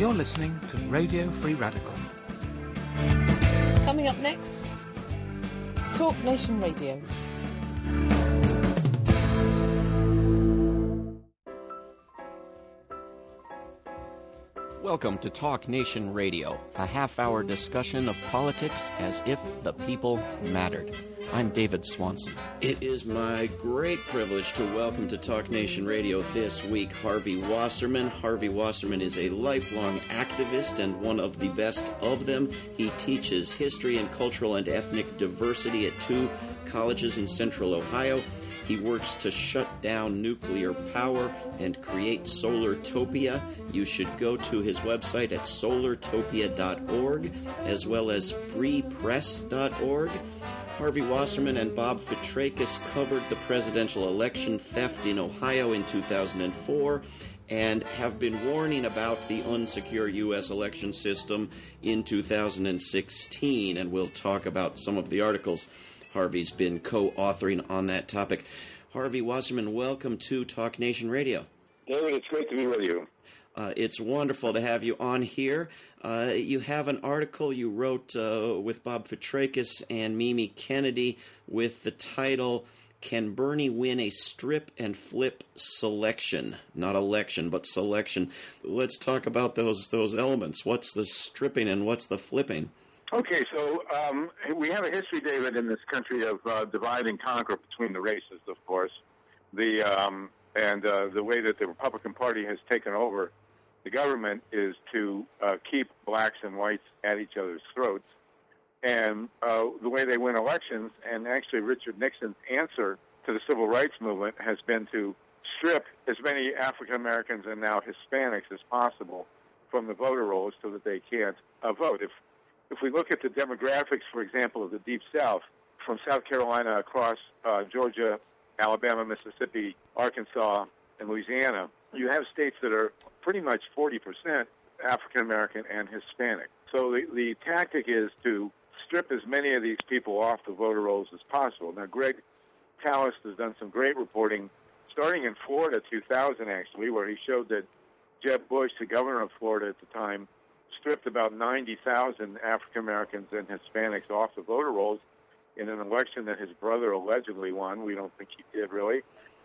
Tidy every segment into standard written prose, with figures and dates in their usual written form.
You're listening to Radio Free Radical. Coming up next, Talk Nation Radio. Welcome to Talk Nation Radio, a half-hour discussion of politics as if the people mattered. I'm David Swanson. It is my great privilege to welcome to Talk Nation Radio this week Harvey Wasserman. Harvey Wasserman is a lifelong activist and one of the best of them. He teaches history and cultural and ethnic diversity at 2 colleges in Central Ohio. He works to shut down nuclear power and create Solartopia. You should go to his website at solartopia.org as well as freepress.org. Harvey Wasserman and Bob Fitrakis covered the presidential election theft in Ohio in 2004 and have been warning about the unsecure U.S. election system in 2016. And we'll talk about some of the articles Harvey's been co-authoring on that topic. Harvey Wasserman, welcome to Talk Nation Radio. David, it's great to be with you. It's wonderful to have you on here. You have an article you wrote with Bob Fitrakis and Mimi Kennedy with the title, Can Bernie Win a Strip and Flip Selection? Not election, but selection. Let's talk about those elements. What's the stripping and what's the flipping? Okay, so we have a history, David, in this country of divide and conquer between the races, of course. The way that the Republican Party has taken over the government is to keep blacks and whites at each other's throats. And the way they win elections, and actually Richard Nixon's answer to the civil rights movement has been to strip as many African Americans and now Hispanics as possible from the voter rolls so that they can't vote. If we look at the demographics, for example, of the Deep South, from South Carolina across Georgia, Alabama, Mississippi, Arkansas, and Louisiana, you have states that are pretty much 40% African-American and Hispanic. So the tactic is to strip as many of these people off the voter rolls as possible. Now, Greg Palast has done some great reporting, starting in Florida 2000, actually, where he showed that Jeb Bush, the governor of Florida at the time, stripped about 90,000 African-Americans and Hispanics off the voter rolls in an election that his brother allegedly won. We don't think he did, really,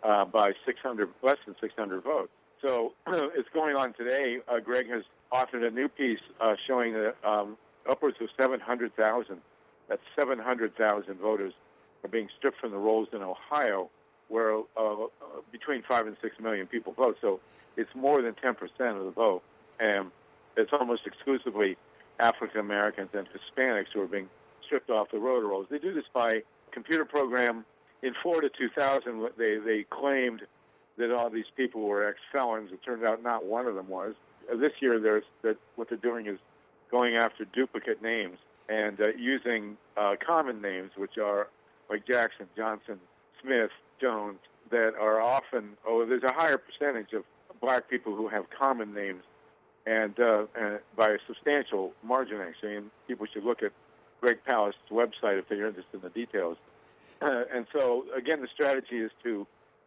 by less than 600 votes. So it's going on today. Greg has authored a new piece showing that upwards of 700,000, that's 700,000 voters, are being stripped from the rolls in Ohio, where between 5 and 6 million people vote. So it's more than 10% of the vote. And it's almost exclusively African Americans and Hispanics who are being stripped off the voter rolls. They do this by computer program. In Florida 2000, they claimed that all these people were ex-felons. It turned out not one of them was. This year, what they're doing is going after duplicate names and using common names, which are like Jackson, Johnson, Smith, Jones, that are often, there's a higher percentage of black people who have common names, and by a substantial margin, actually. And people should look at Greg Palast's website if they're interested in the details. And so, again, the strategy is to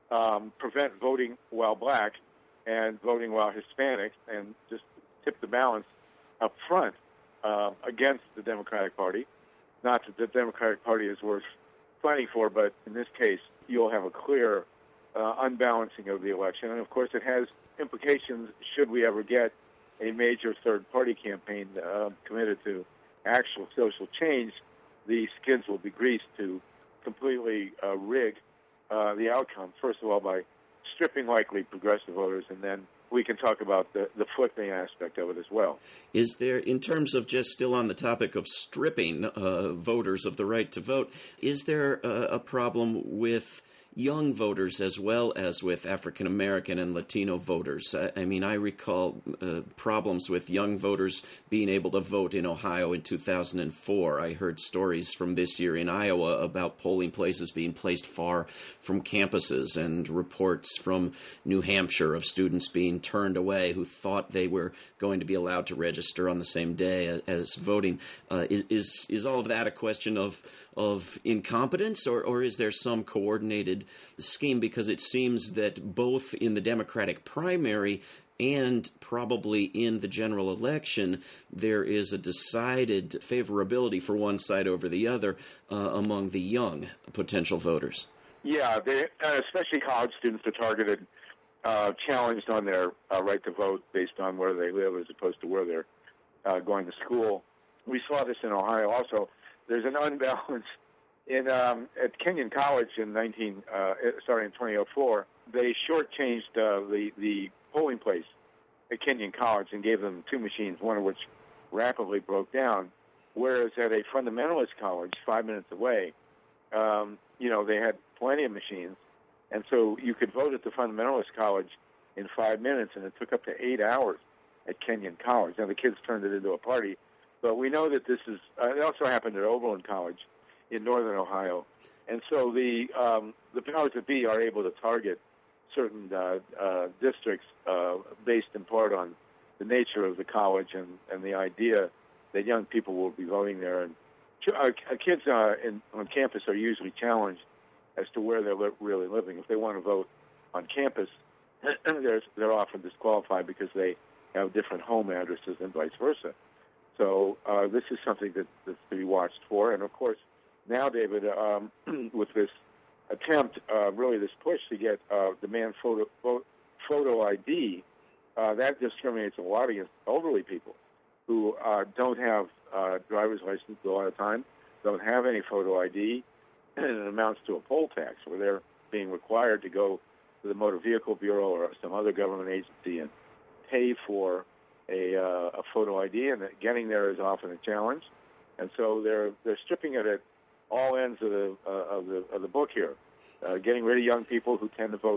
prevent voting while black and voting while Hispanic, and just tip the balance up front against the Democratic Party. Not that the Democratic Party is worth fighting for, but in this case, you'll have a clear unbalancing of the election. And, of course, it has implications should we ever get a major third-party campaign committed to actual social change. The skids will be greased to completely rig the outcome, first of all, by stripping likely progressive voters, and then we can talk about the flipping aspect of it as well. Is there, in terms of just still on the topic of stripping voters of the right to vote, is there a problem with young voters as well as with African American and Latino voters? I mean, I recall problems with young voters being able to vote in Ohio in 2004. I heard stories from this year in Iowa about polling places being placed far from campuses, and reports from New Hampshire of students being turned away who thought they were going to be allowed to register on the same day as voting. Is all of that a question of incompetence, or is there some coordinated odd scheme because it seems that both in the Democratic primary and probably in the general election, there is a decided favorability for one side over the other among the young potential voters. Yeah, especially college students are targeted, challenged on their right to vote based on where they live as opposed to where they're going to school. We saw this in Ohio also. There's an unbalance at Kenyon College in 2004. They shortchanged the polling place at Kenyon College and gave them two machines, one of which rapidly broke down. Whereas at a fundamentalist college 5 minutes away, they had plenty of machines, and so you could vote at the fundamentalist college in 5 minutes, and it took up to 8 hours at Kenyon College. Now the kids turned it into a party, but we know that this is. It also happened at Oberlin College in northern Ohio, and so the powers that be are able to target certain districts based in part on the nature of the college and the idea that young people will be voting there. And kids on campus are usually challenged as to where they're really living. If they want to vote on campus, they're often disqualified because they have different home addresses and vice versa. So this is something that's to be watched for. And, of course, now, David, with this attempt, really this push to get demand photo ID, that discriminates a lot against elderly people who don't have driver's license a lot of time, don't have any photo ID, and it amounts to a poll tax where they're being required to go to the Motor Vehicle Bureau or some other government agency and pay for a photo ID, and getting there is often a challenge. And so they're stripping it at all ends of the book here, getting rid of young people who tend to vote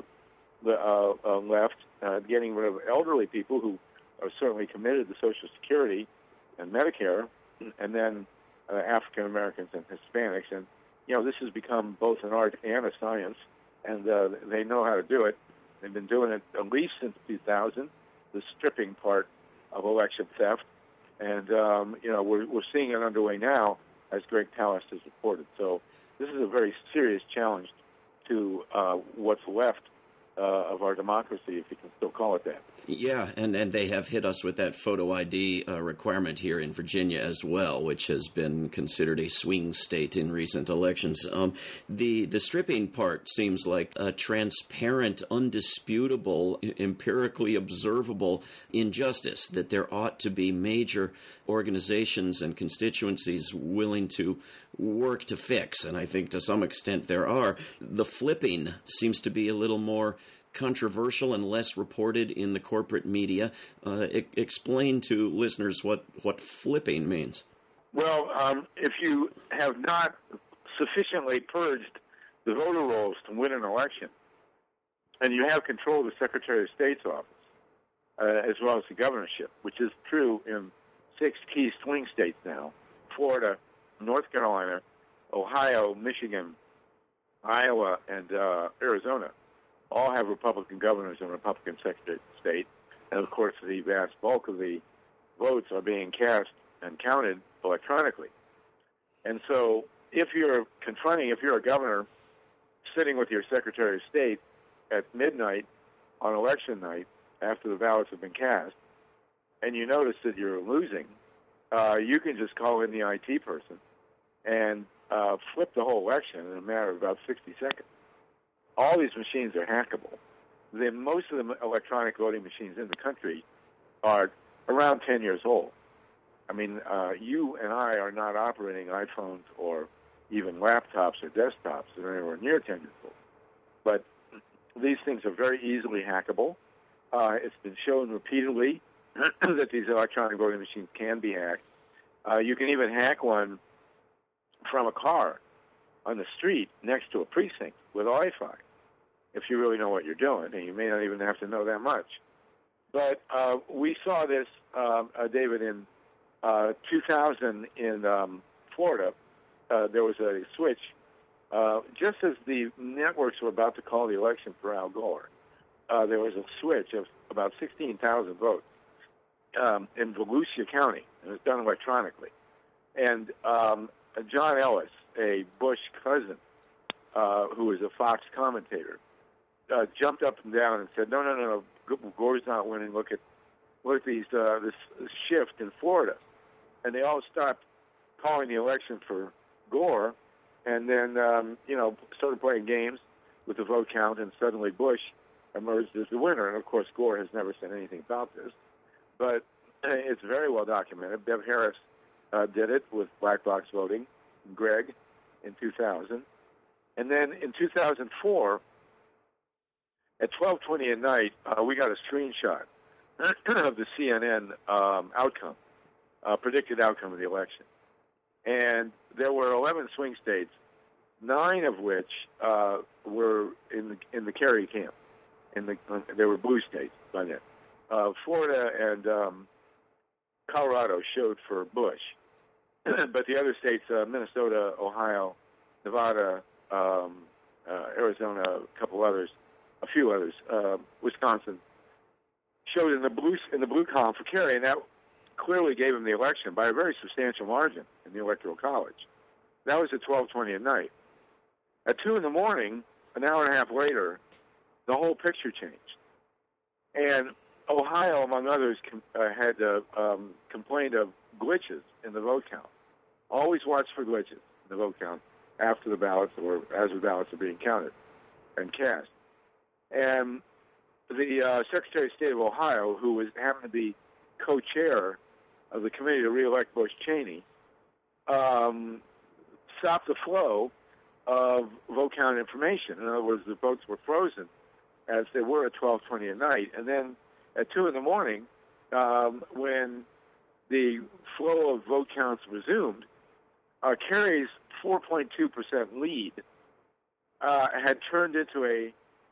left, getting rid of elderly people who are certainly committed to Social Security and Medicare, and then African Americans and Hispanics. And this has become both an art and a science, and they know how to do it. They've been doing it at least since 2000, the stripping part of election theft. And, we're seeing it underway now, as Greg Palast has reported. So this is a very serious challenge to what's left of our democracy, if you can still call it that. Yeah, and they have hit us with that photo ID requirement here in Virginia as well, which has been considered a swing state in recent elections. The stripping part seems like a transparent, undisputable, empirically observable injustice, that there ought to be major organizations and constituencies willing to work to fix, and I think to some extent there are. The flipping seems to be a little more controversial and less reported in the corporate media. Explain to listeners what flipping means. Well, if you have not sufficiently purged the voter rolls to win an election, and you have control of the Secretary of State's office, as well as the governorship, which is true in 6 key swing states now, Florida, North Carolina, Ohio, Michigan, Iowa, and Arizona, all have Republican governors and Republican Secretary of State. And, of course, the vast bulk of the votes are being cast and counted electronically. And so if you're a governor sitting with your Secretary of State at midnight on election night after the ballots have been cast, and you notice that you're losing, you can just call in the IT person and flip the whole election in a matter of about 60 seconds. All these machines are hackable. Most of the electronic voting machines in the country are around 10 years old. I mean, you and I are not operating iPhones or even laptops or desktops that are anywhere near 10 years old. But these things are very easily hackable. It's been shown repeatedly that these electronic voting machines can be hacked. You can even hack one from a car on the street next to a precinct with Wi-Fi, if you really know what you're doing, and you may not even have to know that much. But we saw this, David, in 2000 in Florida. There was a switch just as the networks were about to call the election for Al Gore. There was a switch of about 16,000 votes in Volusia County, and it was done electronically. And John Ellis, a Bush cousin, who was a Fox commentator, jumped up and down and said, "No, Gore's not winning. Look at this shift in Florida," and they all stopped calling the election for Gore, and then started playing games with the vote count, and suddenly Bush emerged as the winner. And of course, Gore has never said anything about this, but it's very well documented. Bev Harris did it with black box voting, Greg, in 2000. And then in 2004, at 12:20 at night, we got a screenshot of the CNN predicted outcome of the election. And there were 11 swing states, 9 of which were in the Kerry camp. They were blue states by then. Florida and Colorado showed for Bush, but the other states, Minnesota, Ohio, Nevada, Arizona, a few others, Wisconsin, showed in the blue column for Kerry, and that clearly gave him the election by a very substantial margin in the Electoral College. That was at 12:20 at night. At 2 in the morning, an hour and a half later, the whole picture changed. And Ohio, among others, had complained of glitches in the vote count. Always watch for glitches in the vote count after the ballots or as the ballots are being counted and cast. And the Secretary of State of Ohio, who happened to be co-chair of the committee to re-elect Bush Cheney, stopped the flow of vote count information. In other words, the votes were frozen as they were at 12:20 at night. And then at 2 in the morning, when the flow of vote counts resumed, Kerry's 4.2% lead had turned into a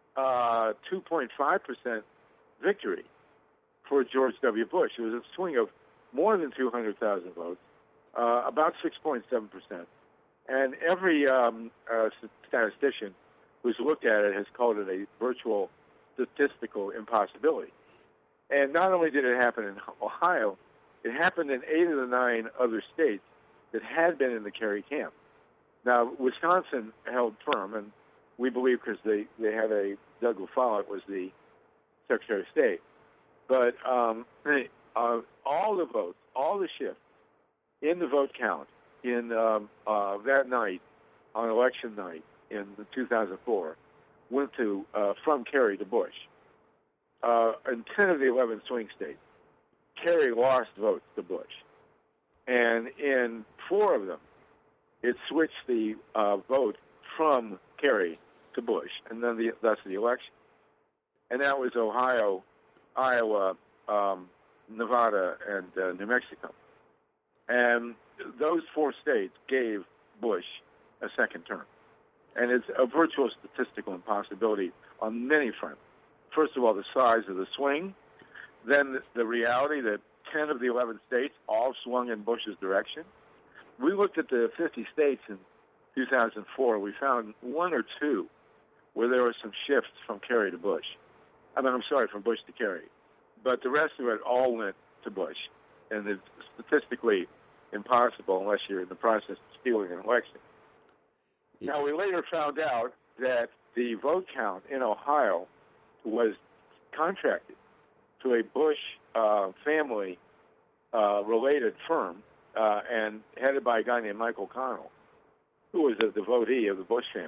2.5% victory for George W. Bush. It was a swing of more than 200,000 votes, about 6.7%. And every statistician who's looked at it has called it a virtual statistical impossibility. And not only did it happen in Ohio, it happened in 8 of the 9 other states that had been in the Kerry camp. Now, Wisconsin held firm, and we believe because they had Doug Follett was the Secretary of State. But all the votes, all the shifts in the vote count in that night, on election night in 2004, went to from Kerry to Bush. In 10 of the 11 swing states, Kerry lost votes to Bush. And in 4 of them, it switched the vote from Kerry to Bush, and then thus the election. And that was Ohio, Iowa, Nevada, and New Mexico. And those 4 states gave Bush a second term. And it's a virtual statistical impossibility on many fronts. First of all, the size of the swing, then the reality that 10 of the 11 states all swung in Bush's direction. We looked at the 50 states in 2004. We found 1 or 2 where there were some shifts from Kerry to Bush. From Bush to Kerry. But the rest of it all went to Bush. And it's statistically impossible unless you're in the process of stealing an election. Now, we later found out that the vote count in Ohio was contracted to a Bush family related firm and headed by a guy named Michael Connell, who was a devotee of the Bush family.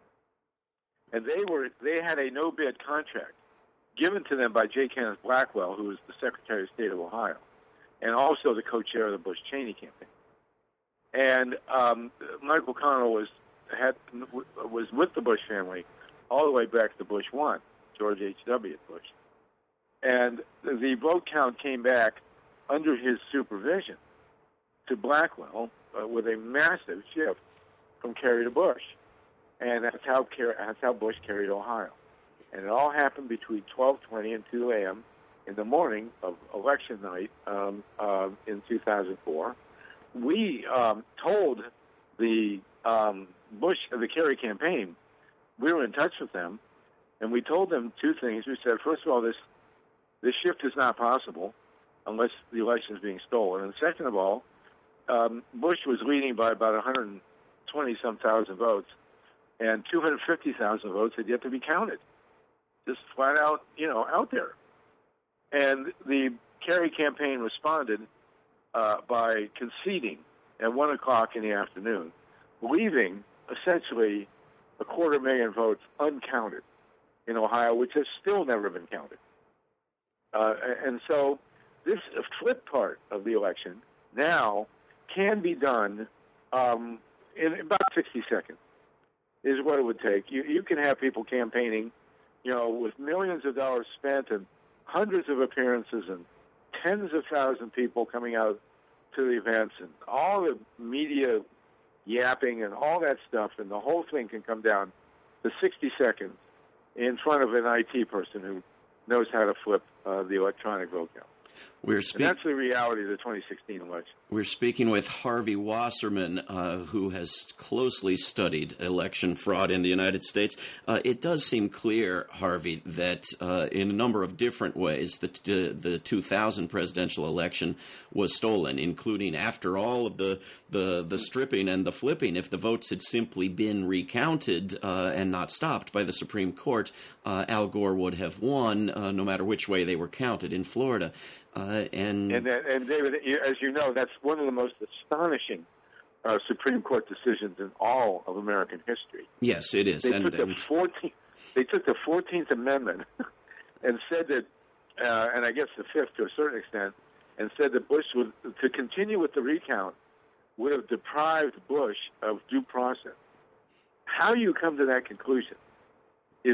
And they had a no-bid contract given to them by J. Kenneth Blackwell, who was the Secretary of State of Ohio, and also the co-chair of the Bush-Cheney campaign. And Michael Connell was with the Bush family all the way back to Bush 1, George H.W. Bush. And the vote count came back under his supervision to Blackwell with a massive shift from Kerry to Bush. And that's how Bush carried Ohio. And it all happened between 12:20 and 2 a.m. in the morning of election night in 2004. We told the Kerry campaign, we were in touch with them, and we told them 2 things. We said, first of all, this shift is not possible unless the election is being stolen. And second of all, Bush was leading by about 120-some thousand votes, and 250,000 votes had yet to be counted, just flat out, out there. And the Kerry campaign responded by conceding at 1 o'clock in the afternoon, leaving essentially 250,000 votes uncounted in Ohio, which has still never been counted. And so this flip part of the election now can be done in about 60 seconds, is what it would take. You can have people campaigning, with millions of dollars spent and hundreds of appearances and tens of thousands of people coming out to the events and all the media yapping and all that stuff, and the whole thing can come down to 60 seconds in front of an IT person who knows how to flip the electronic vote count. And that's the reality of the 2016 election. We're speaking with Harvey Wasserman, who has closely studied election fraud in the United States. It does seem clear, Harvey, that in a number of different ways the 2000 presidential election was stolen, including after all of the stripping and the flipping. If the votes had simply been recounted and not stopped by the Supreme Court, Al Gore would have won, no matter which way they were counted in Florida. And David, as you know, that's one of the most astonishing Supreme Court decisions in all of American history. Yes, it is. They took the 14th Amendment and said that, and I guess the 5th to a certain extent, and said that Bush would, to continue with the recount, would have deprived Bush of due process. How you come to that conclusion is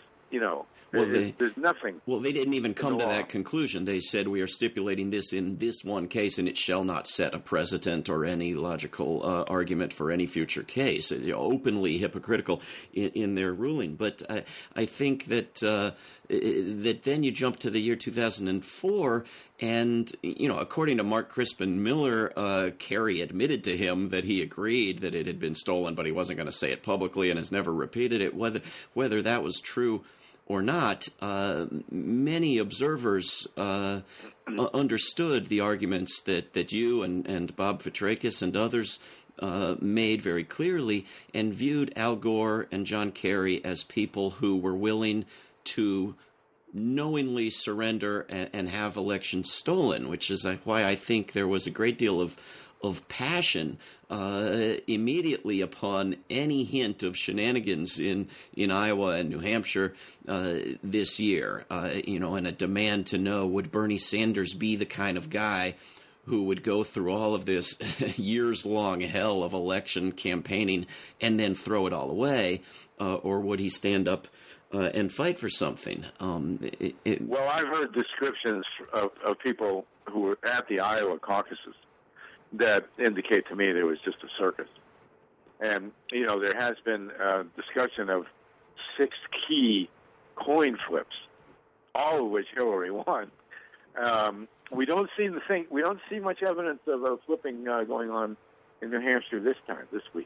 there's nothing. Well, they didn't even come to that conclusion. They said, we are stipulating this in this one case, and it shall not set a precedent or any logical argument for any future case. Openly hypocritical in their ruling. But I think that that then you jump to the year 2004, and according to Mark Crispin Miller, Kerry admitted to him that he agreed that it had been stolen, but he wasn't going to say it publicly, and has never repeated it. Whether that was true or not, many observers understood the arguments that you and Bob Fitrakis and others made very clearly, and viewed Al Gore and John Kerry as people who were willing to knowingly surrender and have elections stolen, which is why I think there was a great deal of passion immediately upon any hint of shenanigans in Iowa and New Hampshire this year, and a demand to know, would Bernie Sanders be the kind of guy who would go through all of this years-long hell of election campaigning and then throw it all away, or would he stand up and fight for something? Well, I've heard descriptions of people who were at the Iowa caucuses that indicate to me there was just a circus. And, there has been a discussion of 6 key coin flips, all of which Hillary won. We don't see much evidence of a flipping going on in New Hampshire this week.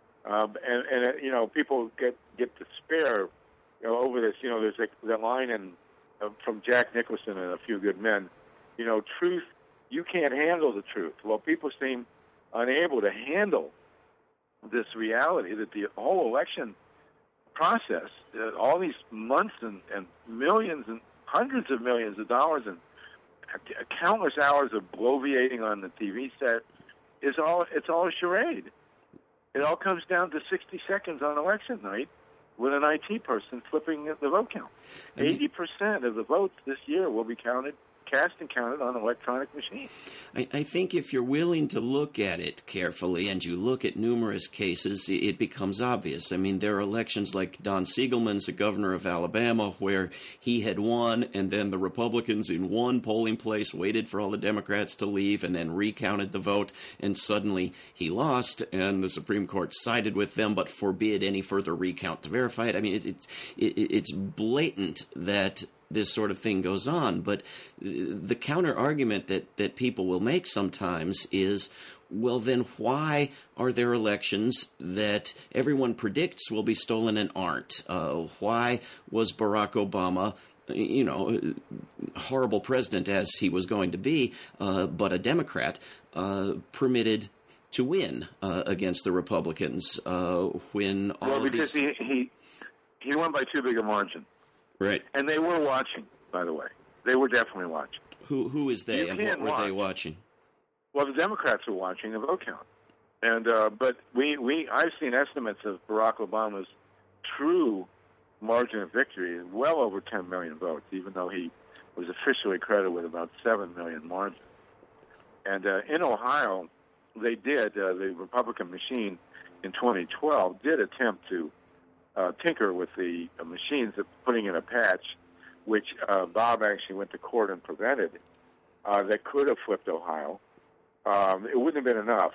And people get despair, over this. There's the line from Jack Nicholson and A Few Good Men, truth, you can't handle the truth. Well, people seem unable to handle this reality that the whole election process, all these months and millions and hundreds of millions of dollars and countless hours of bloviating on the TV set, it's all a charade. It all comes down to 60 seconds on election night with an IT person flipping the vote count. 80% of the votes this year will be cast and counted on electronic machines. I think if you're willing to look at it carefully and you look at numerous cases, it becomes obvious. I mean, there are elections like Don Siegelman's, the governor of Alabama, where he had won, and then the Republicans in one polling place waited for all the Democrats to leave and then recounted the vote, and suddenly he lost, and the Supreme Court sided with them but forbid any further recount to verify it. I mean, it's blatant that this sort of thing goes on. But the counter argument that people will make sometimes is, well, then why are there elections that everyone predicts will be stolen and aren't? Why was Barack Obama, horrible president as he was going to be, but a Democrat, permitted to win against the Republicans when all Well, of because these... he won by too big a margin. Right. And they were watching, by the way. They were definitely watching. Who is they, You and can't what were they watch. watching? Well, the Democrats were watching the vote count. And but I've seen estimates of Barack Obama's true margin of victory well over 10 million votes, even though he was officially credited with about 7 million margin. And in Ohio, they did, the Republican machine in 2012 did attempt to tinker with the machines, of putting in a patch, which Bob actually went to court and prevented, that could have flipped Ohio. It wouldn't have been enough.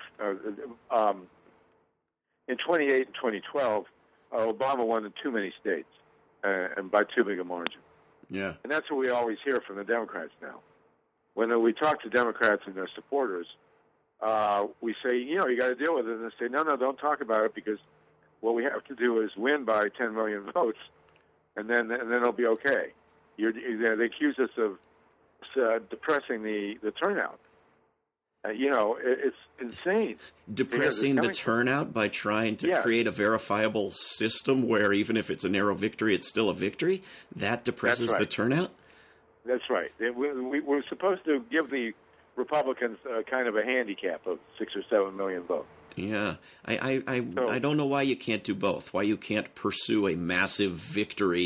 In 2008 and 2012, Obama won in too many states, and by too big a margin. Yeah. And that's what we always hear from the Democrats now. When we talk to Democrats and their supporters, we say, you got to deal with it. And they say, no, don't talk about it, because what we have to do is win by 10 million votes, and then it'll be okay. They accuse us of depressing the turnout. It's insane. Depressing the turnout by trying to create a verifiable system where even if it's a narrow victory, it's still a victory? That depresses the turnout? That's right. We're supposed to give the Republicans kind of a handicap of 6 or 7 million votes. Yeah. I don't know why you can't do both, why you can't pursue a massive victory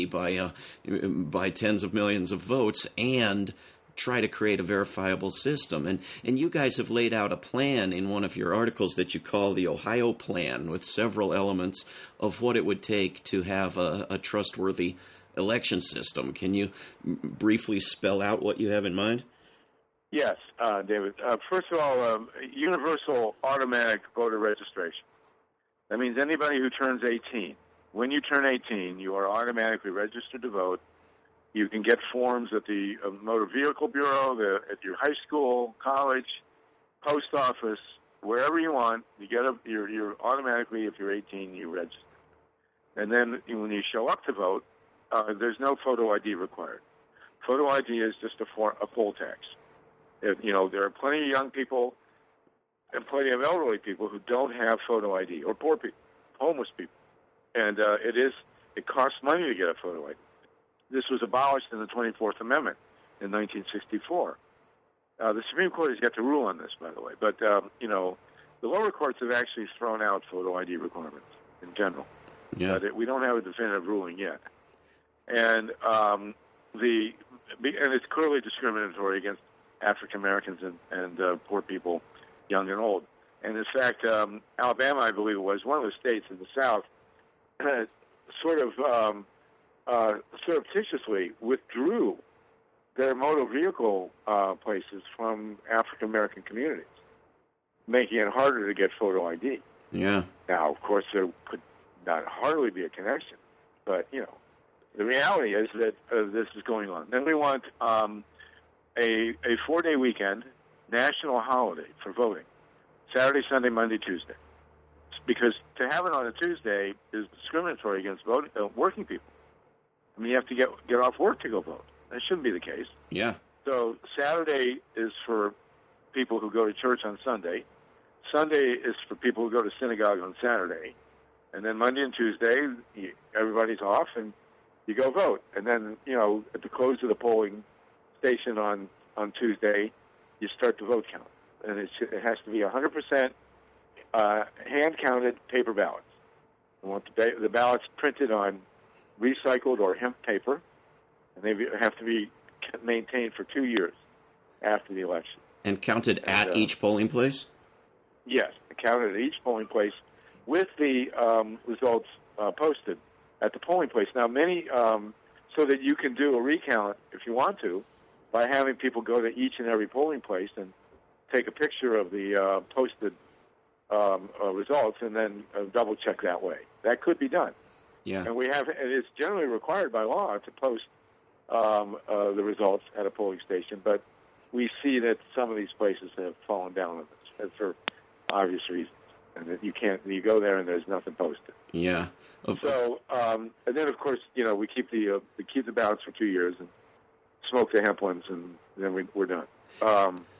by tens of millions of votes and try to create a verifiable system. And you guys have laid out a plan in one of your articles that you call the Ohio Plan, with several elements of what it would take to have a trustworthy election system. Can you briefly spell out what you have in mind? Yes, David. First of all, universal automatic voter registration. That means anybody who turns 18. When you turn 18, you are automatically registered to vote. You can get forms at the Motor Vehicle Bureau, at your high school, college, post office, wherever you want. You're automatically, if you're 18, you register. And then when you show up to vote, there's no photo ID required. Photo ID is just a poll tax. There are plenty of young people and plenty of elderly people who don't have photo ID, or poor people, homeless people. And it costs money to get a photo ID. This was abolished in the 24th Amendment in 1964. The Supreme Court has yet to rule on this, by the way. But, the lower courts have actually thrown out photo ID requirements in general. Yeah. But we don't have a definitive ruling yet. And it's clearly discriminatory against African Americans and poor people, young and old. And in fact, Alabama, I believe it was, one of the states in the South, surreptitiously withdrew their motor vehicle places from African American communities, making it harder to get photo ID. Yeah. Now, of course, there could not hardly be a connection, but the reality is that this is going on. Then we want a 4-day weekend, national holiday for voting, Saturday, Sunday, Monday, Tuesday, because to have it on a Tuesday is discriminatory against working people. I mean, you have to get off work to go vote. That shouldn't be the case. Yeah. So Saturday is for people who go to church on Sunday. Sunday is for people who go to synagogue on Saturday. And then Monday and Tuesday, everybody's off and you go vote. And then, at the close of the polling station on Tuesday, you start the vote count. And it has to be 100% hand-counted paper ballots. We want the ballots printed on recycled or hemp paper, and they have to be maintained for 2 years after the election. And counted at each polling place? Yes, counted at each polling place with the results posted at the polling place. Now, many, so that you can do a recount if you want to, by having people go to each and every polling place and take a picture of the posted results and then double check that way. That could be done. Yeah. And it's generally required by law to post the results at a polling station, but we see that some of these places have fallen down on this, and for obvious reasons, and that you go there and there's nothing posted. Yeah. So, and then of course, we keep the ballots for 2 years and smoke the hemp ones, and then we're done.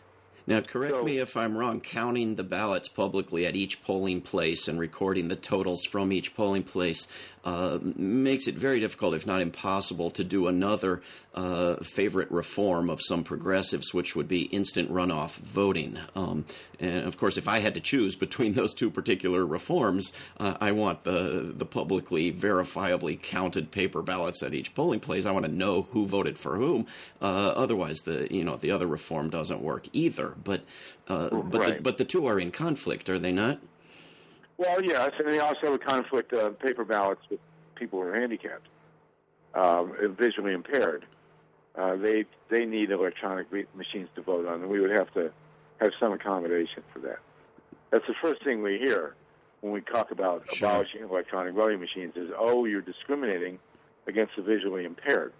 Now, correct me if I'm wrong, counting the ballots publicly at each polling place and recording the totals from each polling place makes it very difficult, if not impossible, to do another favorite reform of some progressives, which would be instant runoff voting. And, of course, if I had to choose between those two particular reforms, I want the publicly, verifiably counted paper ballots at each polling place. I want to know who voted for whom. Otherwise, the other reform doesn't work either. But the two are in conflict, are they not? Well, yes, and they also have a conflict of paper ballots with people who are handicapped, visually impaired. They need electronic machines to vote on, and we would have to have some accommodation for that. That's the first thing we hear when we talk about abolishing electronic voting machines is, you're discriminating against the visually impaired.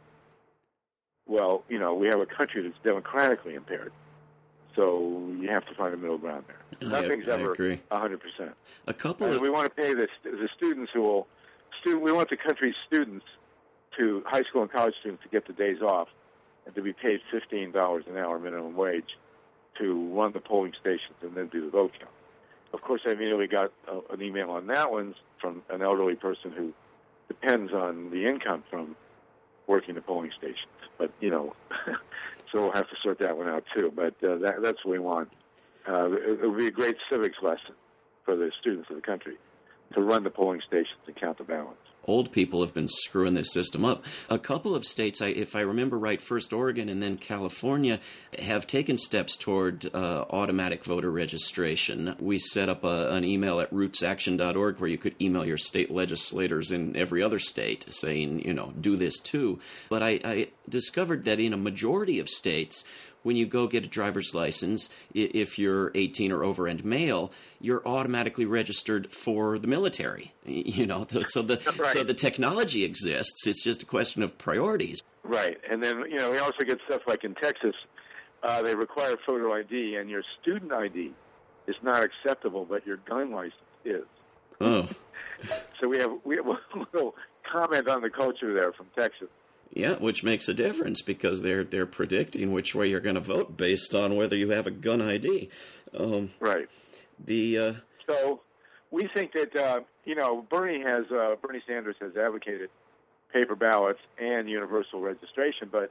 Well, we have a country that's democratically impaired. So you have to find a middle ground there. Nothing's ever 100%. We want to pay the students we want the country's students, to high school and college students, to get the days off and to be paid $15 an hour minimum wage to run the polling stations and then do the vote count. Of course, I immediately got an email on that one from an elderly person who depends on the income from working the polling stations. But, so we'll have to sort that one out, too. But that's what we want. It would be a great civics lesson for the students of the country to run the polling stations and count the ballots. Old people have been screwing this system up. A couple of states, if I remember right, first Oregon and then California, have taken steps toward automatic voter registration. We set up an email at rootsaction.org where you could email your state legislators in every other state saying, do this too. But I discovered that in a majority of states, when you go get a driver's license, if you're 18 or over and male, you're automatically registered for the military. So the technology exists. It's just a question of priorities. Right. And then, we also get stuff like in Texas, they require photo ID, and your student ID is not acceptable, but your gun license is. Oh. So we have a little comment on the culture there from Texas. Yeah, which makes a difference because they're predicting which way you're going to vote based on whether you have a gun ID. Right. So we think that Bernie Sanders has advocated paper ballots and universal registration, but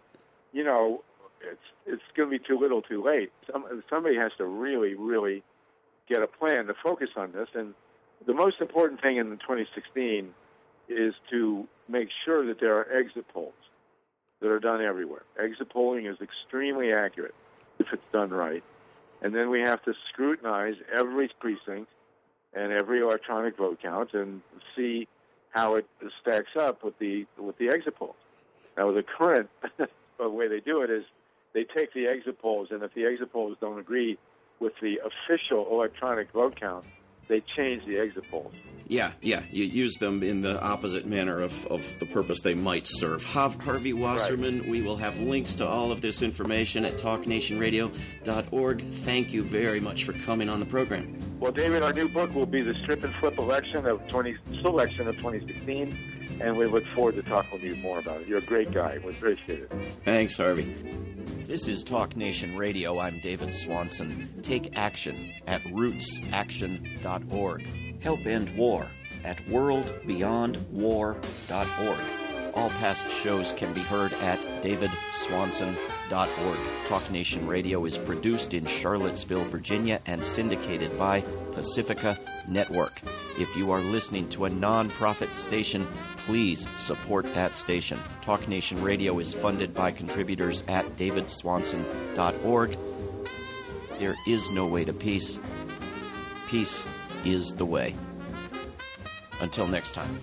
it's going to be too little, too late. Somebody has to really, really get a plan to focus on this, and the most important thing in 2016 is to make sure that there are exit polls that are done everywhere. Exit polling is extremely accurate if it's done right. And then we have to scrutinize every precinct and every electronic vote count and see how it stacks up with the exit polls. Now, the current way they do it is they take the exit polls, and if the exit polls don't agree with the official electronic vote count, they change the exit polls. Yeah, you use them in the opposite manner of the purpose they might serve. Harvey Wasserman, right. We will have links to all of this information at talknationradio.org. Thank you very much for coming on the program. Well, David, our new book will be the Strip and Flip election of 2016, and we look forward to talking with you more about it. You're a great guy. We appreciate it. Thanks, Harvey. This is Talk Nation Radio. I'm David Swanson. Take action at rootsaction.org. Help end war at worldbeyondwar.org. All past shows can be heard at davidswanson.org. Talk Nation Radio is produced in Charlottesville, Virginia, and syndicated by Pacifica Network. If you are listening to a non-profit station, please support that station. Talk Nation Radio is funded by contributors at davidswanson.org. There is no way to peace. Peace is the way. Until next time.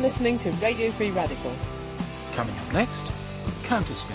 listening to Radio Free Radical. Coming up next, Counterspin.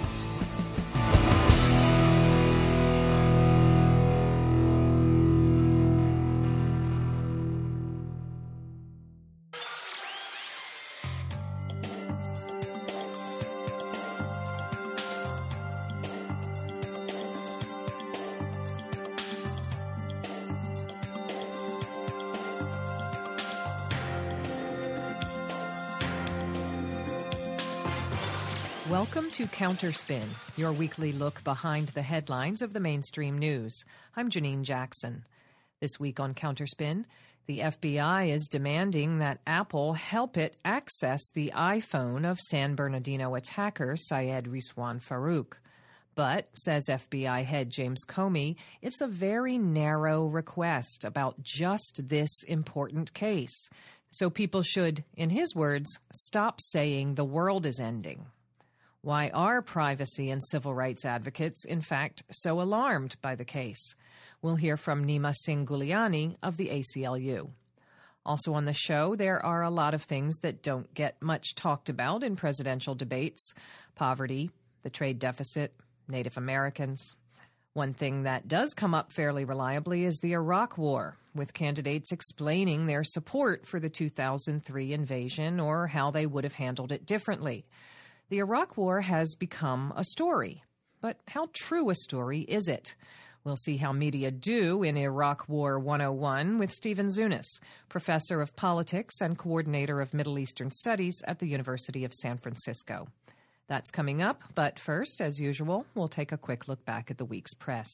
Welcome to Counterspin, your weekly look behind the headlines of the mainstream news. I'm Janine Jackson. This week on Counterspin, the FBI is demanding that Apple help it access the iPhone of San Bernardino attacker Syed Rizwan Farook. But, says FBI head James Comey, it's a very narrow request about just this important case. So people should, in his words, stop saying the world is ending. Why are privacy and civil rights advocates, in fact, so alarmed by the case? We'll hear from Nima Singh Guliani of the ACLU. Also on the show, there are a lot of things that don't get much talked about in presidential debates: poverty, the trade deficit, Native Americans. One thing that does come up fairly reliably is the Iraq War, with candidates explaining their support for the 2003 invasion or how they would have handled it differently. The Iraq War has become a story, but how true a story is it? We'll see how media do in Iraq War 101 with Stephen Zunis, professor of politics and coordinator of Middle Eastern Studies at the University of San Francisco. That's coming up, but first, as usual, we'll take a quick look back at the week's press.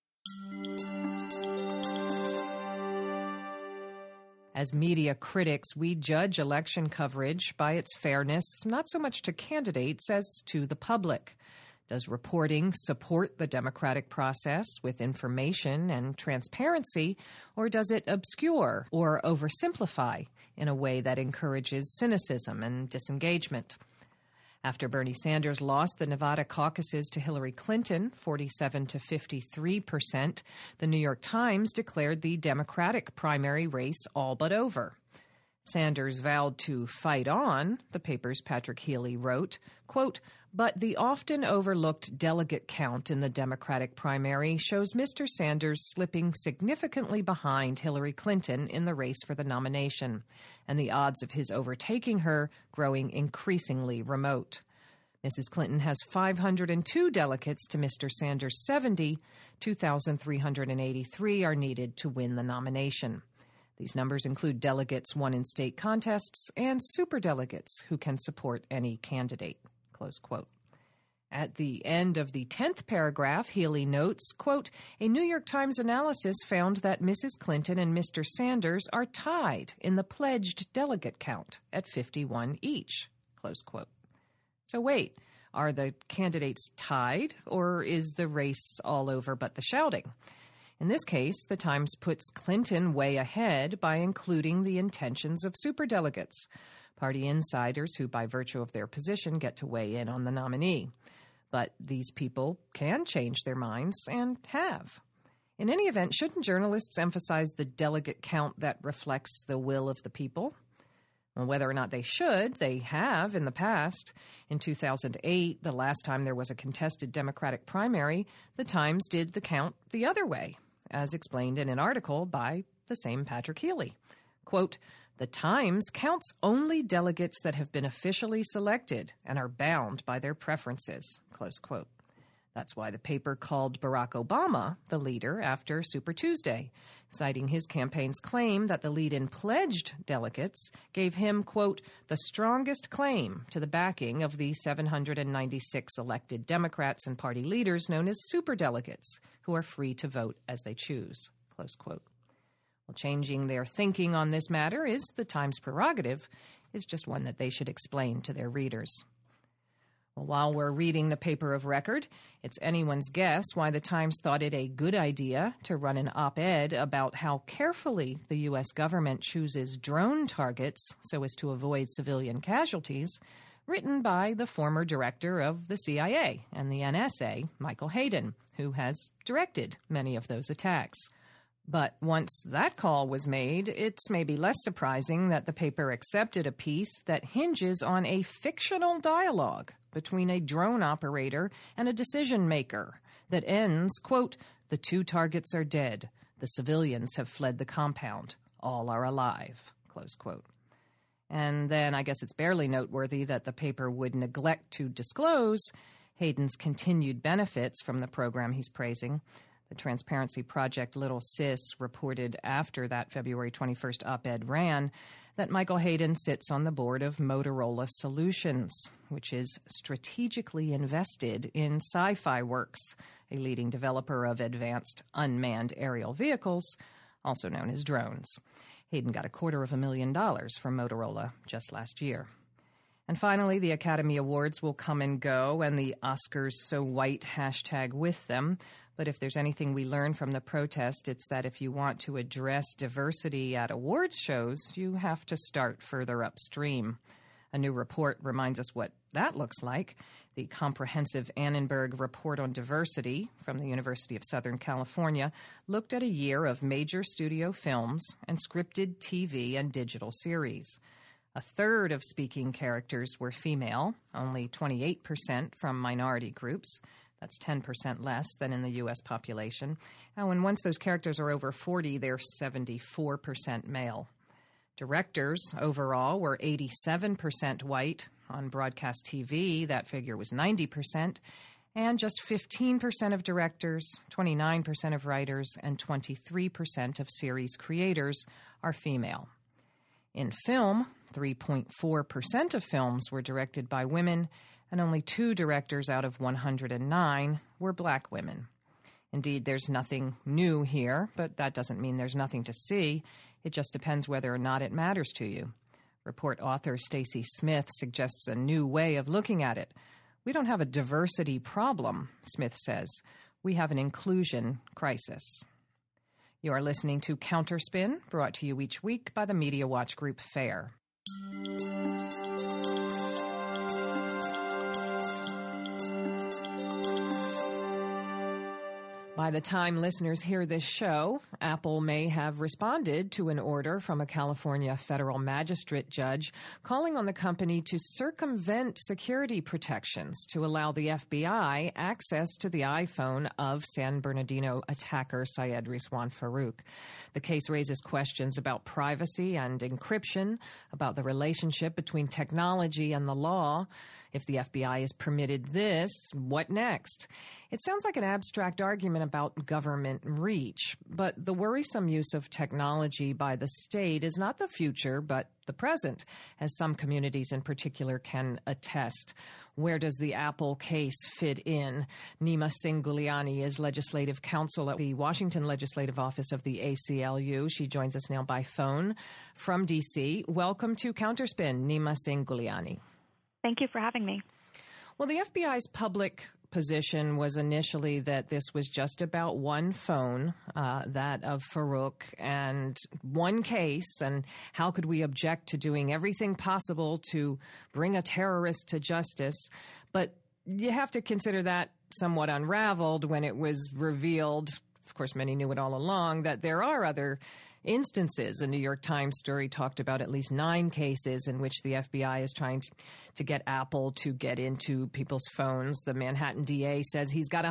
As media critics, we judge election coverage by its fairness, not so much to candidates as to the public. Does reporting support the democratic process with information and transparency, or does it obscure or oversimplify in a way that encourages cynicism and disengagement? After Bernie Sanders lost the Nevada caucuses to Hillary Clinton, 47% to 53%, the New York Times declared the Democratic primary race all but over. Sanders vowed to fight on, the paper's Patrick Healy wrote, quote, "But the often overlooked delegate count in the Democratic primary shows Mr. Sanders slipping significantly behind Hillary Clinton in the race for the nomination, and the odds of his overtaking her growing increasingly remote. Mrs. Clinton has 502 delegates to Mr. Sanders' 70. 2,383 are needed to win the nomination. These numbers include delegates won in state contests and superdelegates who can support any candidate," close quote. At the end of the 10th paragraph, Healy notes, quote, "A New York Times analysis found that Mrs. Clinton and Mr. Sanders are tied in the pledged delegate count at 51 each," close quote. So wait, are the candidates tied, or is the race all over but the shouting? In this case, the Times puts Clinton way ahead by including the intentions of superdelegates, party insiders who, by virtue of their position, get to weigh in on the nominee. But these people can change their minds and have. In any event, shouldn't journalists emphasize the delegate count that reflects the will of the people? Well, whether or not they should, they have in the past. In 2008, the last time there was a contested Democratic primary, the Times did the count the other way, as explained in an article by the same Patrick Healy. Quote, "The Times counts only delegates that have been officially selected and are bound by their preferences," close quote. That's why the paper called Barack Obama the leader after Super Tuesday, citing his campaign's claim that the lead-in pledged delegates gave him, quote, "the strongest claim to the backing of the 796 elected Democrats and party leaders known as superdelegates, who are free to vote as they choose," close quote. Well, changing their thinking on this matter is the Times' prerogative. It's just one that they should explain to their readers. Well, while we're reading the paper of record, it's anyone's guess why the Times thought it a good idea to run an op-ed about how carefully the U.S. government chooses drone targets so as to avoid civilian casualties, written by the former director of the CIA and the NSA, Michael Hayden, who has directed many of those attacks. But once that call was made, it's maybe less surprising that the paper accepted a piece that hinges on a fictional dialogue between a drone operator and a decision maker that ends, quote, "The 2 targets are dead. The civilians have fled the compound. All are alive," close quote. And then I guess it's barely noteworthy that the paper would neglect to disclose Hayden's continued benefits from the program he's praising. The Transparency Project Little Sis reported after that February 21st op-ed ran that Michael Hayden sits on the board of Motorola Solutions, which is strategically invested in Sci-Fi Works, a leading developer of advanced unmanned aerial vehicles, also known as drones. Hayden got $250,000 from Motorola just last year. And finally, the Academy Awards will come and go, and the Oscars so white hashtag with them. But if there's anything we learn from the protest, it's that if you want to address diversity at awards shows, you have to start further upstream. A new report reminds us what that looks like. The comprehensive Annenberg Report on Diversity from the University of Southern California looked at a year of major studio films and scripted TV and digital series. A third of speaking characters were female, only 28% from minority groups. That's 10% less than in the U.S. population. And once those characters are over 40, they're 74% male. Directors overall were 87% white. On broadcast TV, that figure was 90%. And just 15% of directors, 29% of writers, and 23% of series creators are female. In film, 3.4% of films were directed by women, and only 2 directors out of 109 were black women. Indeed, there's nothing new here, but that doesn't mean there's nothing to see. It just depends whether or not it matters to you. Report author Stacy Smith suggests a new way of looking at it. We don't have a diversity problem, Smith says. We have an inclusion crisis. You are listening to Counterspin, brought to you each week by the Media Watch Group FAIR. By the time listeners hear this show, Apple may have responded to an order from a California federal magistrate judge calling on the company to circumvent security protections to allow the FBI access to the iPhone of San Bernardino attacker Syed Rizwan Farouk. The case raises questions about privacy and encryption, about the relationship between technology and the law. If the FBI is permitted this, what next? It sounds like an abstract argument about government reach, but the worrisome use of technology by the state is not the future, but the present, as some communities in particular can attest. Where does the Apple case fit in? Nima Singh Guliani is legislative counsel at the Washington Legislative Office of the ACLU. She joins us now by phone from D.C. Welcome to Counterspin, Nima Singh Guliani. Thank you for having me. Well, the FBI's public position was initially that this was just about one phone, that of Farouk, and one case, and how could we object to doing everything possible to bring a terrorist to justice. But you have to consider that somewhat unraveled when it was revealed, of course many knew it all along, that there are other instances. A New York Times story talked about at least 9 cases in which the FBI is trying to get Apple to get into people's phones. The Manhattan DA says he's got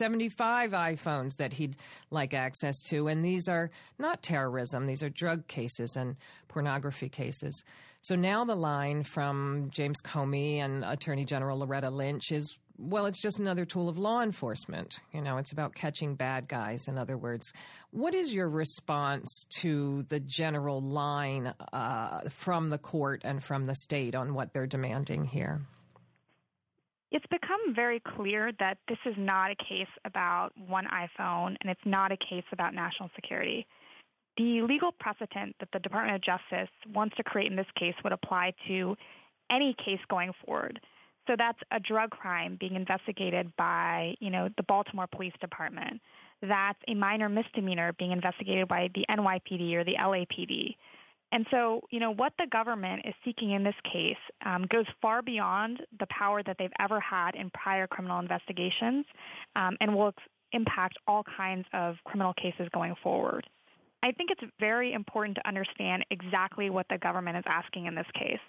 175 iPhones that he'd like access to, and these are not terrorism. These are drug cases and pornography cases. So now the line from James Comey and Attorney General Loretta Lynch is, well, it's just another tool of law enforcement. You know, it's about catching bad guys, in other words. What is your response to the general line from the court and from the state on what they're demanding here? It's become very clear that this is not a case about one iPhone, and it's not a case about national security. The legal precedent that the Department of Justice wants to create in this case would apply to any case going forward. So that's a drug crime being investigated by, the Baltimore Police Department. That's a minor misdemeanor being investigated by the NYPD or the LAPD. And so, what the government is seeking in this case goes far beyond the power that they've ever had in prior criminal investigations and will impact all kinds of criminal cases going forward. I think it's very important to understand exactly what the government is asking in this case.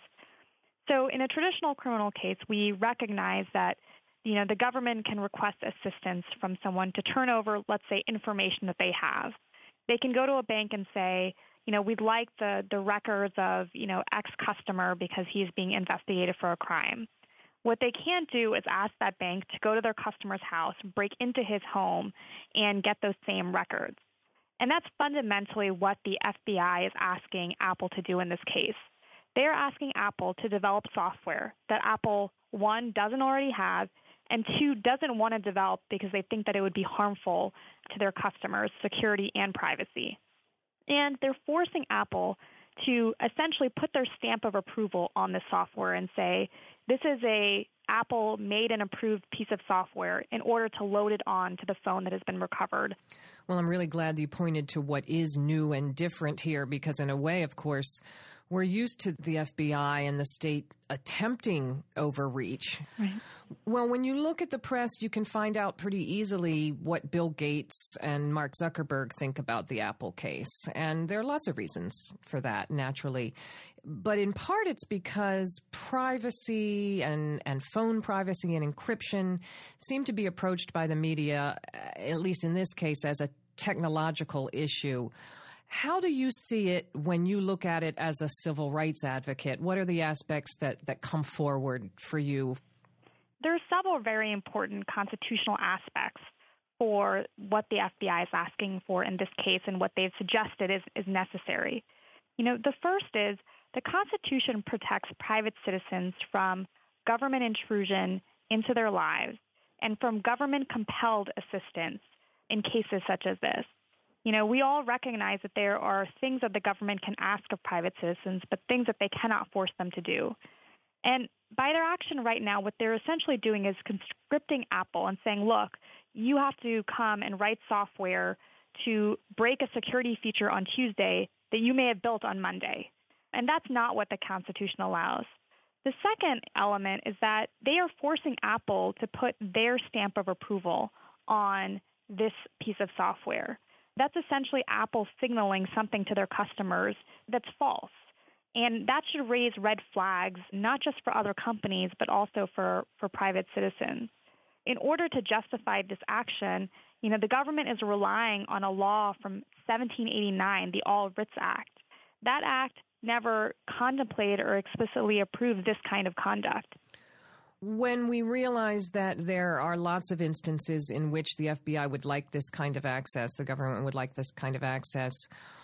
So in a traditional criminal case, we recognize that the government can request assistance from someone to turn over, let's say, information that they have. They can go to a bank and say, we'd like the records of, X customer because he's being investigated for a crime. What they can't do is ask that bank to go to their customer's house, break into his home, and get those same records. And that's fundamentally what the FBI is asking Apple to do in this case. They are asking Apple to develop software that Apple, one, doesn't already have, and two, doesn't want to develop because they think that it would be harmful to their customers' security and privacy. And they're forcing Apple to essentially put their stamp of approval on the software and say, this is a Apple made and approved piece of software in order to load it on to the phone that has been recovered. Well, I'm really glad you pointed to what is new and different here because in a way, of course, we're used to the FBI and the state attempting overreach. Right. Well, when you look at the press, you can find out pretty easily what Bill Gates and Mark Zuckerberg think about the Apple case. And there are lots of reasons for that, naturally. But in part, it's because privacy and phone privacy and encryption seem to be approached by the media, at least in this case, as a technological issue. How do you see it when you look at it as a civil rights advocate? What are the aspects that come forward for you? There are several very important constitutional aspects for what the FBI is asking for in this case and what they've suggested is necessary. The first is the Constitution protects private citizens from government intrusion into their lives and from government-compelled assistance in cases such as this. We all recognize that there are things that the government can ask of private citizens, but things that they cannot force them to do. And by their action right now, what they're essentially doing is conscripting Apple and saying, look, you have to come and write software to break a security feature on Tuesday that you may have built on Monday. And that's not what the Constitution allows. The second element is that they are forcing Apple to put their stamp of approval on this piece of software. That's essentially Apple signaling something to their customers that's false. And that should raise red flags, not just for other companies, but also for private citizens. In order to justify this action, the government is relying on a law from 1789, the All Writs Act. That act never contemplated or explicitly approved this kind of conduct. When we realize that there are lots of instances in which the FBI would like this kind of access, the government would like this kind of access,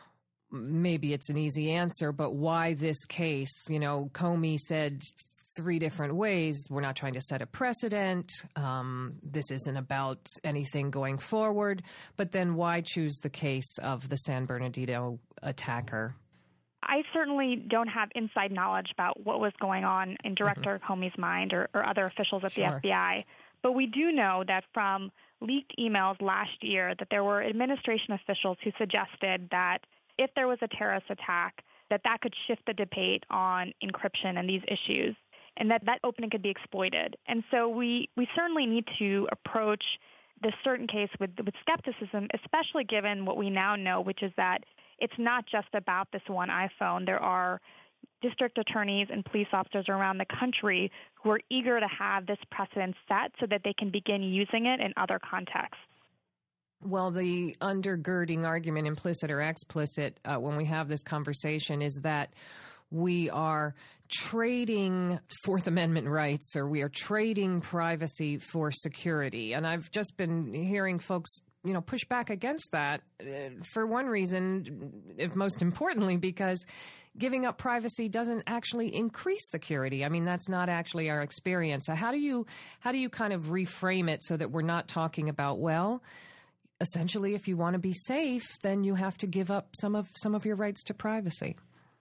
maybe it's an easy answer, but why this case? Comey said 3 different ways. We're not trying to set a precedent. This isn't about anything going forward. But then why choose the case of the San Bernardino attacker? I certainly don't have inside knowledge about what was going on in Director Comey's mind or other officials at the FBI. But we do know that from leaked emails last year that there were administration officials who suggested that if there was a terrorist attack, that could shift the debate on encryption and these issues, and that opening could be exploited. And so we certainly need to approach this certain case with skepticism, especially given what we now know, which is that it's not just about this one iPhone. There are district attorneys and police officers around the country who are eager to have this precedent set so that they can begin using it in other contexts. Well, the undergirding argument, implicit or explicit, when we have this conversation is that we are trading Fourth Amendment rights or we are trading privacy for security. And I've just been hearing folks push back against that for one reason, if most importantly, because giving up privacy doesn't actually increase security. I mean, that's not actually our experience. So how do you kind of reframe it so that we're not talking about, well, essentially, if you want to be safe, then you have to give up some of your rights to privacy?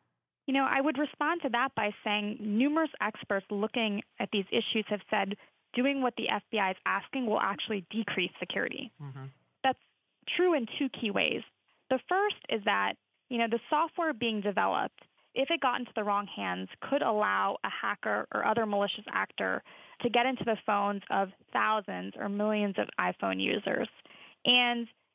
I would respond to that by saying numerous experts looking at these issues have said doing what the FBI is asking will actually decrease security. Mm-hmm. That's true in 2 key ways. The first is that, the software being developed, if it got into the wrong hands, could allow a hacker or other malicious actor to get into the phones of thousands or millions of iPhone users. And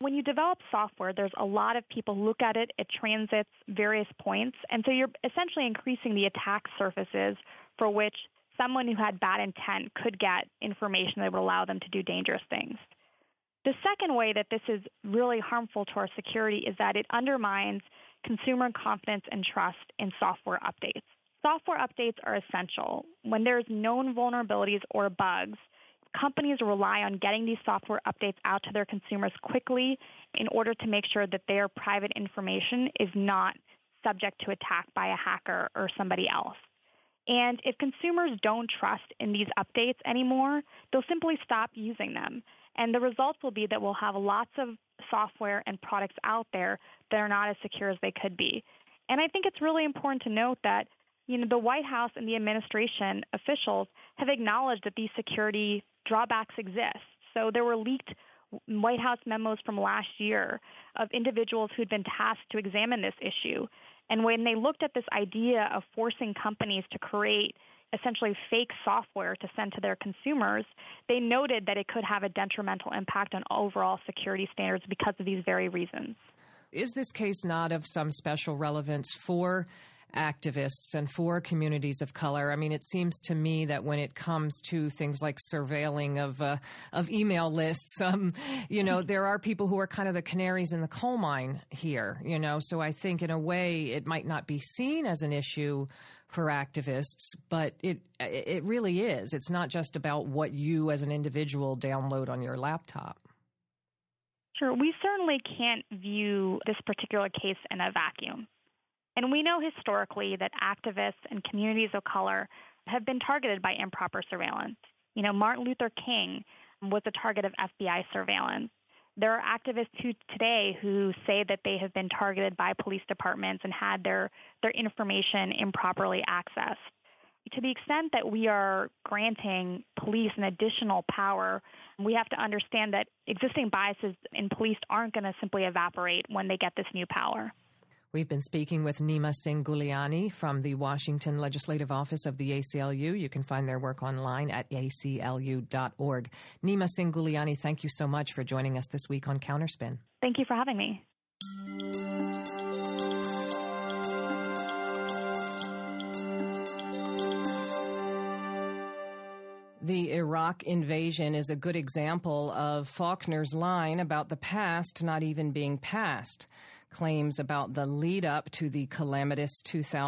When you develop software, there's a lot of people who look at it, it transits various points, and so you're essentially increasing the attack surfaces for which someone who had bad intent could get information that would allow them to do dangerous things. The second way that this is really harmful to our security is that it undermines consumer confidence and trust in software updates. Software updates are essential. When there's known vulnerabilities or bugs, companies rely on getting these software updates out to their consumers quickly in order to make sure that their private information is not subject to attack by a hacker or somebody else. And if consumers don't trust in these updates anymore, they'll simply stop using them. And the results will be that we'll have lots of software and products out there that are not as secure as they could be. And I think it's really important to note that the White House and the administration officials have acknowledged that these security drawbacks exist. So there were leaked White House memos from last year of individuals who'd been tasked to examine this issue. And when they looked at this idea of forcing companies to create essentially fake software to send to their consumers, they noted that it could have a detrimental impact on overall security standards because of these very reasons. Is this case not of some special relevance for activists and for communities of color? I mean, it seems to me that when it comes to things like surveilling of email lists, there are people who are kind of the canaries in the coal mine here, So I think in a way it might not be seen as an issue for activists, but it really is. It's not just about what you as an individual download on your laptop. Sure. We certainly can't view this particular case in a vacuum. And we know historically that activists and communities of color have been targeted by improper surveillance. Martin Luther King was a target of FBI surveillance. There are activists today who say that they have been targeted by police departments and had their information improperly accessed. To the extent that we are granting police an additional power, we have to understand that existing biases in police aren't going to simply evaporate when they get this new power. We've been speaking with Nima Singh Guliani from the Washington Legislative Office of the ACLU. You can find their work online at aclu.org. Nima Singh Guliani, thank you so much for joining us this week on Counterspin. Thank you for having me. The Iraq invasion is a good example of Faulkner's line about the past not even being past. Claims about the lead-up to the calamitous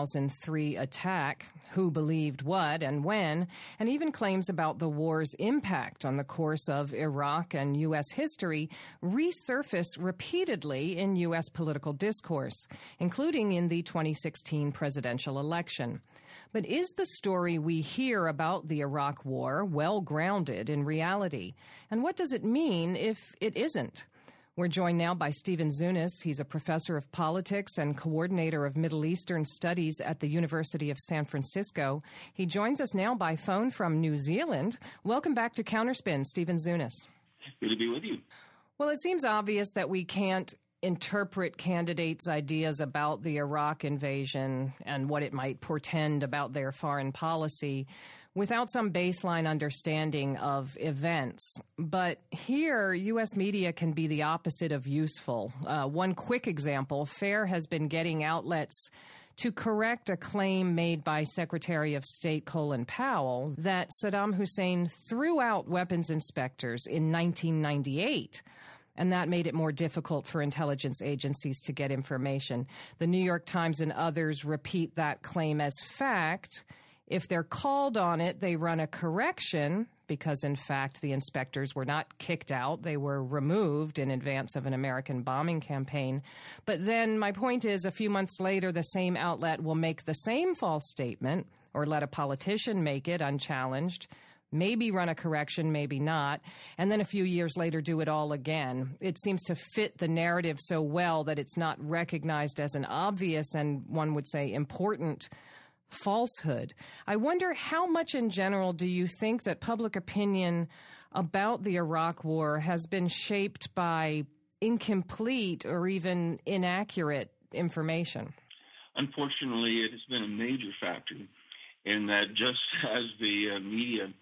2003 attack, who believed what and when, and even claims about the war's impact on the course of Iraq and U.S. history resurface repeatedly in U.S. political discourse, including in the 2016 presidential election. But is the story we hear about the Iraq War well-grounded in reality? And what does it mean if it isn't? We're joined now by Stephen Zunes. He's a professor of politics and coordinator of Middle Eastern Studies at the University of San Francisco. He joins us now by phone from New Zealand. Welcome back to Counterspin, Stephen Zunes. Good to be with you. Well, it seems obvious that we can't interpret candidates' ideas about the Iraq invasion and what it might portend about their foreign policy without some baseline understanding of events. But here, U.S. media can be the opposite of useful. One quick example, FAIR has been getting outlets to correct a claim made by Secretary of State Colin Powell that Saddam Hussein threw out weapons inspectors in 1998. And that made it more difficult for intelligence agencies to get information. The New York Times and others repeat that claim as fact. If they're called on it, they run a correction because, in fact, the inspectors were not kicked out. They were removed in advance of an American bombing campaign. But then my point is, a few months later, the same outlet will make the same false statement or let a politician make it unchallenged, maybe run a correction, maybe not, and then a few years later do it all again. It seems to fit the narrative so well that it's not recognized as an obvious and, one would say, important falsehood. I wonder how much in general do you think that public opinion about the Iraq War has been shaped by incomplete or even inaccurate information? Unfortunately, it has been a major factor in that just as the media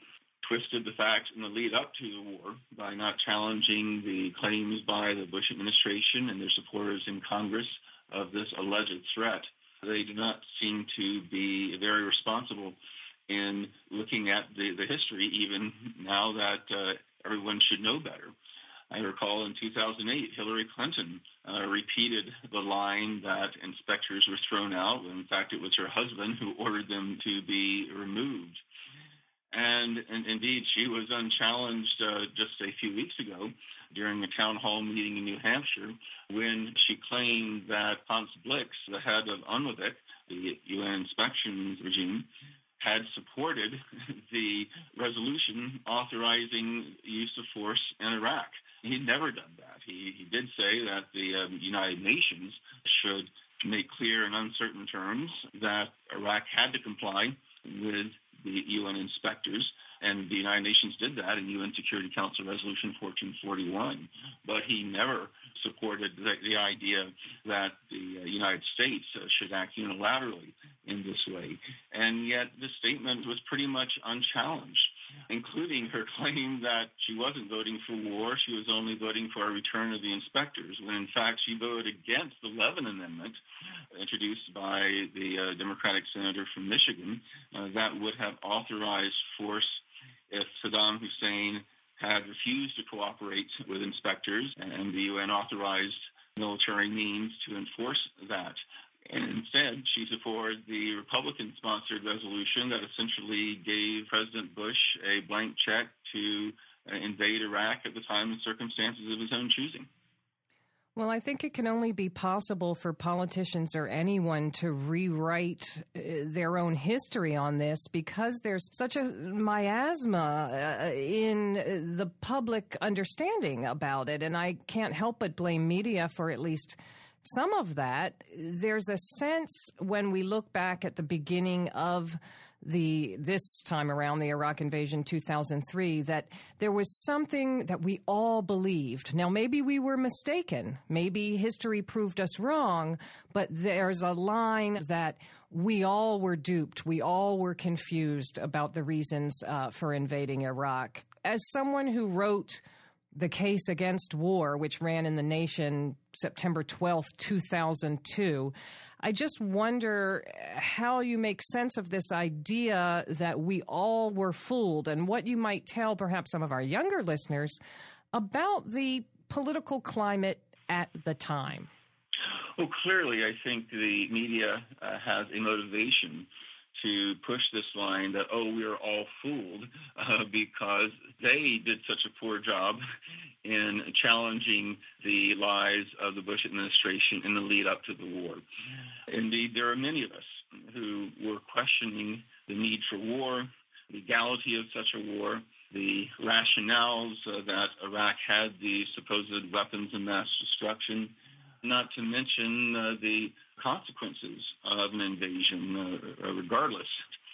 twisted the facts in the lead up to the war by not challenging the claims by the Bush administration and their supporters in Congress of this alleged threat. They do not seem to be very responsible in looking at the history, even now that everyone should know better. I recall in 2008, Hillary Clinton repeated the line that inspectors were thrown out. In fact, it was her husband who ordered them to be removed. And indeed, she was unchallenged just a few weeks ago during a town hall meeting in New Hampshire when she claimed that Hans Blix, the head of UNWVIC, the UN inspections regime, had supported the resolution authorizing use of force in Iraq. He'd never done that. He did say that the United Nations should make clear in uncertain terms that Iraq had to comply with the UN inspectors, and the United Nations did that in UN Security Council Resolution 1441. But he never supported the idea that the United States should act unilaterally in this way. And yet this statement was pretty much unchallenged, including her claim that she wasn't voting for war, she was only voting for a return of the inspectors, when in fact she voted against the Levin Amendment introduced by the Democratic senator from Michigan that would have authorized force if Saddam Hussein had refused to cooperate with inspectors and the UN authorized military means to enforce that. And instead, she supported the Republican-sponsored resolution that essentially gave President Bush a blank check to invade Iraq at the time and circumstances of his own choosing. Well, I think it can only be possible for politicians or anyone to rewrite their own history on this because there's such a miasma in the public understanding about it. And I can't help but blame media for at least some of that. There's a sense when we look back at the beginning of this time around, the Iraq invasion 2003, that there was something that we all believed. Now, maybe we were mistaken. Maybe history proved us wrong, but there's a line that we all were duped. We all were confused about the reasons for invading Iraq. As someone who wrote The Case Against War, which ran in The Nation September 12th, 2002, I just wonder how you make sense of this idea that we all were fooled and what you might tell perhaps some of our younger listeners about the political climate at the time. Well, clearly, I think the media has a motivation to push this line that, we are all fooled because they did such a poor job in challenging the lies of the Bush administration in the lead up to the war. Indeed, there are many of us who were questioning the need for war, the legality of such a war, the rationales that Iraq had the supposed weapons of mass destruction, not to mention the consequences of an invasion, regardless.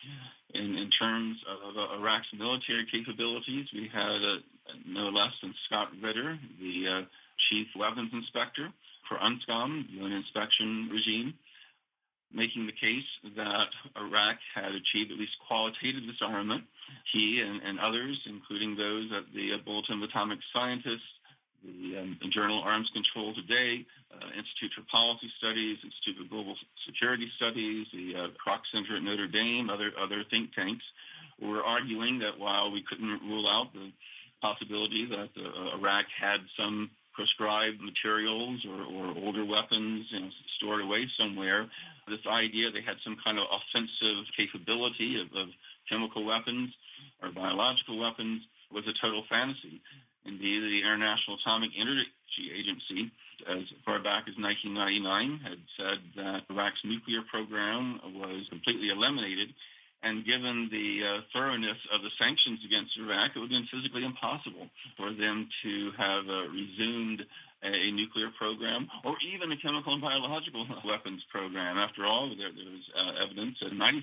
In terms of Iraq's military capabilities, we had no less than Scott Ritter, the chief weapons inspector for UNSCOM, the UN inspection regime, making the case that Iraq had achieved at least qualitative disarmament. He and others, including those at the Bulletin of Atomic Scientists, the Journal Arms Control Today, Institute for Policy Studies, Institute for Global Security Studies, the Kroc Center at Notre Dame, other think tanks, were arguing that while we couldn't rule out the possibility that Iraq had some proscribed materials or older weapons stored away somewhere, this idea they had some kind of offensive capability of chemical weapons or biological weapons was a total fantasy. Indeed, the International Atomic Energy Agency, as far back as 1999, had said that Iraq's nuclear program was completely eliminated, and given the thoroughness of the sanctions against Iraq, it would have been physically impossible for them to have resumed a nuclear program, or even a chemical and biological weapons program. After all, there was evidence that 95%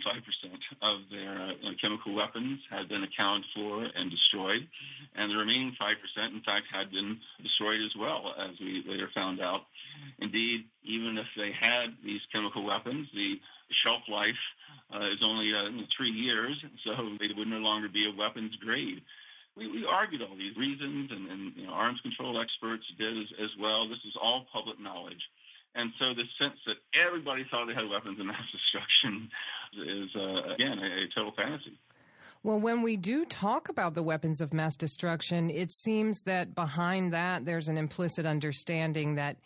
of their chemical weapons had been accounted for and destroyed, and the remaining 5%, in fact, had been destroyed as well, as we later found out. Indeed, even if they had these chemical weapons, the shelf life is only 3 years, so they would no longer be a weapons grade. We argued all these reasons, and arms control experts did as well. This is all public knowledge. And so the sense that everybody thought they had weapons of mass destruction is, again, a total fantasy. Well, when we do talk about the weapons of mass destruction, it seems that behind that there's an implicit understanding that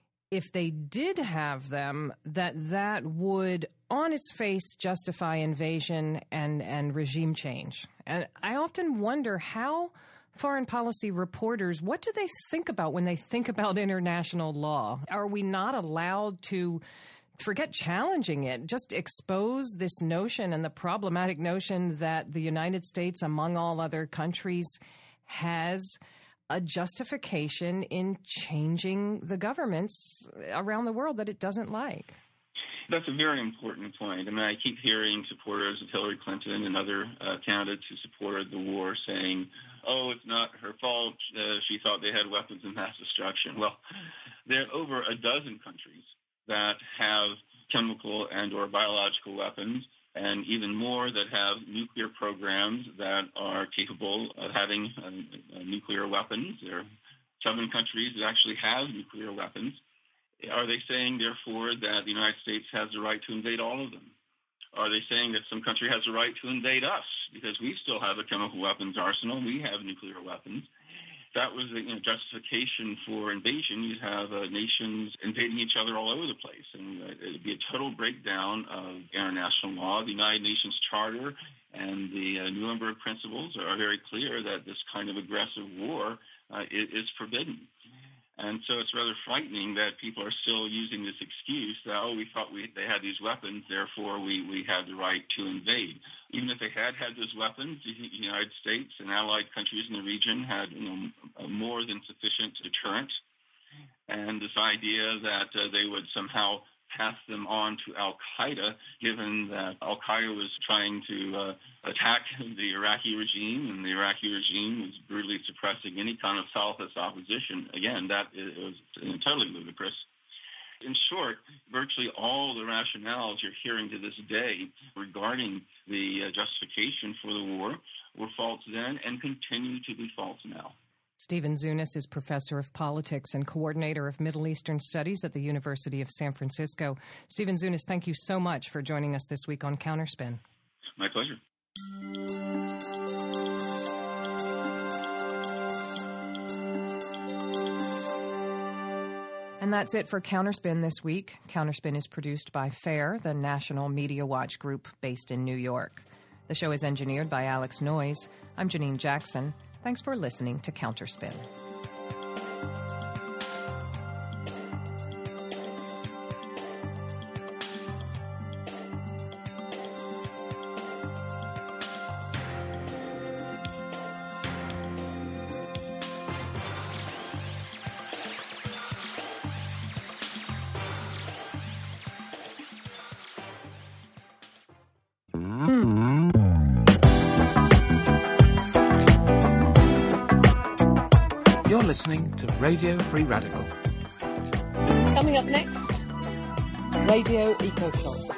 if they did have them, that would, on its face, justify invasion and regime change. And I often wonder how foreign policy reporters, what do they think about when they think about international law? Are we not allowed to, forget challenging it, just expose this notion and the problematic notion that the United States, among all other countries, has a justification in changing the governments around the world that it doesn't like? That's a very important point. I mean, I keep hearing supporters of Hillary Clinton and other candidates who supported the war saying, oh, it's not her fault. She thought they had weapons of mass destruction. Well, there are over a dozen countries that have chemical and or biological weapons, and even more that have nuclear programs that are capable of having nuclear weapons. There are 7 countries that actually have nuclear weapons. Are they saying, therefore, that the United States has the right to invade all of them? Are they saying that some country has the right to invade us because we still have a chemical weapons arsenal, we have nuclear weapons? If that was the justification for invasion, you'd have nations invading each other all over the place, and it would be a total breakdown of international law. The United Nations Charter and the Nuremberg Principles are very clear that this kind of aggressive war is forbidden. And so it's rather frightening that people are still using this excuse that, we thought they had these weapons, therefore we had the right to invade. Even if they had those weapons, the United States and allied countries in the region had a more than sufficient deterrent. And this idea that they would somehow pass them on to al-Qaeda, given that al-Qaeda was trying to attack the Iraqi regime, and the Iraqi regime was brutally suppressing any kind of Salafist opposition. Again, that was totally ludicrous. In short, virtually all the rationales you're hearing to this day regarding the justification for the war were false then and continue to be false now. Stephen Zunes is professor of politics and coordinator of Middle Eastern Studies at the University of San Francisco. Stephen Zunes, thank you so much for joining us this week on Counterspin. My pleasure. And that's it for Counterspin this week. Counterspin is produced by FAIR, the National Media Watch group based in New York. The show is engineered by Alex Noyes. I'm Janine Jackson. Thanks for listening to Counterspin. You're listening to Radio Free Radical. Coming up next, Radio EcoShock.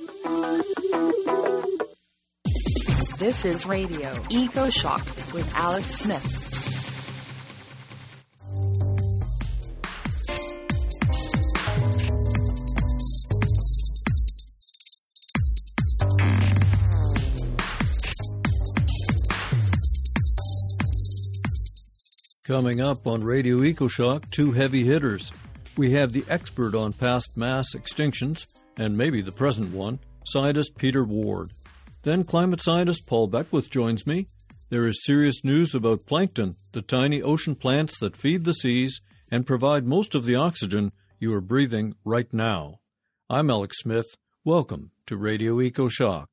This is Radio EcoShock with Alex Smith. Coming up on Radio EcoShock, 2 heavy hitters. We have the expert on past mass extinctions, and maybe the present one, scientist Peter Ward. Then climate scientist Paul Beckwith joins me. There is serious news about plankton, the tiny ocean plants that feed the seas and provide most of the oxygen you are breathing right now. I'm Alex Smith. Welcome to Radio EcoShock.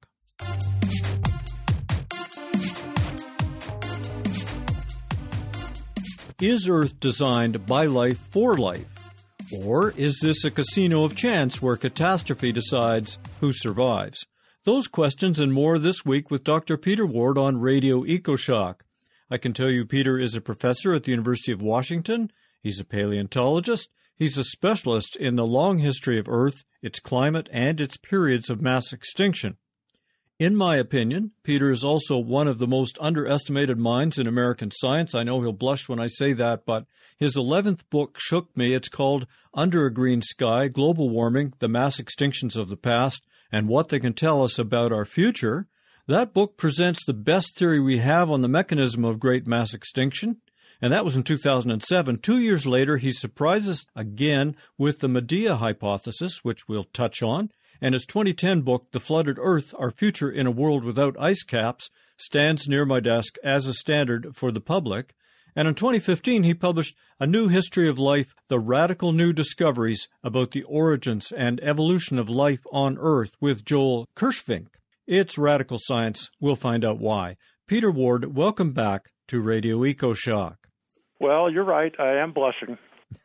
Is Earth designed by life for life? Or is this a casino of chance where catastrophe decides who survives? Those questions and more this week with Dr. Peter Ward on Radio EcoShock. I can tell you Peter is a professor at the University of Washington. He's a paleontologist. He's a specialist in the long history of Earth, its climate, and its periods of mass extinction. In my opinion, Peter is also one of the most underestimated minds in American science. I know he'll blush when I say that, but his 11th book shook me. It's called Under a Green Sky, Global Warming, the Mass Extinctions of the Past, and What They Can Tell Us About Our Future. That book presents the best theory we have on the mechanism of great mass extinction, and that was in 2007. 2 years later, he surprises again with the Medea hypothesis, which we'll touch on, and his 2010 book, The Flooded Earth, Our Future in a World Without Ice Caps, stands near my desk as a standard for the public. And in 2015, he published A New History of Life, The Radical New Discoveries About the Origins and Evolution of Life on Earth with Joel Kirschvink. It's radical science. We'll find out why. Peter Ward, welcome back to Radio EcoShock. Well, you're right. I am blushing.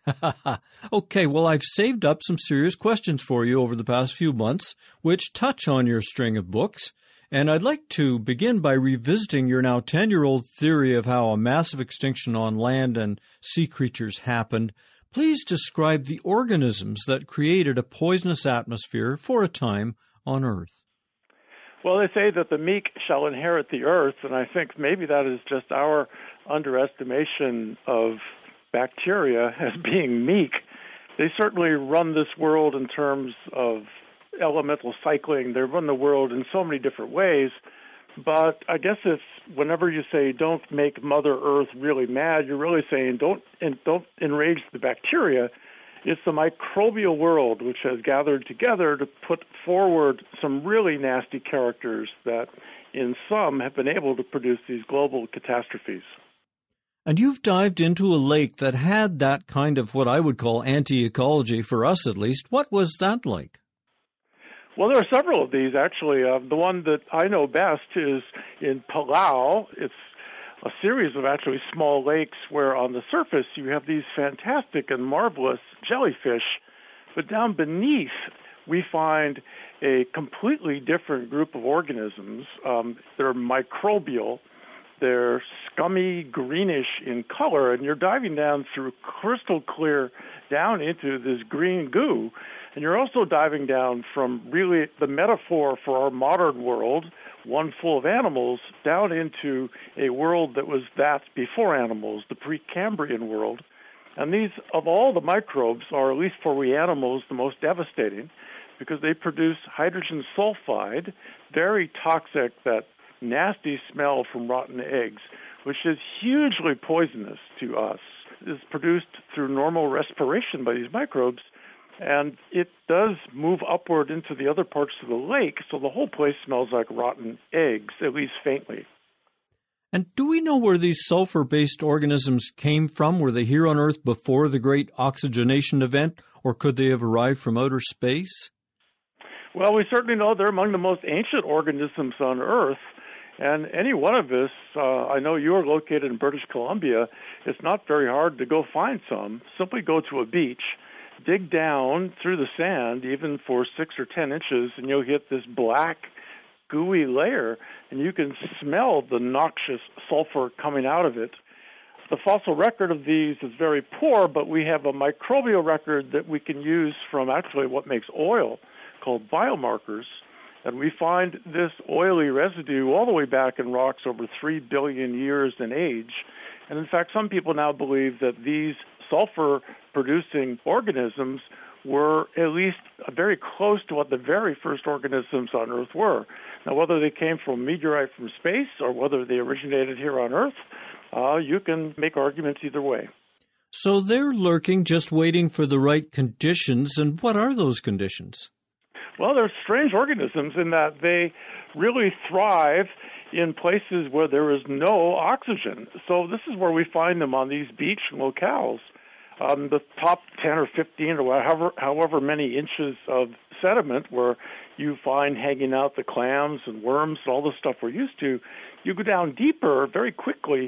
Okay, well, I've saved up some serious questions for you over the past few months, which touch on your string of books. And I'd like to begin by revisiting your now 10-year-old theory of how a massive extinction on land and sea creatures happened. Please describe the organisms that created a poisonous atmosphere for a time on Earth. Well, they say that the meek shall inherit the earth, and I think maybe that is just our underestimation of bacteria as being meek. They certainly run this world in terms of elemental cycling. They run the world in so many different ways. But I guess it's whenever you say don't make Mother Earth really mad, you're really saying don't enrage the bacteria. It's the microbial world which has gathered together to put forward some really nasty characters that in some have been able to produce these global catastrophes. And you've dived into a lake that had that kind of what I would call anti-ecology, for us at least. What was that like? Well, there are several of these, actually. The one that I know best is in Palau. It's a series of actually small lakes where on the surface you have these fantastic and marvelous jellyfish, but down beneath we find a completely different group of organisms. They're microbial. They're scummy greenish in color, and you're diving down through crystal clear down into this green goo. And you're also diving down from really the metaphor for our modern world, one full of animals, down into a world that was that before animals, the Precambrian world. And these, of all the microbes, are, at least for we animals, the most devastating because they produce hydrogen sulfide, very toxic, that nasty smell from rotten eggs, which is hugely poisonous to us. It's produced through normal respiration by these microbes, and it does move upward into the other parts of the lake, so the whole place smells like rotten eggs, at least faintly. And do we know where these sulfur-based organisms came from? Were they here on Earth before the great oxygenation event, or could they have arrived from outer space? Well, we certainly know they're among the most ancient organisms on Earth. And any one of us, I know you're located in British Columbia, it's not very hard to go find some. Simply go to a beach, dig down through the sand, even for 6 or 10 inches, and you'll hit this black, gooey layer, and you can smell the noxious sulfur coming out of it. The fossil record of these is very poor, but we have a microbial record that we can use from actually what makes oil, called biomarkers. And we find this oily residue all the way back in rocks over 3 billion years in age. And in fact, some people now believe that these sulfur-producing organisms were at least very close to what the very first organisms on Earth were. Now, whether they came from a meteorite from space or whether they originated here on Earth, you can make arguments either way. So they're lurking, just waiting for the right conditions. And what are those conditions? Well, they're strange organisms in that they really thrive in places where there is no oxygen. So this is where we find them on these beach locales. The top 10 or 15 or however many inches of sediment where you find hanging out the clams and worms and all the stuff we're used to, you go down deeper very quickly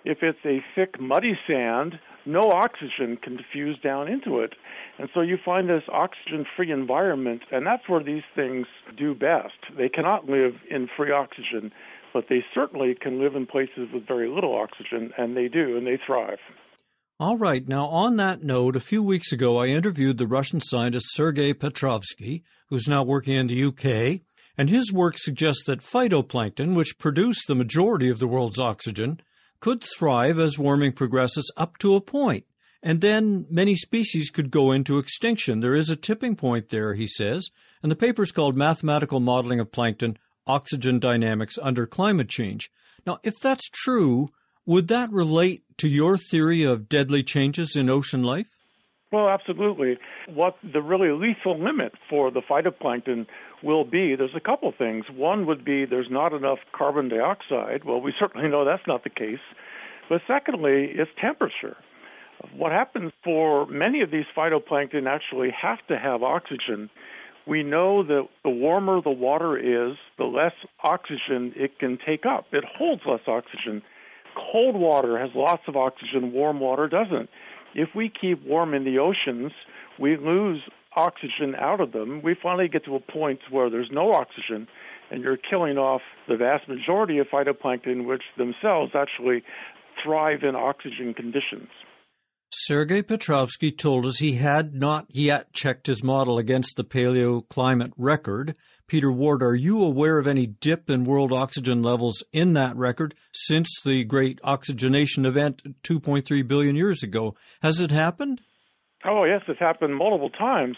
If it's a thick, muddy sand, no oxygen can diffuse down into it. And so you find this oxygen-free environment, and that's where these things do best. They cannot live in free oxygen, but they certainly can live in places with very little oxygen, and they do, and they thrive. All right. Now, on that note, a few weeks ago, I interviewed the Russian scientist Sergei Petrovsky, who's now working in the UK, and his work suggests that phytoplankton, which produce the majority of the world's oxygen, could thrive as warming progresses up to a point, and then many species could go into extinction. There is a tipping point there, he says, and the paper is called Mathematical Modeling of Plankton, Oxygen Dynamics Under Climate Change. Now, if that's true, would that relate to your theory of deadly changes in ocean life? Well, absolutely. What the really lethal limit for the phytoplankton will be, there's a couple things. One would be there's not enough carbon dioxide. Well, we certainly know that's not the case. But secondly, it's temperature. What happens for many of these phytoplankton actually have to have oxygen. We know that the warmer the water is, the less oxygen it can take up. It holds less oxygen. Cold water has lots of oxygen, warm water doesn't. If we keep warm in the oceans, we lose oxygen out of them. We finally get to a point where there's no oxygen, and you're killing off the vast majority of phytoplankton, which themselves actually thrive in oxygen conditions. Sergei Petrovsky told us he had not yet checked his model against the paleoclimate record. Peter Ward, are you aware of any dip in world oxygen levels in that record since the great oxygenation event 2.3 billion years ago? Has it happened? Oh, yes, it's happened multiple times.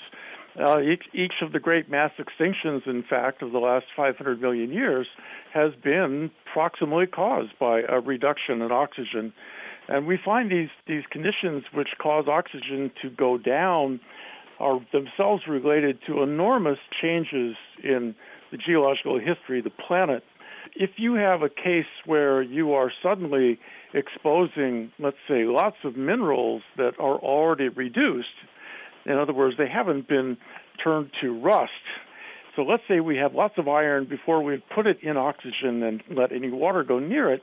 Each of the great mass extinctions, in fact, of the last 500 million years has been proximally caused by a reduction in oxygen. And we find these conditions which cause oxygen to go down are themselves related to enormous changes in the geological history of the planet. If you have a case where you are suddenly exposing, let's say, lots of minerals that are already reduced, in other words, they haven't been turned to rust. So let's say we have lots of iron before we put it in oxygen and let any water go near it.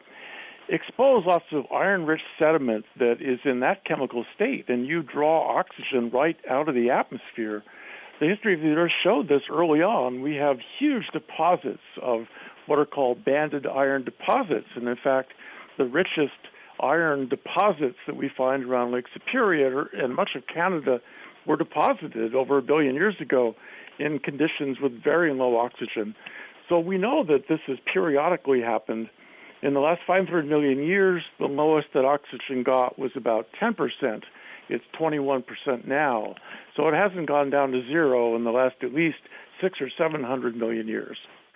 Expose lots of iron-rich sediment that is in that chemical state, and you draw oxygen right out of the atmosphere. The history of the Earth showed this early on. We have huge deposits of what are called banded iron deposits, and in fact, the richest iron deposits that we find around Lake Superior and much of Canada were deposited over 1 billion years ago in conditions with very low oxygen. So we know that this has periodically happened. In the last 500 million years, the lowest that oxygen got was about 10%. It's 21% now. So it hasn't gone down to zero in the last at least 600 or 700 million years.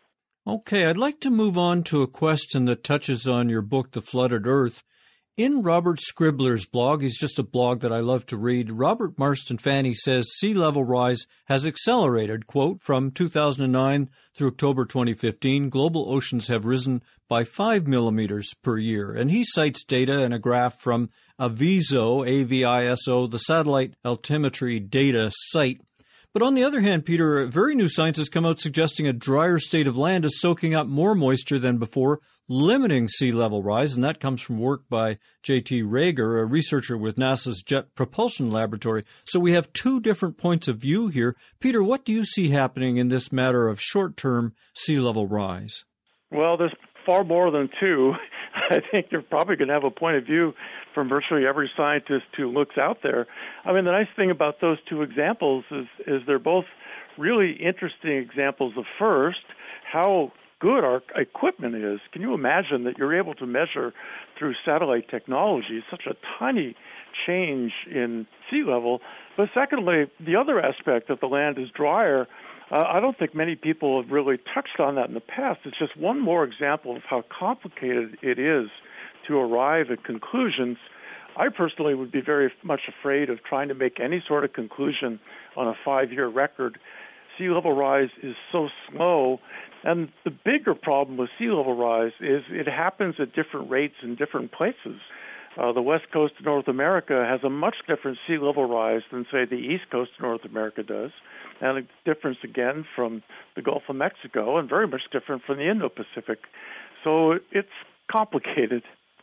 Okay, I'd like to move on to a question that touches on your book, The Flooded Earth. In Robert Scribbler's blog, he's just a blog that I love to read, Robert Marston Fanny says sea level rise has accelerated, quote, from 2009 through October 2015, global oceans have risen by 5 millimeters per year. And he cites data and a graph from AVISO, A-V-I-S-O, the satellite altimetry data site. But on the other hand, Peter, very new science has come out suggesting a drier state of land is soaking up more moisture than before, limiting sea level rise, and that comes from work by J.T. Rager, a researcher with NASA's Jet Propulsion Laboratory. So we have two different points of view here. Peter, what do you see happening in this matter of short-term sea level rise? Well, there's far more than two. I think you're probably going to have a point of view from virtually every scientist who looks out there. I mean, the nice thing about those two examples is they're both really interesting examples of, first, how good our equipment is. Can you imagine that you're able to measure through satellite technology such a tiny change in sea level? But secondly, the other aspect that the land is drier, I don't think many people have really touched on that in the past. It's just one more example of how complicated it is to arrive at conclusions. I personally would be very much afraid of trying to make any sort of conclusion on a 5-year record. Sea level rise is so slow, and the bigger problem with sea level rise is it happens at different rates in different places. The west coast of North America has a much different sea level rise than, say, the east coast of North America does, and a difference, again, from the Gulf of Mexico, and very much different from the Indo-Pacific. So it's complicated.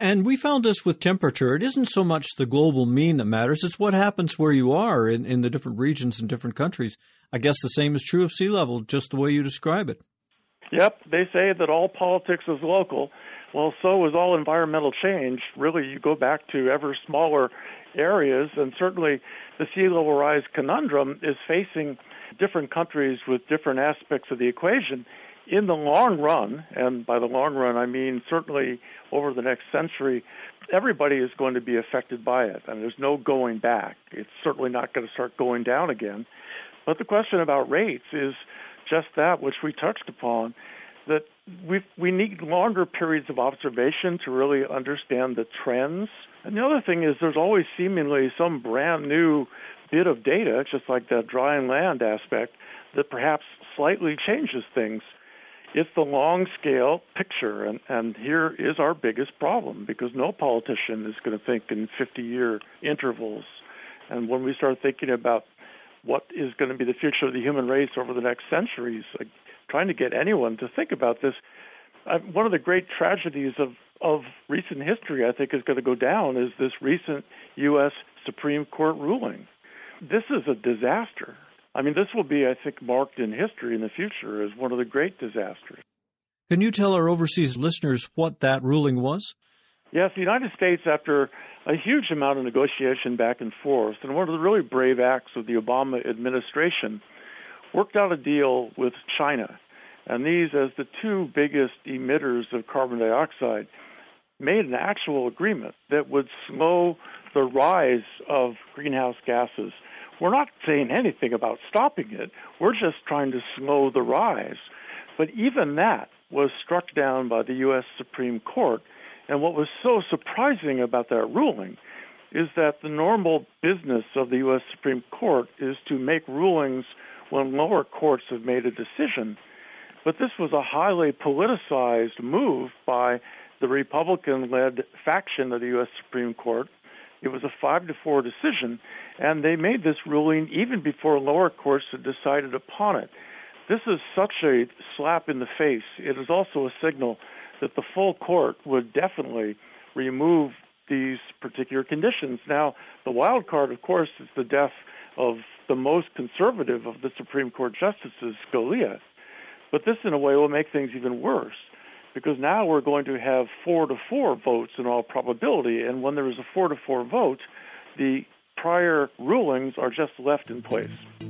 And we found this with temperature. It isn't so much the global mean that matters. It's what happens where you are in the different regions and different countries. I guess the same is true of sea level, just the way you describe it. Yep, they say that all politics is local. Well, so is all environmental change. Really, you go back to ever smaller areas, and certainly the sea level rise conundrum is facing different countries with different aspects of the equation. In the long run, and by the long run I mean certainly over the next century, everybody is going to be affected by it, and there's no going back. It's certainly not going to start going down again. But the question about rates is just that which we touched upon, that we need longer periods of observation to really understand the trends. And the other thing is there's always seemingly some brand new bit of data, just like that dry and land aspect, that perhaps slightly changes things. It's the long-scale picture, and here is our biggest problem, because no politician is going to think in 50-year intervals. And when we start thinking about what is going to be the future of the human race over the next centuries, like trying to get anyone to think about this, one of the great tragedies of recent history, I think, is going to go down is this recent U.S. Supreme Court ruling. This is a disaster. I mean, this will be, I think, marked in history in the future as one of the great disasters. Can you tell our overseas listeners what that ruling was? Yes, the United States, after a huge amount of negotiation back and forth, and one of the really brave acts of the Obama administration, worked out a deal with China. And these, as the two biggest emitters of carbon dioxide, made an actual agreement that would slow the rise of greenhouse gases. We're not saying anything about stopping it. We're just trying to slow the rise. But even that was struck down by the U.S. Supreme Court. And what was so surprising about that ruling is that the normal business of the U.S. Supreme Court is to make rulings when lower courts have made a decision. But this was a highly politicized move by the Republican-led faction of the U.S. Supreme Court. It was a 5-4 decision, and they made this ruling even before lower courts had decided upon it. This is such a slap in the face. It is also a signal that the full court would definitely remove these particular conditions. Now, the wild card, of course, is the death of the most conservative of the Supreme Court justices, Scalia. But this, in a way, will make things even worse, because now we're going to have 4-4 votes in all probability, and when there is a 4-4 vote, the prior rulings are just left in place.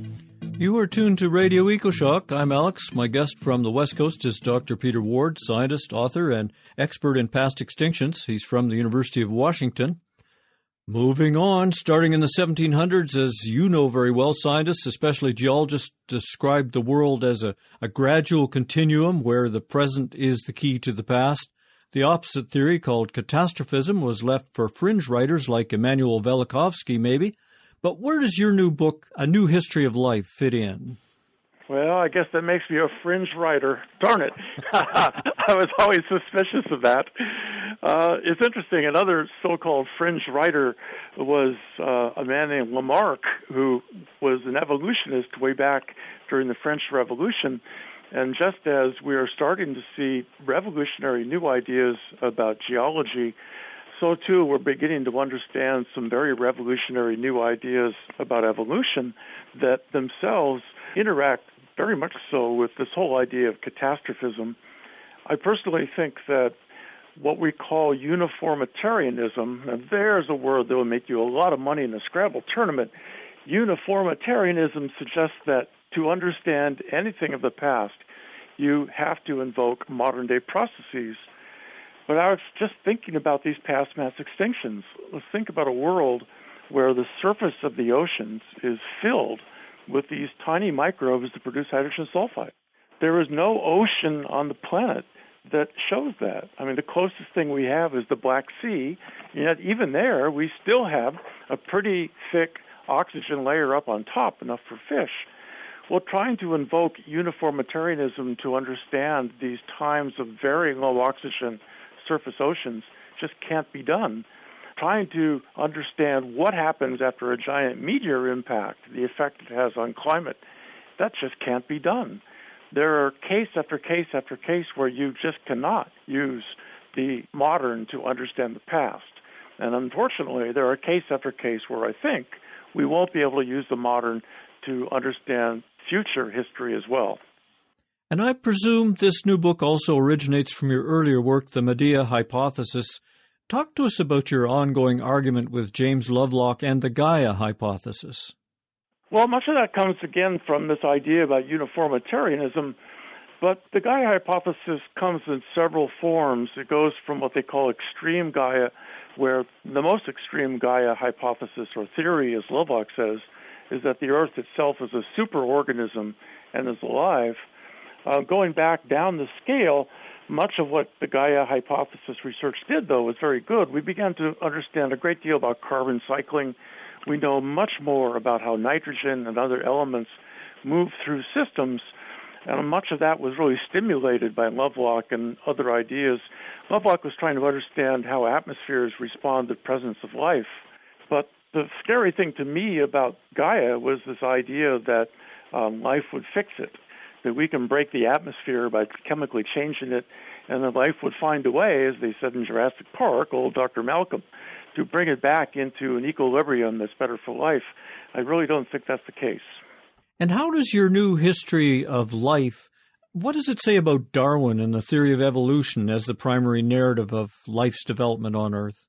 You are tuned to Radio EcoShock. I'm Alex. My guest from the West Coast is Dr. Peter Ward, scientist, author, and expert in past extinctions. He's from the University of Washington. Moving on, starting in the 1700s, as you know very well, scientists, especially geologists, described the world as a gradual continuum where the present is the key to the past. The opposite theory, called catastrophism, was left for fringe writers like Immanuel Velikovsky, maybe. But where does your new book, A New History of Life, fit in? Well, I guess that makes me a fringe writer. Darn it. I was always suspicious of that. It's interesting. Another so-called fringe writer was a man named Lamarck, who was an evolutionist way back during the French Revolution. And just as we are starting to see revolutionary new ideas about geology, so too we're beginning to understand some very revolutionary new ideas about evolution that themselves interact very much so with this whole idea of catastrophism. I personally think that what we call uniformitarianism, and there's a word that will make you a lot of money in a Scrabble tournament. Uniformitarianism suggests that to understand anything of the past, you have to invoke modern-day processes. But I was just thinking about these past mass extinctions. Let's think about a world where the surface of the oceans is filled with these tiny microbes that produce hydrogen sulfide. There is no ocean on the planet that shows that. I mean, the closest thing we have is the Black Sea, and yet even there we still have a pretty thick oxygen layer up on top, enough for fish. Well, trying to invoke uniformitarianism to understand these times of very low oxygen surface oceans just can't be done. Trying to understand what happens after a giant meteor impact, the effect it has on climate, that just can't be done. There are case after case after case where you just cannot use the modern to understand the past. And unfortunately, there are case after case where I think we won't be able to use the modern to understand future history as well. And I presume this new book also originates from your earlier work, The Medea Hypothesis. Talk to us about your ongoing argument with James Lovelock and the Gaia hypothesis. Well, much of that comes again from this idea about uniformitarianism, but the Gaia hypothesis comes in several forms. It goes from what they call extreme Gaia, where the most extreme Gaia hypothesis or theory, as Lovelock says, is that the Earth itself is a superorganism and is alive. Going back down the scale, much of what the Gaia hypothesis research did, though, was very good. We began to understand a great deal about carbon cycling. We know much more about how nitrogen and other elements move through systems, and much of that was really stimulated by Lovelock and other ideas. Lovelock was trying to understand how atmospheres respond to the presence of life. But the scary thing to me about Gaia was this idea that life would fix it, that we can break the atmosphere by chemically changing it, and that life would find a way, as they said in Jurassic Park, old Dr. Malcolm, to bring it back into an equilibrium that's better for life. I really don't think that's the case. And how does your new history of life, what does it say about Darwin and the theory of evolution as the primary narrative of life's development on Earth?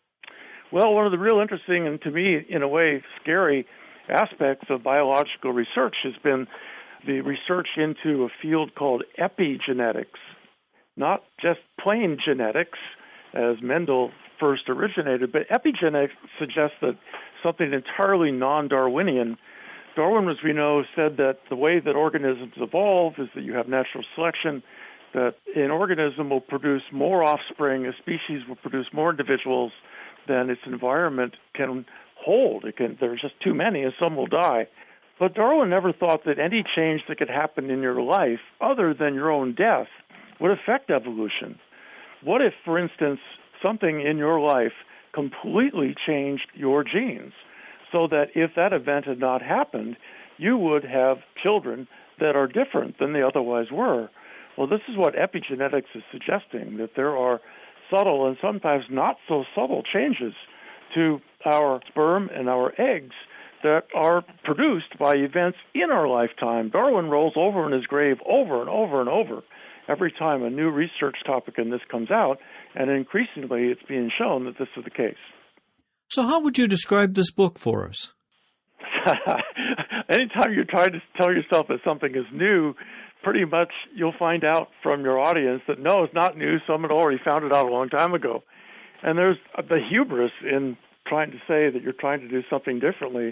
Well, one of the real interesting and, to me, in a way, scary aspects of biological research has been the research into a field called epigenetics, not just plain genetics, as Mendel first originated, but epigenetics suggests that something entirely non-Darwinian. Darwin, as we know, said that the way that organisms evolve is that you have natural selection, that an organism will produce more offspring, a species will produce more individuals than its environment can hold. There's just too many, and some will die. But Darwin never thought that any change that could happen in your life, other than your own death, would affect evolution. What if, for instance, something in your life completely changed your genes, so that if that event had not happened, you would have children that are different than they otherwise were? Well, this is what epigenetics is suggesting, that there are subtle and sometimes not so subtle changes to our sperm and our eggs that are produced by events in our lifetime. Darwin rolls over in his grave over and over and over every time a new research topic in this comes out, and increasingly it's being shown that this is the case. So how would you describe this book for us? Anytime you try to tell yourself that something is new, pretty much you'll find out from your audience that no, it's not new. Someone had already found it out a long time ago. And there's the hubris in trying to say that you're trying to do something differently.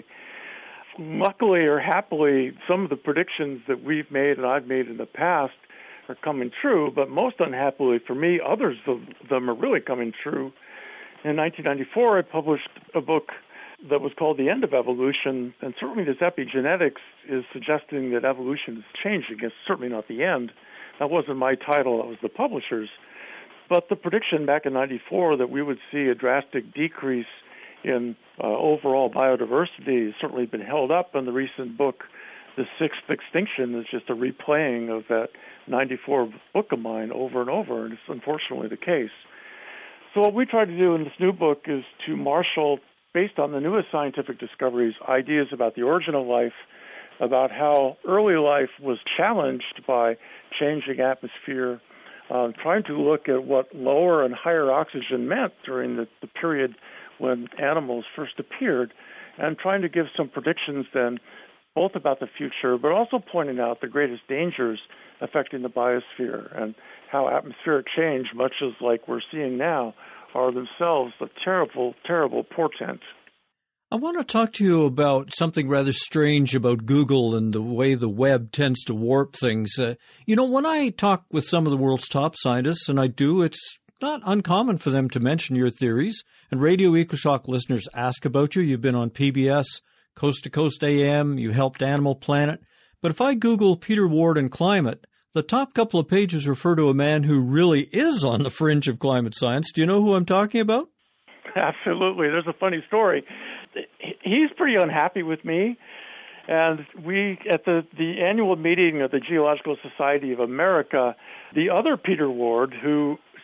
Luckily or happily, some of the predictions that we've made and I've made in the past are coming true, but most unhappily for me, others of them are really coming true. In 1994, I published a book that was called The End of Evolution, and certainly this epigenetics is suggesting that evolution is changing. It's certainly not the end. That wasn't my title, that was the publisher's. But the prediction back in 94 that we would see a drastic decrease in overall biodiversity has certainly been held up in the recent book. The Sixth Extinction is just a replaying of that 94 book of mine over and over, and it's unfortunately the case. So what we try to do in this new book is to marshal, based on the newest scientific discoveries, ideas about the origin of life, about how early life was challenged by changing atmosphere, trying to look at what lower and higher oxygen meant during the period when animals first appeared, and trying to give some predictions then both about the future, but also pointing out the greatest dangers affecting the biosphere and how atmospheric change, much as like we're seeing now, are themselves a terrible, terrible portent. I want to talk to you about something rather strange about Google and the way the web tends to warp things. When I talk with some of the world's top scientists, and I do, it's not uncommon for them to mention your theories, and Radio EcoShock listeners ask about you. You've been on PBS, Coast to Coast AM, you helped Animal Planet. But if I Google Peter Ward and climate, the top couple of pages refer to a man who really is on the fringe of climate science. Do you know who I'm talking about? Absolutely. There's a funny story. He's pretty unhappy with me, and we, at the annual meeting of the Geological Society of America, the other Peter Ward, who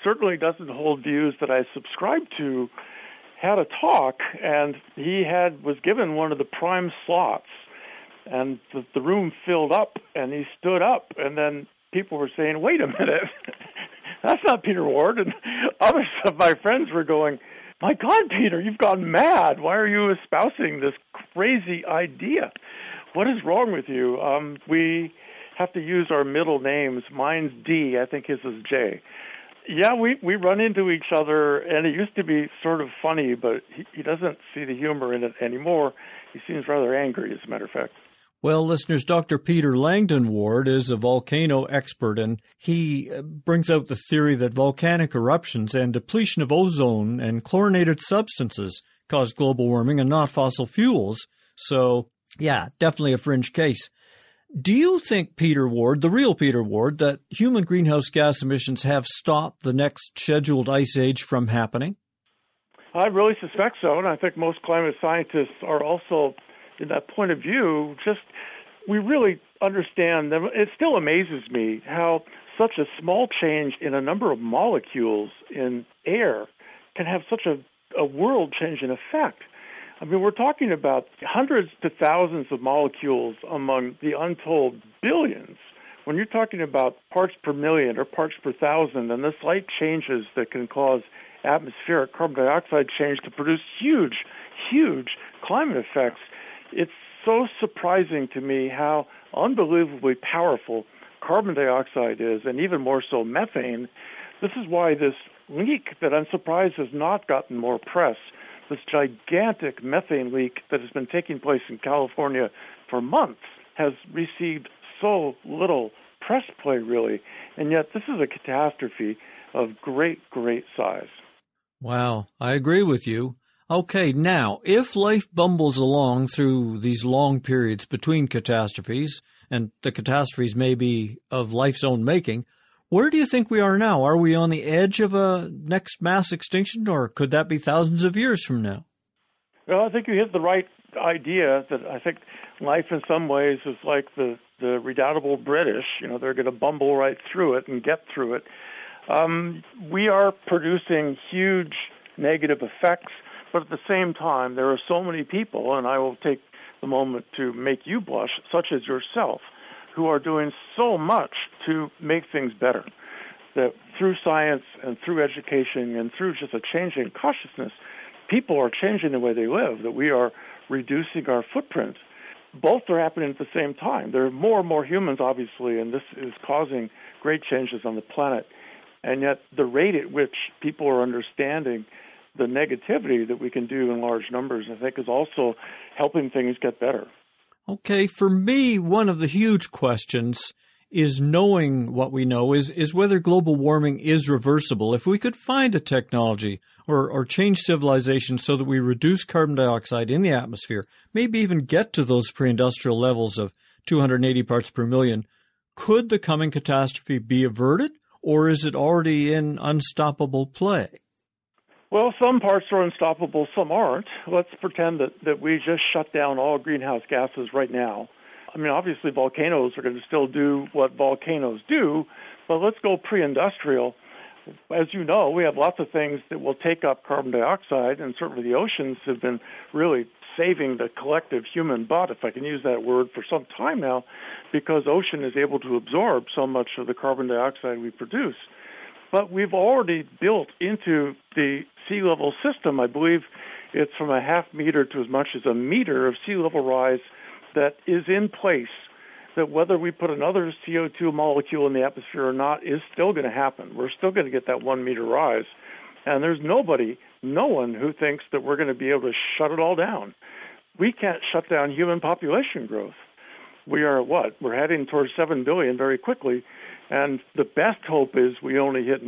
certainly doesn't hold views that I subscribe to, had a talk, and he was given one of the prime slots, and the room filled up, and he stood up, and then people were saying, wait a minute, that's not Peter Ward, and others of my friends were going, my God, Peter, you've gone mad. Why are you espousing this crazy idea? What is wrong with you? We have to use our middle names. Mine's D. I think his is J. Yeah, we run into each other, and it used to be sort of funny, but he doesn't see the humor in it anymore. He seems rather angry, as a matter of fact. Well, listeners, Dr. Peter Langdon Ward is a volcano expert, and he brings out the theory that volcanic eruptions and depletion of ozone and chlorinated substances cause global warming and not fossil fuels. So, yeah, definitely a fringe case. Do you think, Peter Ward, the real Peter Ward, that human greenhouse gas emissions have stopped the next scheduled ice age from happening? I really suspect so, and I think most climate scientists are also in that point of view. We really understand them. It still amazes me how such a small change in a number of molecules in air can have such a world-changing effect. I mean, we're talking about hundreds to thousands of molecules among the untold billions. When you're talking about parts per million or parts per thousand, and the slight changes that can cause atmospheric carbon dioxide change to produce huge, huge climate effects, it's so surprising to me how unbelievably powerful carbon dioxide is, and even more so methane. This is why this leak that I'm surprised has not gotten more press, this gigantic methane leak that has been taking place in California for months, has received so little press play, really. And yet this is a catastrophe of great, great size. Wow, I agree with you. Okay, now, if life bumbles along through these long periods between catastrophes, and the catastrophes may be of life's own making, where do you think we are now? Are we on the edge of a next mass extinction, or could that be thousands of years from now? Well, I think you hit the right idea that I think life in some ways is like the redoubtable British. They're going to bumble right through it and get through it. We are producing huge negative effects, but at the same time, there are so many people, and I will take the moment to make you blush, such as yourself, who are doing so much to make things better. That through science and through education and through just a change in consciousness, people are changing the way they live, that we are reducing our footprint. Both are happening at the same time. There are more and more humans, obviously, and this is causing great changes on the planet. And yet the rate at which people are understanding the negativity that we can do in large numbers, I think, is also helping things get better. Okay, for me, one of the huge questions is knowing what we know is whether global warming is reversible. If we could find a technology or change civilization so that we reduce carbon dioxide in the atmosphere, maybe even get to those pre-industrial levels of 280 parts per million, could the coming catastrophe be averted, or is it already in unstoppable play? Well, some parts are unstoppable, some aren't. Let's pretend that we just shut down all greenhouse gases right now. I mean, obviously volcanoes are going to still do what volcanoes do, but let's go pre-industrial. As you know, we have lots of things that will take up carbon dioxide, and certainly the oceans have been really saving the collective human butt, if I can use that word, for some time now, because ocean is able to absorb so much of the carbon dioxide we produce. But we've already built into the sea level system, I believe it's from a half meter to as much as a meter of sea level rise that is in place, that whether we put another CO2 molecule in the atmosphere or not is still going to happen. We're still going to get that 1 meter rise. And there's no one who thinks that we're going to be able to shut it all down. We can't shut down human population growth. We are We're heading towards 7 billion very quickly. And the best hope is we only hit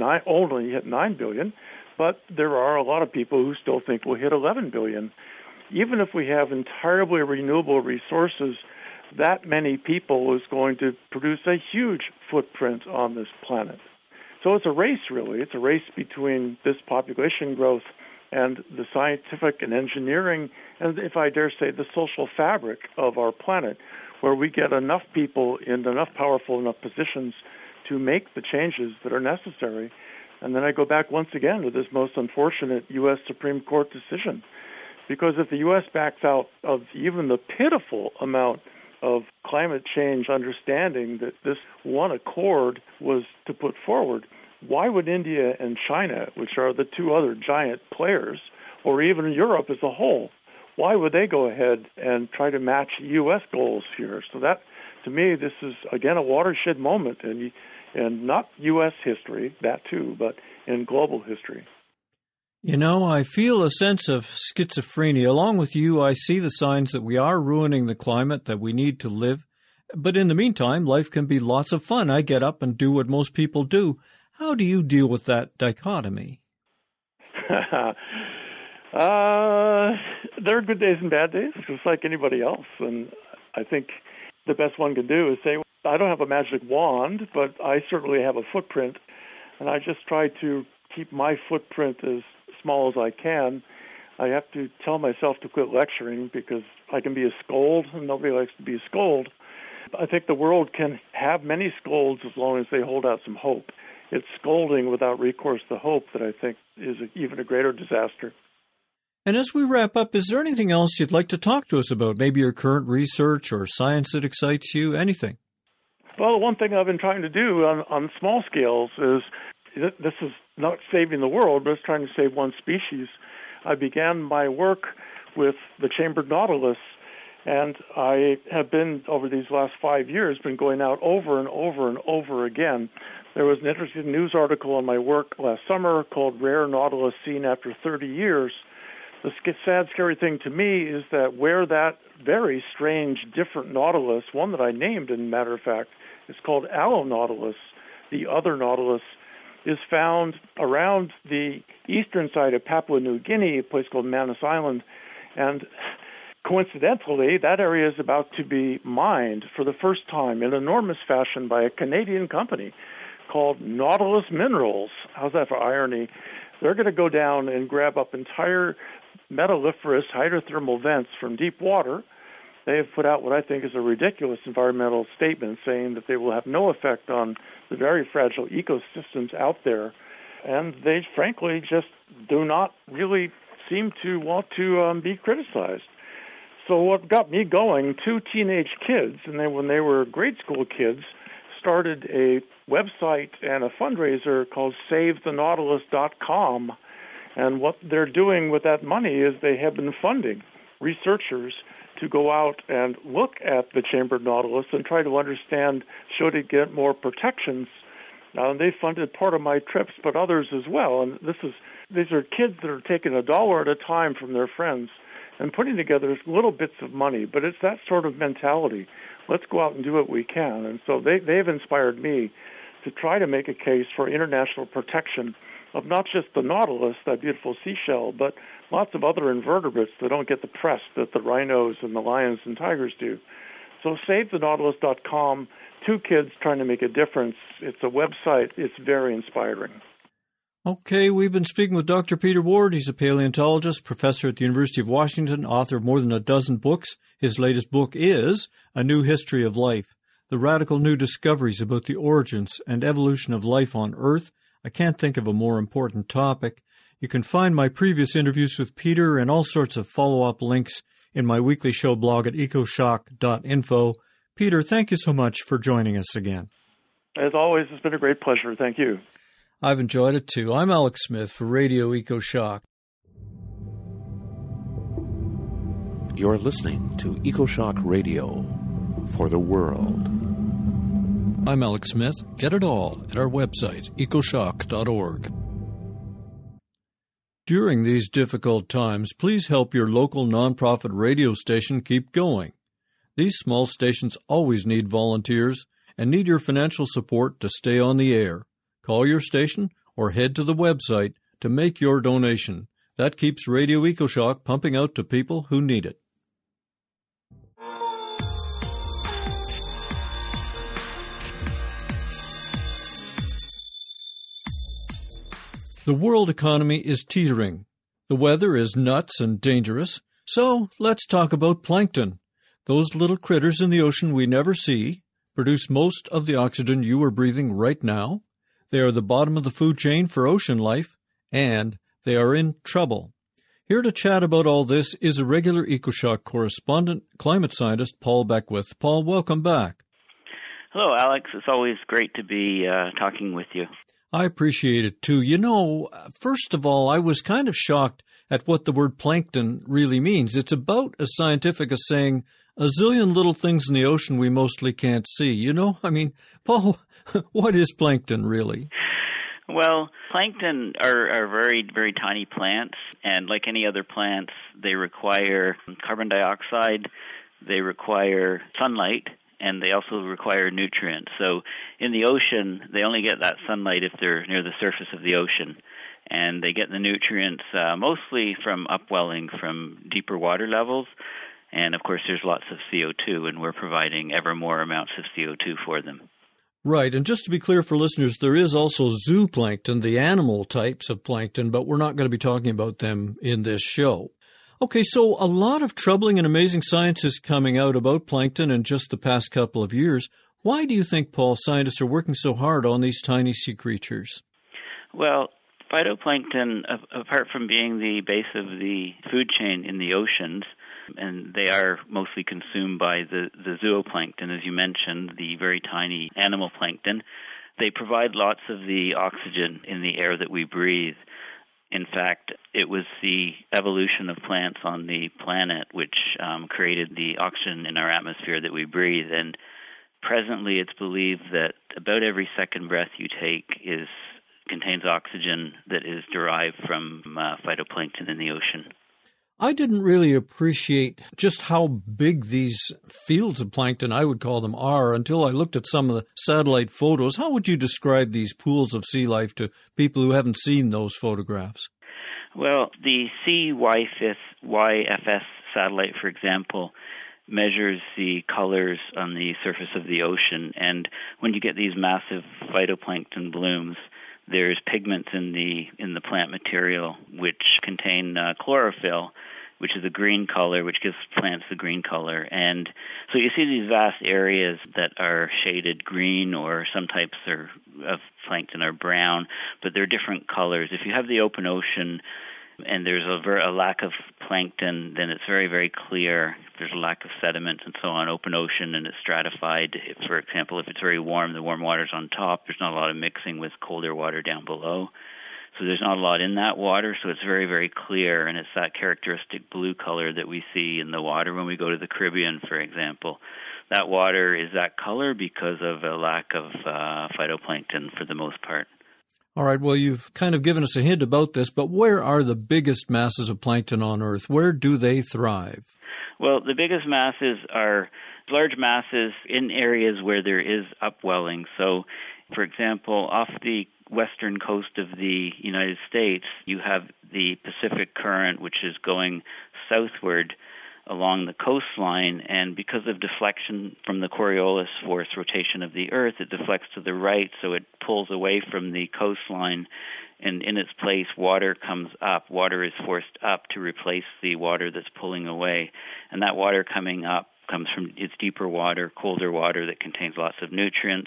9 billion, but there are a lot of people who still think we'll hit 11 billion. Even if we have entirely renewable resources, that many people is going to produce a huge footprint on this planet. So it's a race, really. It's a race between this population growth and the scientific and engineering, and if I dare say, the social fabric of our planet, where we get enough people in enough powerful enough positions to make the changes that are necessary. And then I go back once again to this most unfortunate U.S. Supreme Court decision. Because if the U.S. backs out of even the pitiful amount of climate change understanding that this one accord was to put forward, why would India and China, which are the two other giant players, or even Europe as a whole, why would they go ahead and try to match U.S. goals here? So that, to me, this is, again, a watershed moment in not U.S. history, that too, but in global history. You know, I feel a sense of schizophrenia. Along with you, I see the signs that we are ruining the climate, that we need to live. But in the meantime, life can be lots of fun. I get up and do what most people do. How do you deal with that dichotomy? There are good days and bad days, just like anybody else. And I think the best one can do is say, I don't have a magic wand, but I certainly have a footprint. And I just try to keep my footprint as small as I can. I have to tell myself to quit lecturing because I can be a scold, and nobody likes to be a scold. I think the world can have many scolds as long as they hold out some hope. It's scolding without recourse to hope that I think is even a greater disaster. And as we wrap up, is there anything else you'd like to talk to us about? Maybe your current research or science that excites you? Anything? Well, the one thing I've been trying to do on small scales is, this is not saving the world, but it's trying to save one species. I began my work with the chambered nautilus, and I have been, over these last 5 years, been going out over and over and over again. There was an interesting news article on my work last summer called Rare Nautilus Seen After 30 Years. The sad, scary thing to me is that where that very strange, different nautilus, one that I named, as a matter of fact, is called Allonautilus, the other nautilus, is found around the eastern side of Papua New Guinea, a place called Manus Island. And coincidentally, that area is about to be mined for the first time in enormous fashion by a Canadian company called Nautilus Minerals. How's that for irony? They're going to go down and grab up entire metalliferous hydrothermal vents from deep water. They have put out what I think is a ridiculous environmental statement saying that they will have no effect on the very fragile ecosystems out there. And they, frankly, just do not really seem to want to be criticized. So what got me going, two teenage kids, and when they were grade school kids, started a website and a fundraiser called SaveTheNautilus.com. And what they're doing with that money is they have been funding researchers to go out and look at the chambered nautilus and try to understand, should it get more protections. They funded part of my trips, but others as well. And these are kids that are taking $1 at a time from their friends and putting together little bits of money. But it's that sort of mentality. Let's go out and do what we can. And so they've inspired me to try to make a case for international protection of not just the nautilus, that beautiful seashell, but lots of other invertebrates that don't get the press that the rhinos and the lions and tigers do. So SaveTheNautilus.com, two kids trying to make a difference. It's a website. It's very inspiring. Okay, we've been speaking with Dr. Peter Ward. He's a paleontologist, professor at the University of Washington, author of more than a dozen books. His latest book is A New History of Life, the radical new discoveries about the origins and evolution of life on Earth. I can't think of a more important topic. You can find my previous interviews with Peter and all sorts of follow-up links in my weekly show blog at ecoshock.info. Peter, thank you so much for joining us again. As always, it's been a great pleasure. Thank you. I've enjoyed it too. I'm Alex Smith for Radio EcoShock. You're listening to EcoShock Radio for the world. I'm Alex Smith. Get it all at our website, ecoshock.org. During these difficult times, please help your local nonprofit radio station keep going. These small stations always need volunteers and need your financial support to stay on the air. Call your station or head to the website to make your donation. That keeps Radio EcoShock pumping out to people who need it. The world economy is teetering. The weather is nuts and dangerous. So let's talk about plankton. Those little critters in the ocean we never see produce most of the oxygen you are breathing right now. They are the bottom of the food chain for ocean life, and they are in trouble. Here to chat about all this is a regular EcoShock correspondent, climate scientist Paul Beckwith. Paul, welcome back. Hello, Alex. It's always great to be talking with you. I appreciate it, too. You know, first of all, I was kind of shocked at what the word plankton really means. It's about as scientific as saying a zillion little things in the ocean we mostly can't see. You know, I mean, Paul, what is plankton really? Well, plankton are very, very tiny plants, and like any other plants, they require carbon dioxide, they require sunlight, and they also require nutrients. So in the ocean, they only get that sunlight if they're near the surface of the ocean, and they get the nutrients mostly from upwelling from deeper water levels. And, of course, there's lots of CO2, and we're providing ever more amounts of CO2 for them. Right, and just to be clear for listeners, there is also zooplankton, the animal types of plankton, but we're not going to be talking about them in this show. Okay, so a lot of troubling and amazing science is coming out about plankton in just the past couple of years. Why do you think, Paul, scientists are working so hard on these tiny sea creatures? Well, phytoplankton, apart from being the base of the food chain in the oceans, and they are mostly consumed by the zooplankton, as you mentioned, the very tiny animal plankton. They provide lots of the oxygen in the air that we breathe. In fact, it was the evolution of plants on the planet which created the oxygen in our atmosphere that we breathe. And presently it's believed that about every second breath you take contains oxygen that is derived from phytoplankton in the ocean. I didn't really appreciate just how big these fields of plankton, I would call them, are until I looked at some of the satellite photos. How would you describe these pools of sea life to people who haven't seen those photographs? Well, the CYFS satellite, for example, measures the colors on the surface of the ocean. And when you get these massive phytoplankton blooms, there's pigments in the plant material which contain chlorophyll, which is a green color, which gives plants the green color. And so you see these vast areas that are shaded green, or some types of plankton are brown, but they're different colors. If you have the open ocean and there's a lack of plankton, then it's very, very clear. If there's a lack of sediment and so on, open ocean, and it's stratified. For example, if it's very warm, the warm water's on top. There's not a lot of mixing with colder water down below. So there's not a lot in that water, so it's very, very clear, and it's that characteristic blue color that we see in the water when we go to the Caribbean, for example. That water is that color because of a lack of phytoplankton for the most part. All right, well, you've kind of given us a hint about this, but where are the biggest masses of plankton on Earth? Where do they thrive? Well, the biggest masses are large masses in areas where there is upwelling. So, for example, off the western coast of the United States, you have the Pacific Current, which is going southward along the coastline, and because of deflection from the Coriolis force rotation of the Earth, it deflects to the right, so it pulls away from the coastline, and in its place, water comes up. Water is forced up to replace the water that's pulling away, and that water coming up comes from its deeper water, colder water that contains lots of nutrients.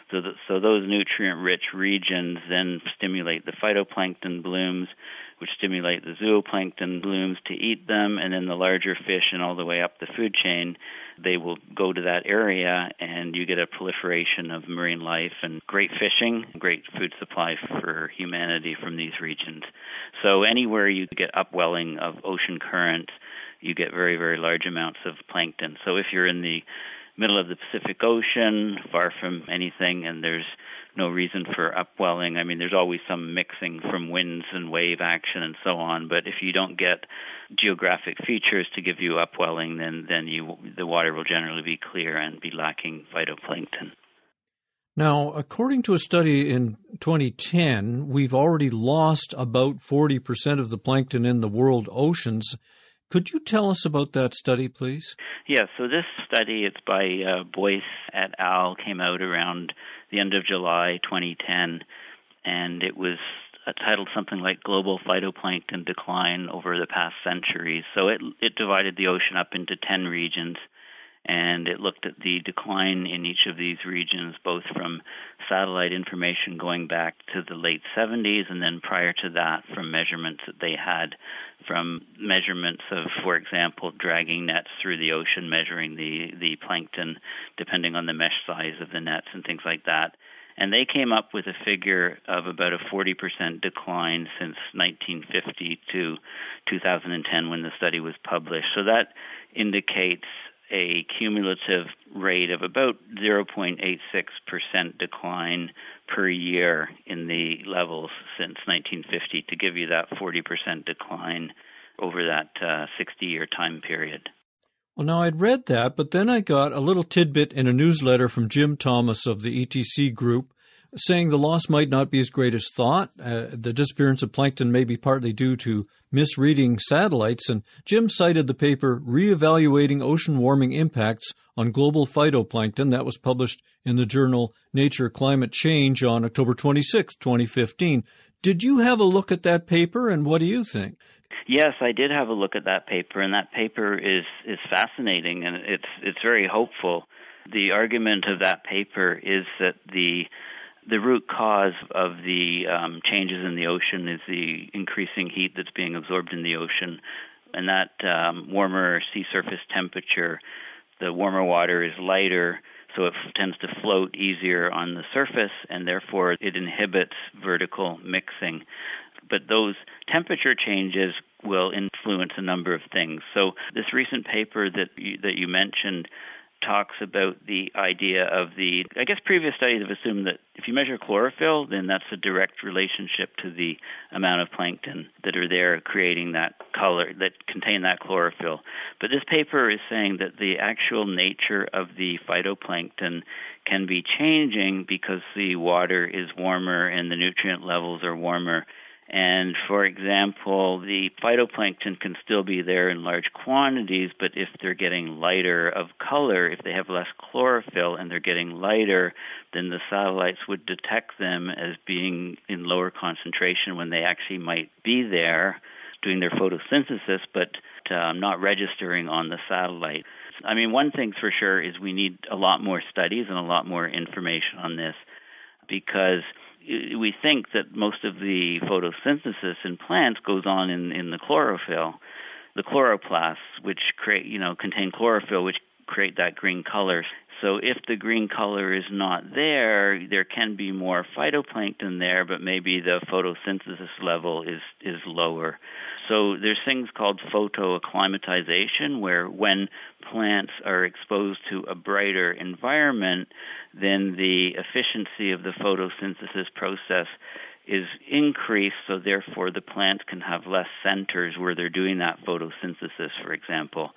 So those nutrient-rich regions then stimulate the phytoplankton blooms, which stimulate the zooplankton blooms to eat them, and then the larger fish and all the way up the food chain, they will go to that area, and you get a proliferation of marine life and great fishing, great food supply for humanity from these regions. So anywhere you get upwelling of ocean currents, you get very, very large amounts of plankton. So if you're in the middle of the Pacific Ocean, far from anything, and there's no reason for upwelling. I mean, there's always some mixing from winds and wave action and so on, but if you don't get geographic features to give you upwelling, then the water will generally be clear and be lacking phytoplankton. Now, according to a study in 2010, we've already lost about 40% of the plankton in the world oceans. Could you tell us about that study, please? Yeah, so this study, it's by Boyce et al., came out around the end of July 2010, and it was titled something like Global Phytoplankton Decline Over the Past Centuries. So it divided the ocean up into 10 regions, and it looked at the decline in each of these regions, both from satellite information going back to the late 70s, and then prior to that from measurements that they had from measurements of, for example, dragging nets through the ocean, measuring the plankton depending on the mesh size of the nets and things like that. And they came up with a figure of about a 40% decline since 1950 to 2010 when the study was published. So that indicates a cumulative rate of about 0.86% decline per year in the levels since 1950 to give you that 40% decline over that 60-year time period. Well, now I'd read that, but then I got a little tidbit in a newsletter from Jim Thomas of the ETC Group saying the loss might not be as great as thought. The disappearance of plankton may be partly due to misreading satellites, and Jim cited the paper Reevaluating Ocean Warming Impacts on Global Phytoplankton that was published in the journal Nature Climate Change on October 26, 2015. Did you have a look at that paper, and what do you think? Yes, I did have a look at that paper, and that paper is fascinating, and it's very hopeful. The argument of that paper is that the root cause of the changes in the ocean is the increasing heat that's being absorbed in the ocean, and that warmer sea surface temperature, the warmer water is lighter, so it tends to float easier on the surface, and therefore it inhibits vertical mixing. But those temperature changes will influence a number of things. So this recent paper that you mentioned talks about the idea of previous studies have assumed that if you measure chlorophyll, then that's a direct relationship to the amount of plankton that are there creating that color, that contain that chlorophyll. But this paper is saying that the actual nature of the phytoplankton can be changing because the water is warmer and the nutrient levels are warmer. And, for example, the phytoplankton can still be there in large quantities, but if they're getting lighter of color, if they have less chlorophyll and they're getting lighter, then the satellites would detect them as being in lower concentration when they actually might be there doing their photosynthesis, but not registering on the satellite. I mean, one thing's for sure is we need a lot more studies and a lot more information on this, because we think that most of the photosynthesis in plants goes on in the chlorophyll, the chloroplasts, which contain chlorophyll, which create that green color. So if the green color is not there, there can be more phytoplankton there, but maybe the photosynthesis level is lower. So there's things called photoacclimatization, where when plants are exposed to a brighter environment, then the efficiency of the photosynthesis process is increased, so therefore the plants can have less centers where they're doing that photosynthesis, for example.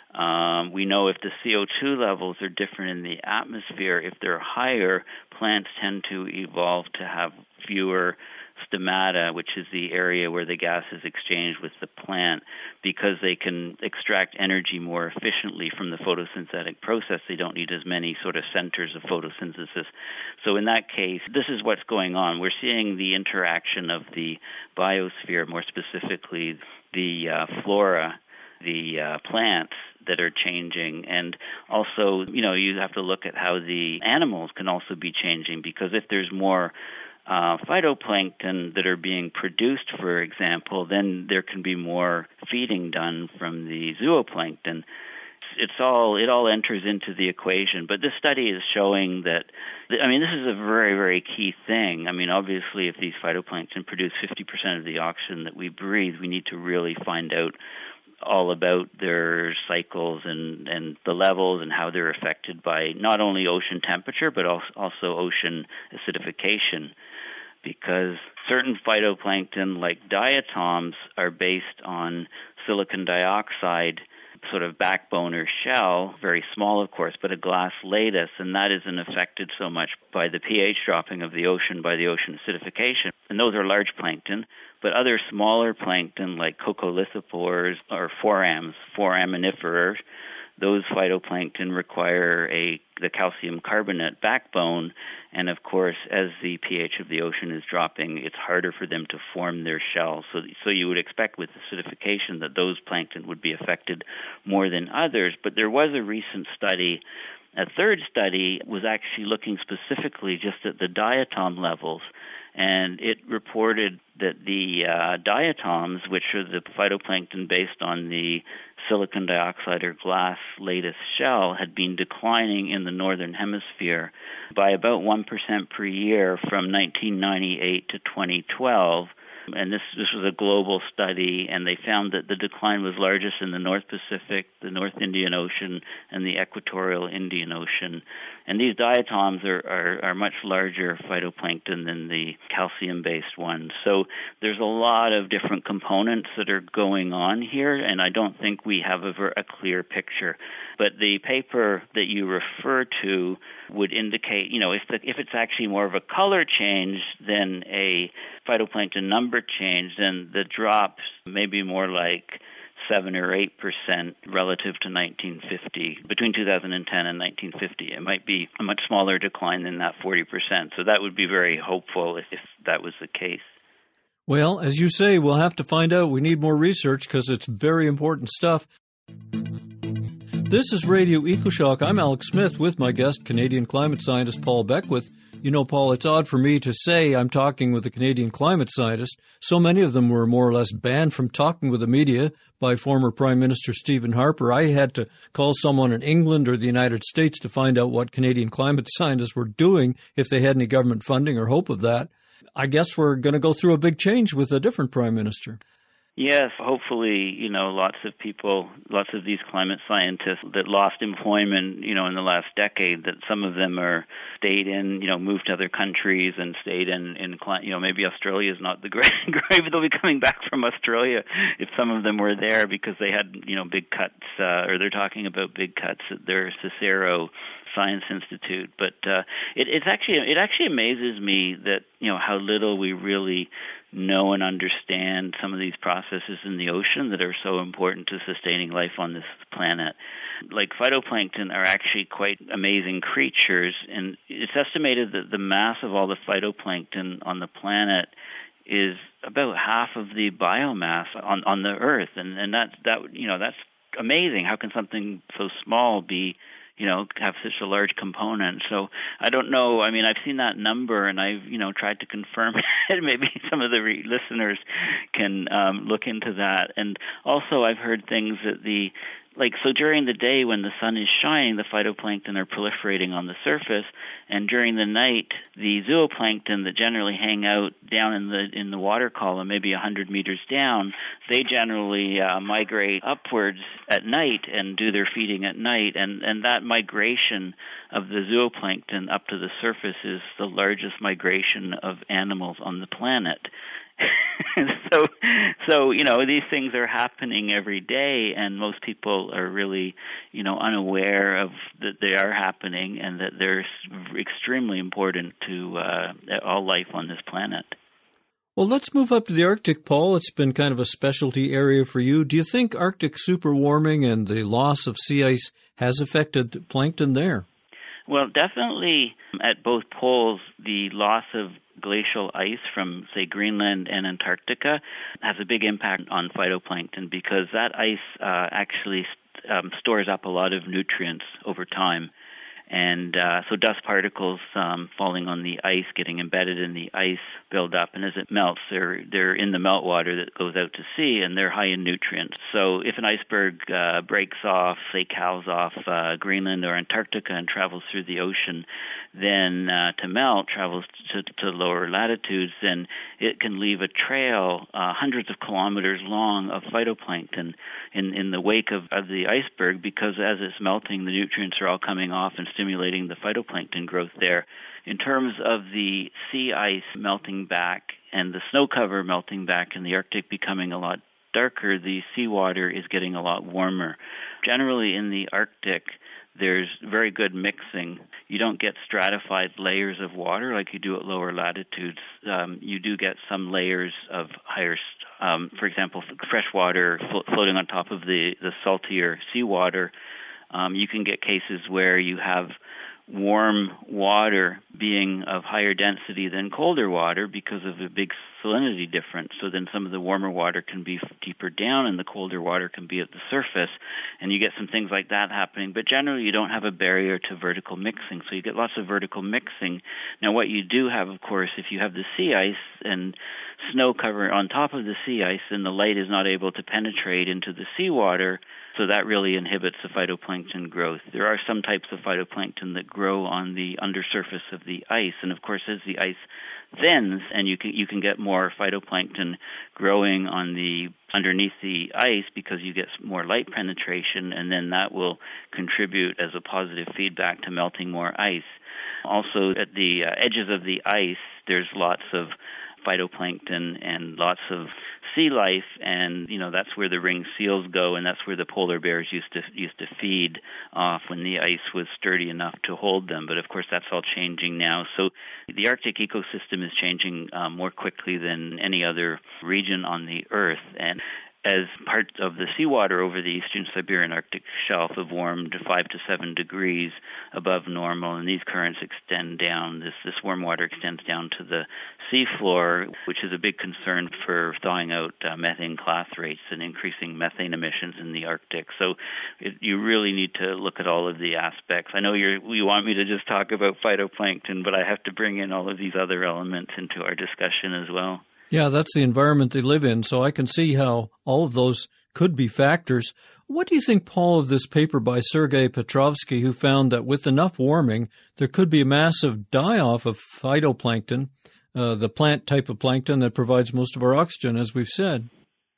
We know if the CO2 levels are different in the atmosphere, if they're higher, plants tend to evolve to have fewer stomata, which is the area where the gas is exchanged with the plant, because they can extract energy more efficiently from the photosynthetic process. They don't need as many sort of centers of photosynthesis. So in that case, this is what's going on. We're seeing the interaction of the biosphere, more specifically the flora, the plants that are changing. And also, you have to look at how the animals can also be changing, because if there's more phytoplankton that are being produced, for example, then there can be more feeding done from the zooplankton. It all enters into the equation. But this study is showing that, this is a very, very key thing. Obviously, if these phytoplankton produce 50% of the oxygen that we breathe, we need to really find out all about their cycles and the levels and how they're affected by not only ocean temperature, but also ocean acidification. Because certain phytoplankton, like diatoms, are based on silicon dioxide, sort of backbone or shell, very small, of course, but a glass lattice, and that isn't affected so much by the pH dropping of the ocean, by the ocean acidification. And those are large plankton. But other smaller plankton, like coccolithopores or foraminifera, those phytoplankton require the calcium carbonate backbone, and of course, as the pH of the ocean is dropping, it's harder for them to form their shell. So you would expect with acidification that those plankton would be affected more than others. But there was a recent study. A third study was actually looking specifically just at the diatom levels, and it reported that the diatoms, which are the phytoplankton based on the silicon dioxide or glass lattice shell, had been declining in the northern hemisphere by about 1% per year from 1998 to 2012. And this was a global study, and they found that the decline was largest in the North Pacific, the North Indian Ocean, and the equatorial Indian Ocean. And these diatoms are much larger phytoplankton than the calcium-based ones. So there's a lot of different components that are going on here, and I don't think we have a clear picture. But the paper that you refer to would indicate, if it's actually more of a color change than a phytoplankton number change, then the drops may be more like 7 or 8% relative to 1950. Between 2010 and 1950, it might be a much smaller decline than that 40%. So that would be very hopeful if that was the case. Well, as you say, we'll have to find out. We need more research because it's very important stuff. This is Radio EcoShock. I'm Alex Smith with my guest, Canadian climate scientist Paul Beckwith. You know, Paul, it's odd for me to say I'm talking with a Canadian climate scientist. So many of them were more or less banned from talking with the media by former Prime Minister Stephen Harper. I had to call someone in England or the United States to find out what Canadian climate scientists were doing, if they had any government funding or hope of that. I guess we're going to go through a big change with a different Prime Minister. Yes, hopefully, lots of people, lots of these climate scientists that lost employment, in the last decade, that some of them are stayed in, moved to other countries and stayed in maybe Australia is not the great, they'll be coming back from Australia if some of them were there because they had, big cuts, or they're talking about big cuts at their Cicero Science Institute. But it actually amazes me that, how little we really know and understand some of these processes in the ocean that are so important to sustaining life on this planet. Like phytoplankton are actually quite amazing creatures, and it's estimated that the mass of all the phytoplankton on the planet is about half of the biomass on the Earth, and that's amazing. How can something so small be have such a large component? So I don't know. I mean, I've seen that number, and I've, tried to confirm it. Maybe some of the listeners can look into that. And also I've heard things that so during the day when the sun is shining, the phytoplankton are proliferating on the surface, and during the night, the zooplankton that generally hang out down in the water column, maybe 100 meters down, they generally migrate upwards at night and do their feeding at night, and that migration of the zooplankton up to the surface is the largest migration of animals on the planet. So these things are happening every day, and most people are really unaware of that they are happening, and that they're extremely important to all life on this planet. Well, let's move up to the Arctic, Paul. It's been kind of a specialty area for you. Do you think Arctic superwarming and the loss of sea ice has affected plankton there? Well, definitely at both poles, the loss of glacial ice from, say, Greenland and Antarctica has a big impact on phytoplankton because that ice actually stores up a lot of nutrients over time. And so dust particles falling on the ice, getting embedded in the ice, build up, and as it melts, they're in the meltwater that goes out to sea, and they're high in nutrients. So if an iceberg breaks off, say cows off Greenland or Antarctica and travels through the ocean, then to melt, travels to lower latitudes, then it can leave a trail hundreds of kilometers long of phytoplankton in the wake of the iceberg, because as it's melting, the nutrients are all coming off and stimulating the phytoplankton growth there. In terms of the sea ice melting back and the snow cover melting back and the Arctic becoming a lot darker, the seawater is getting a lot warmer. Generally in the Arctic, there's very good mixing. You don't get stratified layers of water like you do at lower latitudes. You do get some layers of higher, for example, fresh water floating on top of the saltier seawater. You can get cases where you have warm water being of higher density than colder water because of a big salinity difference. So then some of the warmer water can be deeper down and the colder water can be at the surface, and you get some things like that happening. But generally you don't have a barrier to vertical mixing, so you get lots of vertical mixing. Now what you do have, of course, if you have the sea ice and snow cover on top of the sea ice, then the light is not able to penetrate into the seawater, so that really inhibits the phytoplankton growth. There are some types of phytoplankton that grow on the undersurface of the ice, and of course as the ice thins, and you can get more phytoplankton growing on the underneath the ice because you get more light penetration, and then that will contribute as a positive feedback to melting more ice. Also, at the edges of the ice, there's lots of phytoplankton and lots of sea life, and that's where the ringed seals go, and that's where the polar bears used to feed off when the ice was sturdy enough to hold them. But of course that's all changing now. So the Arctic ecosystem is changing more quickly than any other region on the Earth, and as parts of the seawater over the eastern Siberian Arctic shelf have warmed 5 to 7 degrees above normal, and these currents extend down, this warm water extends down to the seafloor, which is a big concern for thawing out methane class rates and increasing methane emissions in the Arctic. So you really need to look at all of the aspects. I know you want me to just talk about phytoplankton, but I have to bring in all of these other elements into our discussion as well. Yeah, that's the environment they live in, so I can see how all of those could be factors. What do you think, Paul, of this paper by Sergei Petrovsky, who found that with enough warming, there could be a massive die-off of phytoplankton, the plant type of plankton that provides most of our oxygen, as we've said?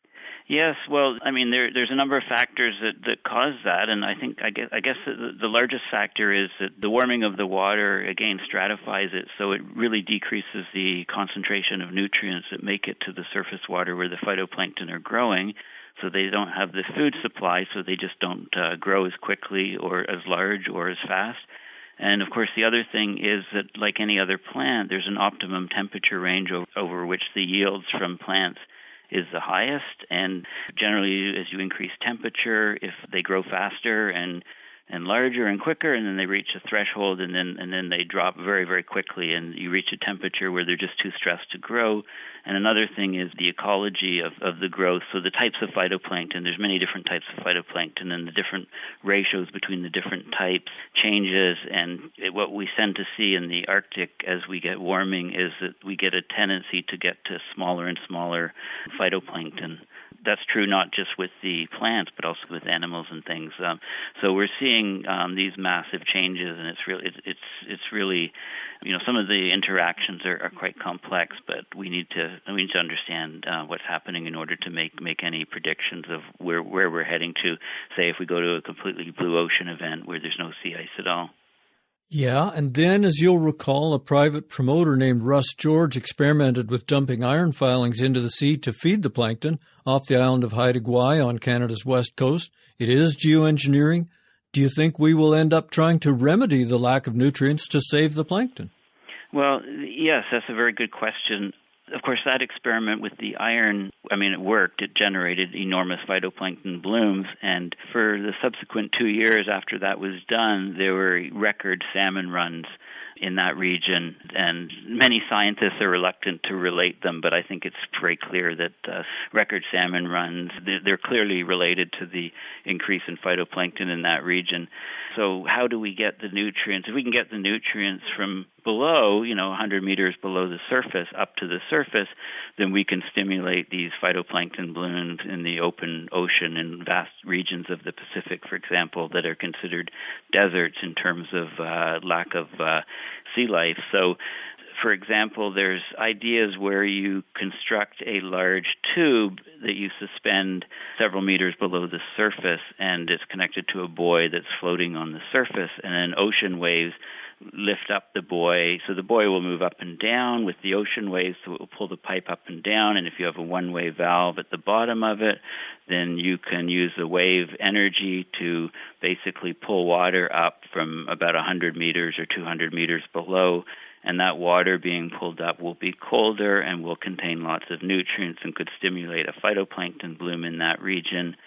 Yes, well, I mean, there's a number of factors that cause that, and I guess the largest factor is that the warming of the water, again, stratifies it, so it really decreases the concentration of nutrients that make it to the surface water where the phytoplankton are growing, so they don't have the food supply, so they just don't grow as quickly or as large or as fast. And, of course, the other thing is that, like any other plant, there's an optimum temperature range over which the yields from plants is the highest, and generally as you increase temperature, if they grow faster and larger and quicker, and then they reach a threshold, and then they drop very, very quickly, and you reach a temperature where they're just too stressed to grow. And another thing is the ecology of the growth. So the types of phytoplankton, there's many different types of phytoplankton, and the different ratios between the different types changes. And what we tend to see in the Arctic as we get warming is that we get a tendency to get to smaller and smaller phytoplankton. That's true not just with the plants, but also with animals and things. So we're seeing these massive changes, and it's really, some of the interactions are quite complex. But we need to understand what's happening in order to make any predictions of where we're heading to. Say if we go to a completely blue ocean event where there's no sea ice at all. Yeah, and then, as you'll recall, a private promoter named Russ George experimented with dumping iron filings into the sea to feed the plankton off the island of Haida Gwaii on Canada's west coast. It is geoengineering. Do you think we will end up trying to remedy the lack of nutrients to save the plankton? Well, yes, that's a very good question. Of course, that experiment with the iron, it worked. It generated enormous phytoplankton blooms, and for the subsequent 2 years after that was done, there were record salmon runs in that region, and many scientists are reluctant to relate them, but I think it's very clear that record salmon runs, they're clearly related to the increase in phytoplankton in that region. So how do we get the nutrients? If we can get the nutrients from below, 100 meters below the surface up to the surface, then we can stimulate these phytoplankton blooms in the open ocean in vast regions of the Pacific, for example, that are considered deserts in terms of lack of sea life. So, for example, there's ideas where you construct a large tube that you suspend several meters below the surface, and it's connected to a buoy that's floating on the surface, and then ocean waves lift up the buoy. So the buoy will move up and down with the ocean waves, so it will pull the pipe up and down, and if you have a one-way valve at the bottom of it, then you can use the wave energy to basically pull water up from about 100 meters or 200 meters below, and that water being pulled up will be colder and will contain lots of nutrients and could stimulate a phytoplankton bloom in that region.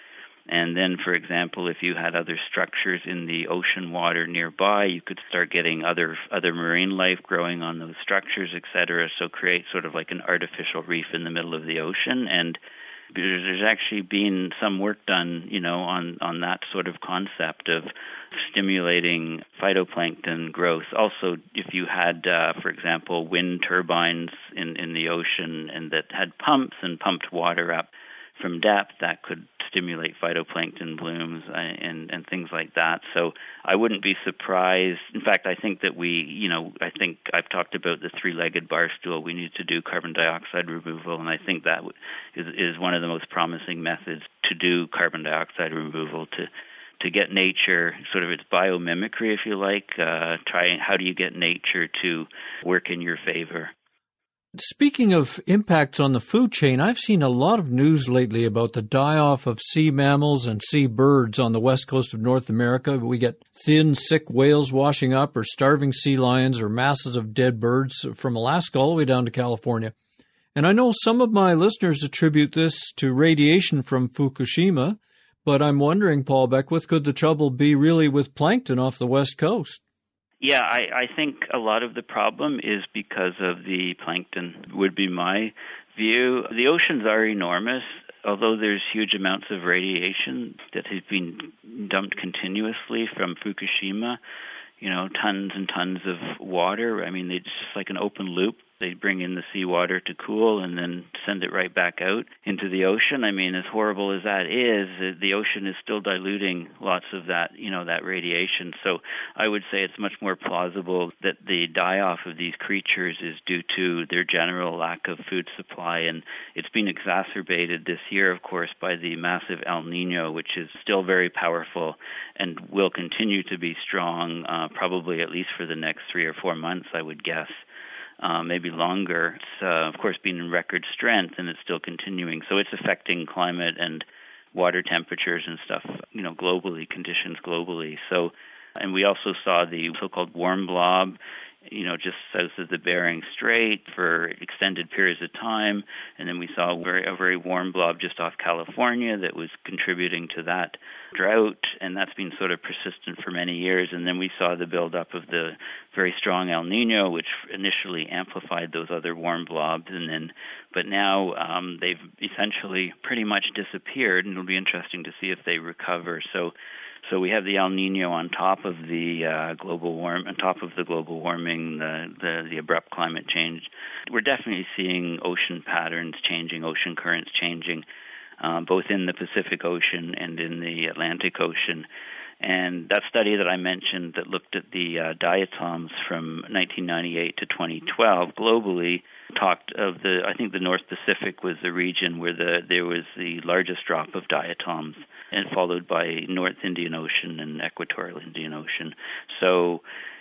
And then, for example, if you had other structures in the ocean water nearby, you could start getting other marine life growing on those structures, et cetera, so create sort of like an artificial reef in the middle of the ocean. And there's actually been some work done, on that sort of concept of stimulating phytoplankton growth. Also, if you had, for example, wind turbines in the ocean and that had pumps and pumped water up from depth, that could stimulate phytoplankton blooms and things like that. So I wouldn't be surprised. In fact, I think that I think I've talked about the three-legged bar stool. We need to do carbon dioxide removal, and I think that is one of the most promising methods to do carbon dioxide removal, to get nature, sort of its biomimicry, if you like, how do you get nature to work in your favor? Speaking of impacts on the food chain, I've seen a lot of news lately about the die-off of sea mammals and sea birds on the west coast of North America. We get thin, sick whales washing up, or starving sea lions, or masses of dead birds from Alaska all the way down to California. And I know some of my listeners attribute this to radiation from Fukushima, but I'm wondering, Paul Beckwith, could the trouble be really with plankton off the west coast? Yeah, I think a lot of the problem is because of the plankton, would be my view. The oceans are enormous, although there's huge amounts of radiation that has been dumped continuously from Fukushima, tons and tons of water. I mean, it's just like an open loop. They bring in the seawater to cool and then send it right back out into the ocean. I mean, as horrible as that is, the ocean is still diluting lots of that, that radiation. So I would say it's much more plausible that the die-off of these creatures is due to their general lack of food supply. And it's been exacerbated this year, of course, by the massive El Niño, which is still very powerful and will continue to be strong, probably at least for the next 3 or 4 months, I would guess. Maybe longer. It's, of course, been in record strength, and it's still continuing. So it's affecting climate and water temperatures and stuff, globally, conditions globally. So, and we also saw the so-called warm blob, just south of the Bering Strait for extended periods of time. And then we saw a very warm blob just off California that was contributing to that drought, and that's been sort of persistent for many years. And then we saw the buildup of the very strong El Niño, which initially amplified those other warm blobs, but now they've essentially pretty much disappeared, and it'll be interesting to see if they recover. So we have the El Niño on top of the global warming, the abrupt climate change. We're definitely seeing ocean patterns changing, ocean currents changing, both in the Pacific Ocean and in the Atlantic Ocean. And that study that I mentioned that looked at the diatoms from 1998 to 2012 globally talked of I think the North Pacific was the region where there was the largest drop of diatoms, and followed by North Indian Ocean and Equatorial Indian Ocean. So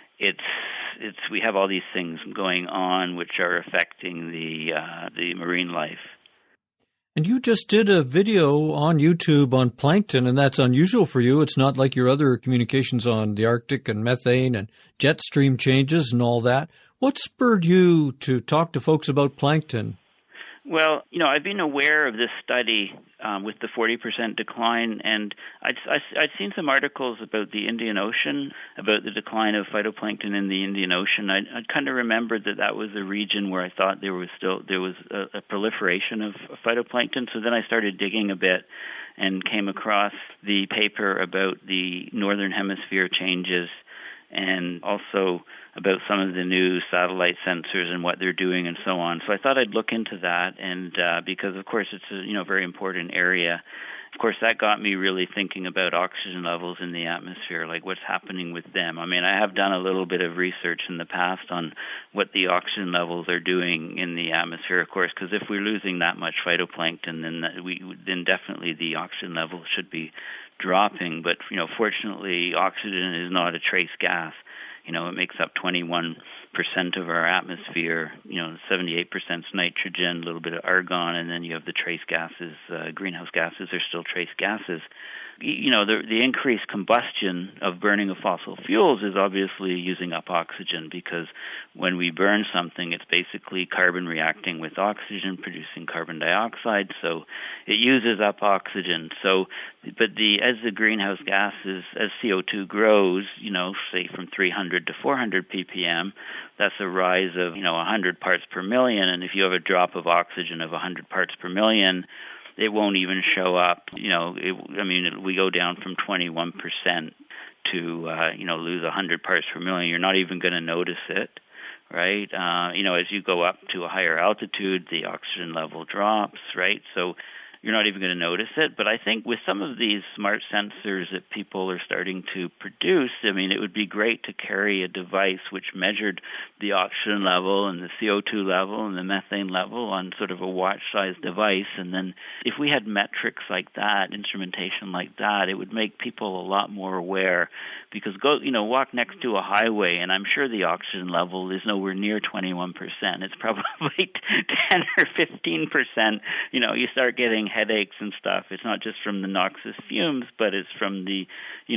we have all these things going on which are affecting the marine life. And you just did a video on YouTube on plankton, and that's unusual for you. It's not like your other communications on the Arctic and methane and jet stream changes and all that. What spurred you to talk to folks about plankton? Well, I've been aware of this study with the 40% decline, and I'd seen some articles about the Indian Ocean, about the decline of phytoplankton in the Indian Ocean. I'd kind of remembered that was a region where I thought there was a proliferation of phytoplankton. So then I started digging a bit and came across the paper about the Northern Hemisphere changes, and also about some of the new satellite sensors and what they're doing and so on. So I thought I'd look into that, and because, of course, it's a very important area. Of course, that got me really thinking about oxygen levels in the atmosphere, like what's happening with them. I mean, I have done a little bit of research in the past on what the oxygen levels are doing in the atmosphere, of course, because if we're losing that much phytoplankton, then definitely the oxygen level should be dropping. But, fortunately, oxygen is not a trace gas. It makes up 21% percent of our atmosphere, 78% is nitrogen, a little bit of argon, and then you have the trace gases. Greenhouse gases are still trace gases. The increased combustion of burning of fossil fuels is obviously using up oxygen, because when we burn something, it's basically carbon reacting with oxygen, producing carbon dioxide, so it uses up oxygen. But as the greenhouse gases, as CO2 grows, say from 300 to 400 ppm, that's a rise of, 100 parts per million, and if you have a drop of oxygen of 100 parts per million, it won't even show up. We go down from 21% to, lose 100 parts per million. You're not even going to notice it, right? As you go up to a higher altitude, the oxygen level drops, right? So you're not even going to notice it. But I think with some of these smart sensors that people are starting to produce, it would be great to carry a device which measured the oxygen level and the CO2 level and the methane level on sort of a watch-sized device. And then if we had metrics like that, instrumentation like that, it would make people a lot more aware. Because walk next to a highway, and I'm sure the oxygen level is nowhere near 21%. It's probably 10 or 15%. You start getting headaches and stuff. It's not just from the noxious fumes, but it's from the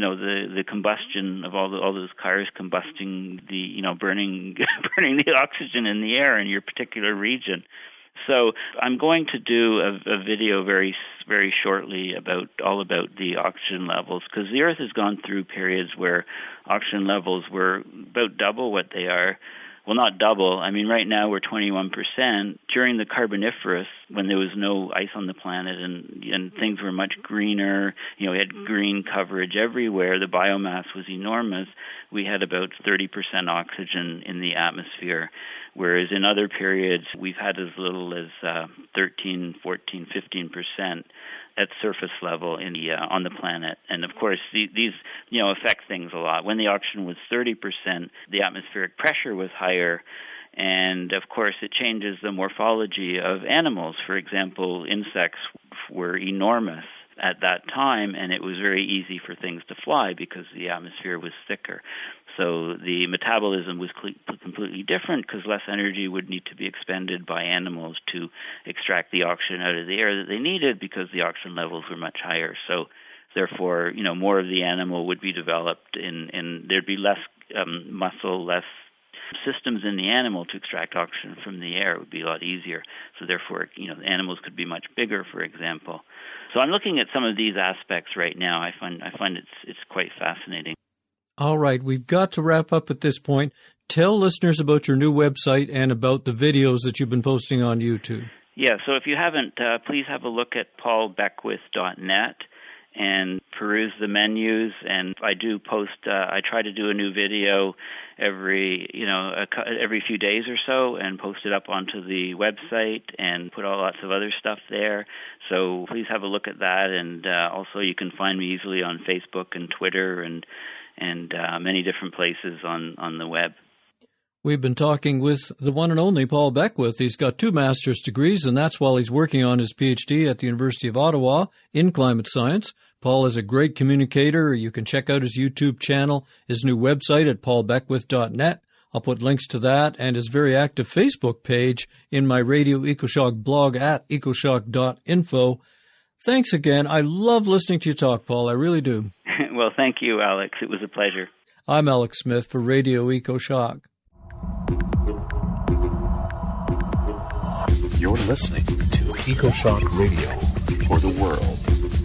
combustion of all those cars combusting burning the oxygen in the air in your particular region. So I'm going to do a video very, very shortly about the oxygen levels, because the Earth has gone through periods where oxygen levels were about double what they are. Well, not double. Right now we're 21%. During the Carboniferous, when there was no ice on the planet and things were much greener, we had green coverage everywhere, the biomass was enormous, we had about 30% oxygen in the atmosphere. Whereas in other periods, we've had as little as 13, 14, 15% at surface level on the planet. And of course, these affect things a lot. When the oxygen was 30%, the atmospheric pressure was higher. And of course, it changes the morphology of animals. For example, insects were enormous at that time, and it was very easy for things to fly because the atmosphere was thicker. So the metabolism was completely different, because less energy would need to be expended by animals to extract the oxygen out of the air that they needed, because the oxygen levels were much higher. So therefore, more of the animal would be developed, and there'd be less muscle, less systems in the animal to extract oxygen from the air. It would be a lot easier. So therefore, the animals could be much bigger, for example. So I'm looking at some of these aspects right now. I find it's quite fascinating. All right, we've got to wrap up at this point. Tell listeners about your new website and about the videos that you've been posting on YouTube. Yeah, so if you haven't, please have a look at paulbeckwith.net and peruse the menus. And I do post, I try to do a new video every few days or so and post it up onto the website and put lots of other stuff there. So please have a look at that. And also you can find me easily on Facebook and Twitter and many different places on the web. We've been talking with the one and only Paul Beckwith. He's got 2 master's degrees, and that's while he's working on his PhD at the University of Ottawa in climate science. Paul is a great communicator. You can check out his YouTube channel, his new website at paulbeckwith.net. I'll put links to that and his very active Facebook page in my Radio EcoShock blog at ecoshock.info. Thanks again. I love listening to you talk, Paul. I really do. Well, thank you, Alex. It was a pleasure. I'm Alex Smith for Radio EcoShock. You're listening to EcoShock Radio for the world.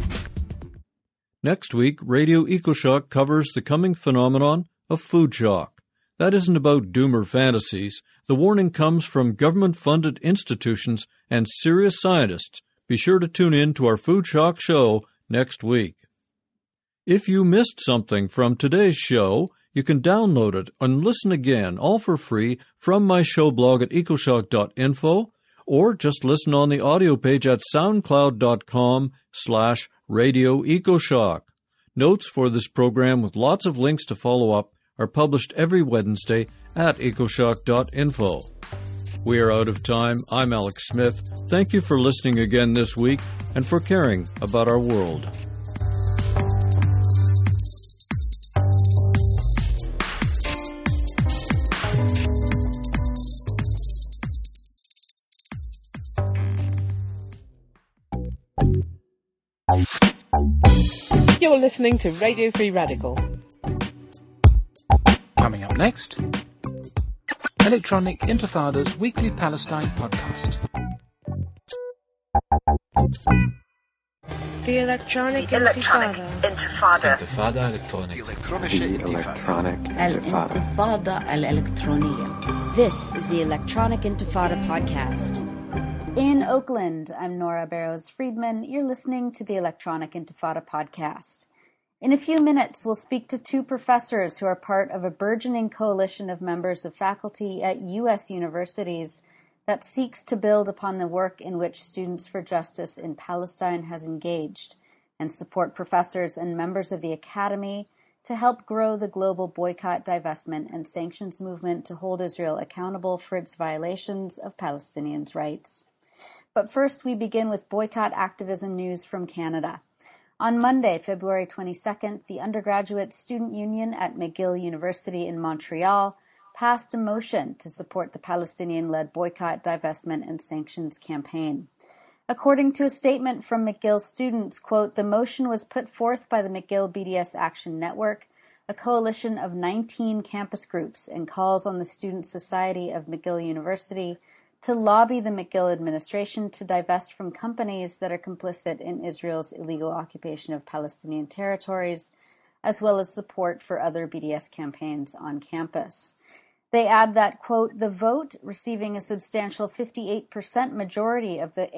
Next week, Radio EcoShock covers the coming phenomenon of food shock. That isn't about doomer fantasies. The warning comes from government-funded institutions and serious scientists. Be sure to tune in to our Food Shock show next week. If you missed something from today's show, you can download it and listen again, all for free, from my show blog at ecoshock.info, or just listen on the audio page at soundcloud.com/Radio EcoShock. Notes for this program with lots of links to follow up are published every Wednesday at ecoshock.info. We are out of time. I'm Alex Smith. Thank you for listening again this week and for caring about our world. You're listening to Radio Free Radical. Coming up next, Electronic Intifada's weekly Palestine podcast. The Electronic Intifada. Intifada Electronic. Al-Intifada Al-Electroniya. This is the Electronic Intifada podcast. In Oakland, I'm Nora Barrows-Friedman. You're listening to the Electronic Intifada podcast. In a few minutes, we'll speak to two professors who are part of a burgeoning coalition of members of faculty at U.S. universities that seeks to build upon the work in which Students for Justice in Palestine has engaged and support professors and members of the Academy to help grow the global boycott, divestment, and sanctions movement to hold Israel accountable for its violations of Palestinians' rights. But first, we begin with boycott activism news from Canada. On Monday, February 22nd, the Undergraduate Student Union at McGill University in Montreal passed a motion to support the Palestinian-led boycott, divestment, and sanctions campaign. According to a statement from McGill students, quote, the motion was put forth by the McGill BDS Action Network, a coalition of 19 campus groups, and calls on the Student Society of McGill University to lobby the McGill administration to divest from companies that are complicit in Israel's illegal occupation of Palestinian territories, as well as support for other BDS campaigns on campus. They add that, quote, the vote, receiving a substantial 58% majority of the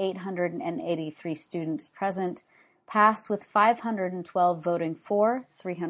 883 students present, passed with 512 voting for,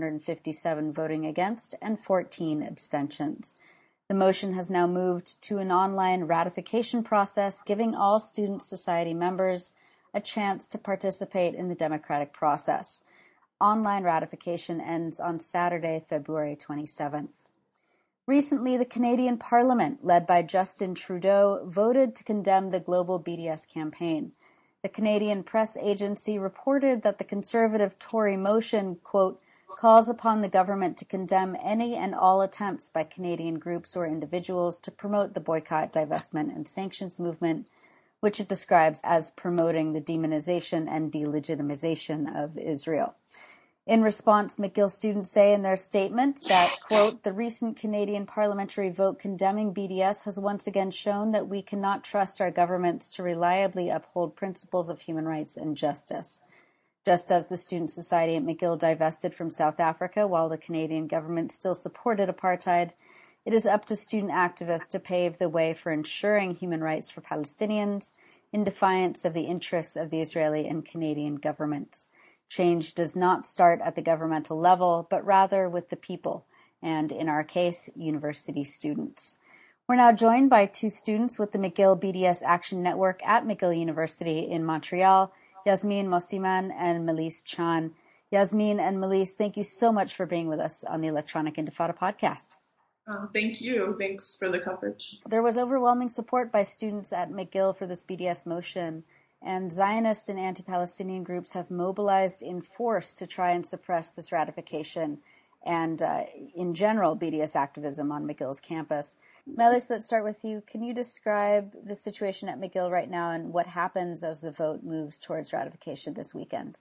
357 voting against, and 14 abstentions. The motion has now moved to an online ratification process, giving all Student Society members a chance to participate in the democratic process. Online ratification ends on Saturday, February 27th. Recently, the Canadian Parliament, led by Justin Trudeau, voted to condemn the global BDS campaign. The Canadian Press Agency reported that the Conservative Tory motion, quote, calls upon the government to condemn any and all attempts by Canadian groups or individuals to promote the boycott, divestment, and sanctions movement, which it describes as promoting the demonization and delegitimization of Israel. In response, McGill students say in their statement that, quote, the recent Canadian parliamentary vote condemning BDS has once again shown that we cannot trust our governments to reliably uphold principles of human rights and justice. Just as the Student Society at McGill divested from South Africa while the Canadian government still supported apartheid, it is up to student activists to pave the way for ensuring human rights for Palestinians in defiance of the interests of the Israeli and Canadian governments. Change does not start at the governmental level, but rather with the people, and in our case, university students. We're now joined by two students with the McGill BDS Action Network at McGill University in Montreal, Yasmin Mosiman and Melise Chan. Yasmin and Melise, thank you so much for being with us on the Electronic Intifada podcast. Thank you. Thanks for the coverage. There was overwhelming support by students at McGill for this BDS motion, and Zionist and anti-Palestinian groups have mobilized in force to try and suppress this ratification and, in general, BDS activism on McGill's campus. Melise, let's start with you. Can you describe the situation at McGill right now and what happens as the vote moves towards ratification this weekend?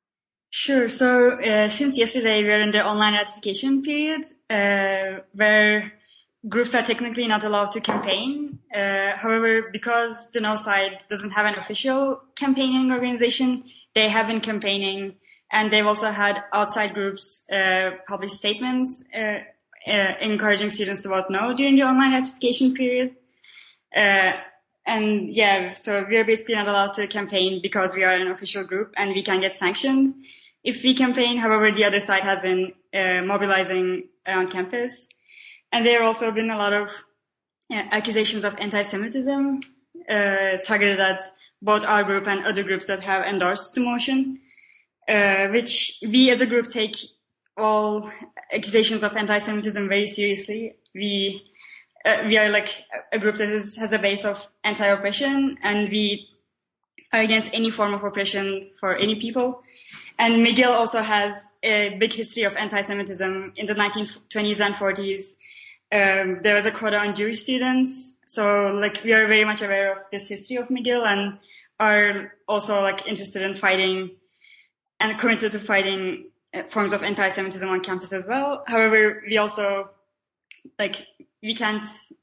Sure. So since yesterday, we are in the online ratification period where groups are technically not allowed to campaign. However, because the No Side doesn't have an official campaigning organization, they have been campaigning, and they've also had outside groups publish statements encouraging students to vote no during the online ratification period. So we are basically not allowed to campaign because we are an official group and we can get sanctioned if we campaign. However, the other side has been mobilizing around campus. And there have also been a lot of accusations of anti-Semitism targeted at both our group and other groups that have endorsed the motion, which we as a group take all accusations of anti-Semitism very seriously. We are like a group that has a base of anti-oppression, and we are against any form of oppression for any people. And McGill also has a big history of anti-Semitism. In the 1920s and 40s, there was a quota on Jewish students. So we are very much aware of this history of McGill and are also interested in fighting and committed to fighting forms of anti-Semitism on campus as well. However, we also, we can't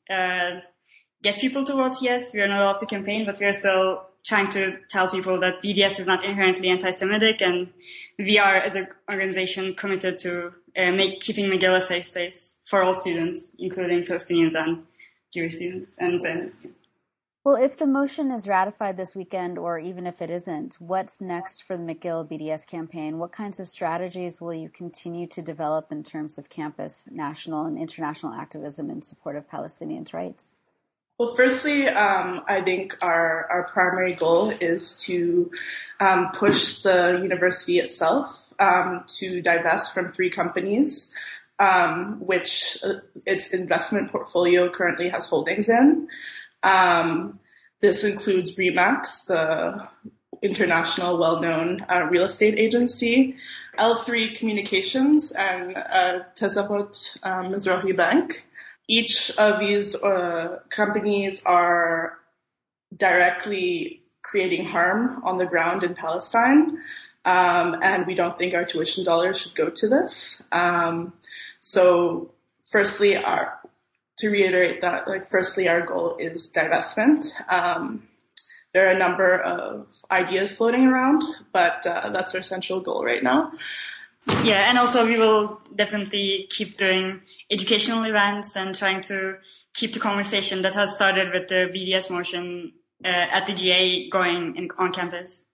get people to vote yes. We are not allowed to campaign, but we are still trying to tell people that BDS is not inherently anti-Semitic, and we are, as an organization, committed to keeping McGill a safe space for all students, including Palestinians and Jewish students. Well, if the motion is ratified this weekend, or even if it isn't, what's next for the McGill BDS campaign? What kinds of strategies will you continue to develop in terms of campus, national, and international activism in support of Palestinians' rights? Well, firstly, I think our primary goal is to push the university itself to divest from 3 companies, which its investment portfolio currently has holdings in. This includes RE/MAX, the international well-known real estate agency, L3 Communications, and Tezahot Mizrahi Bank. Each of these companies are directly creating harm on the ground in Palestine, and we don't think our tuition dollars should go to this. So firstly, to reiterate that, firstly, our goal is divestment. There are a number of ideas floating around, but that's our central goal right now. Yeah, and also we will definitely keep doing educational events and trying to keep the conversation that has started with the BDS motion at the GA going on campus.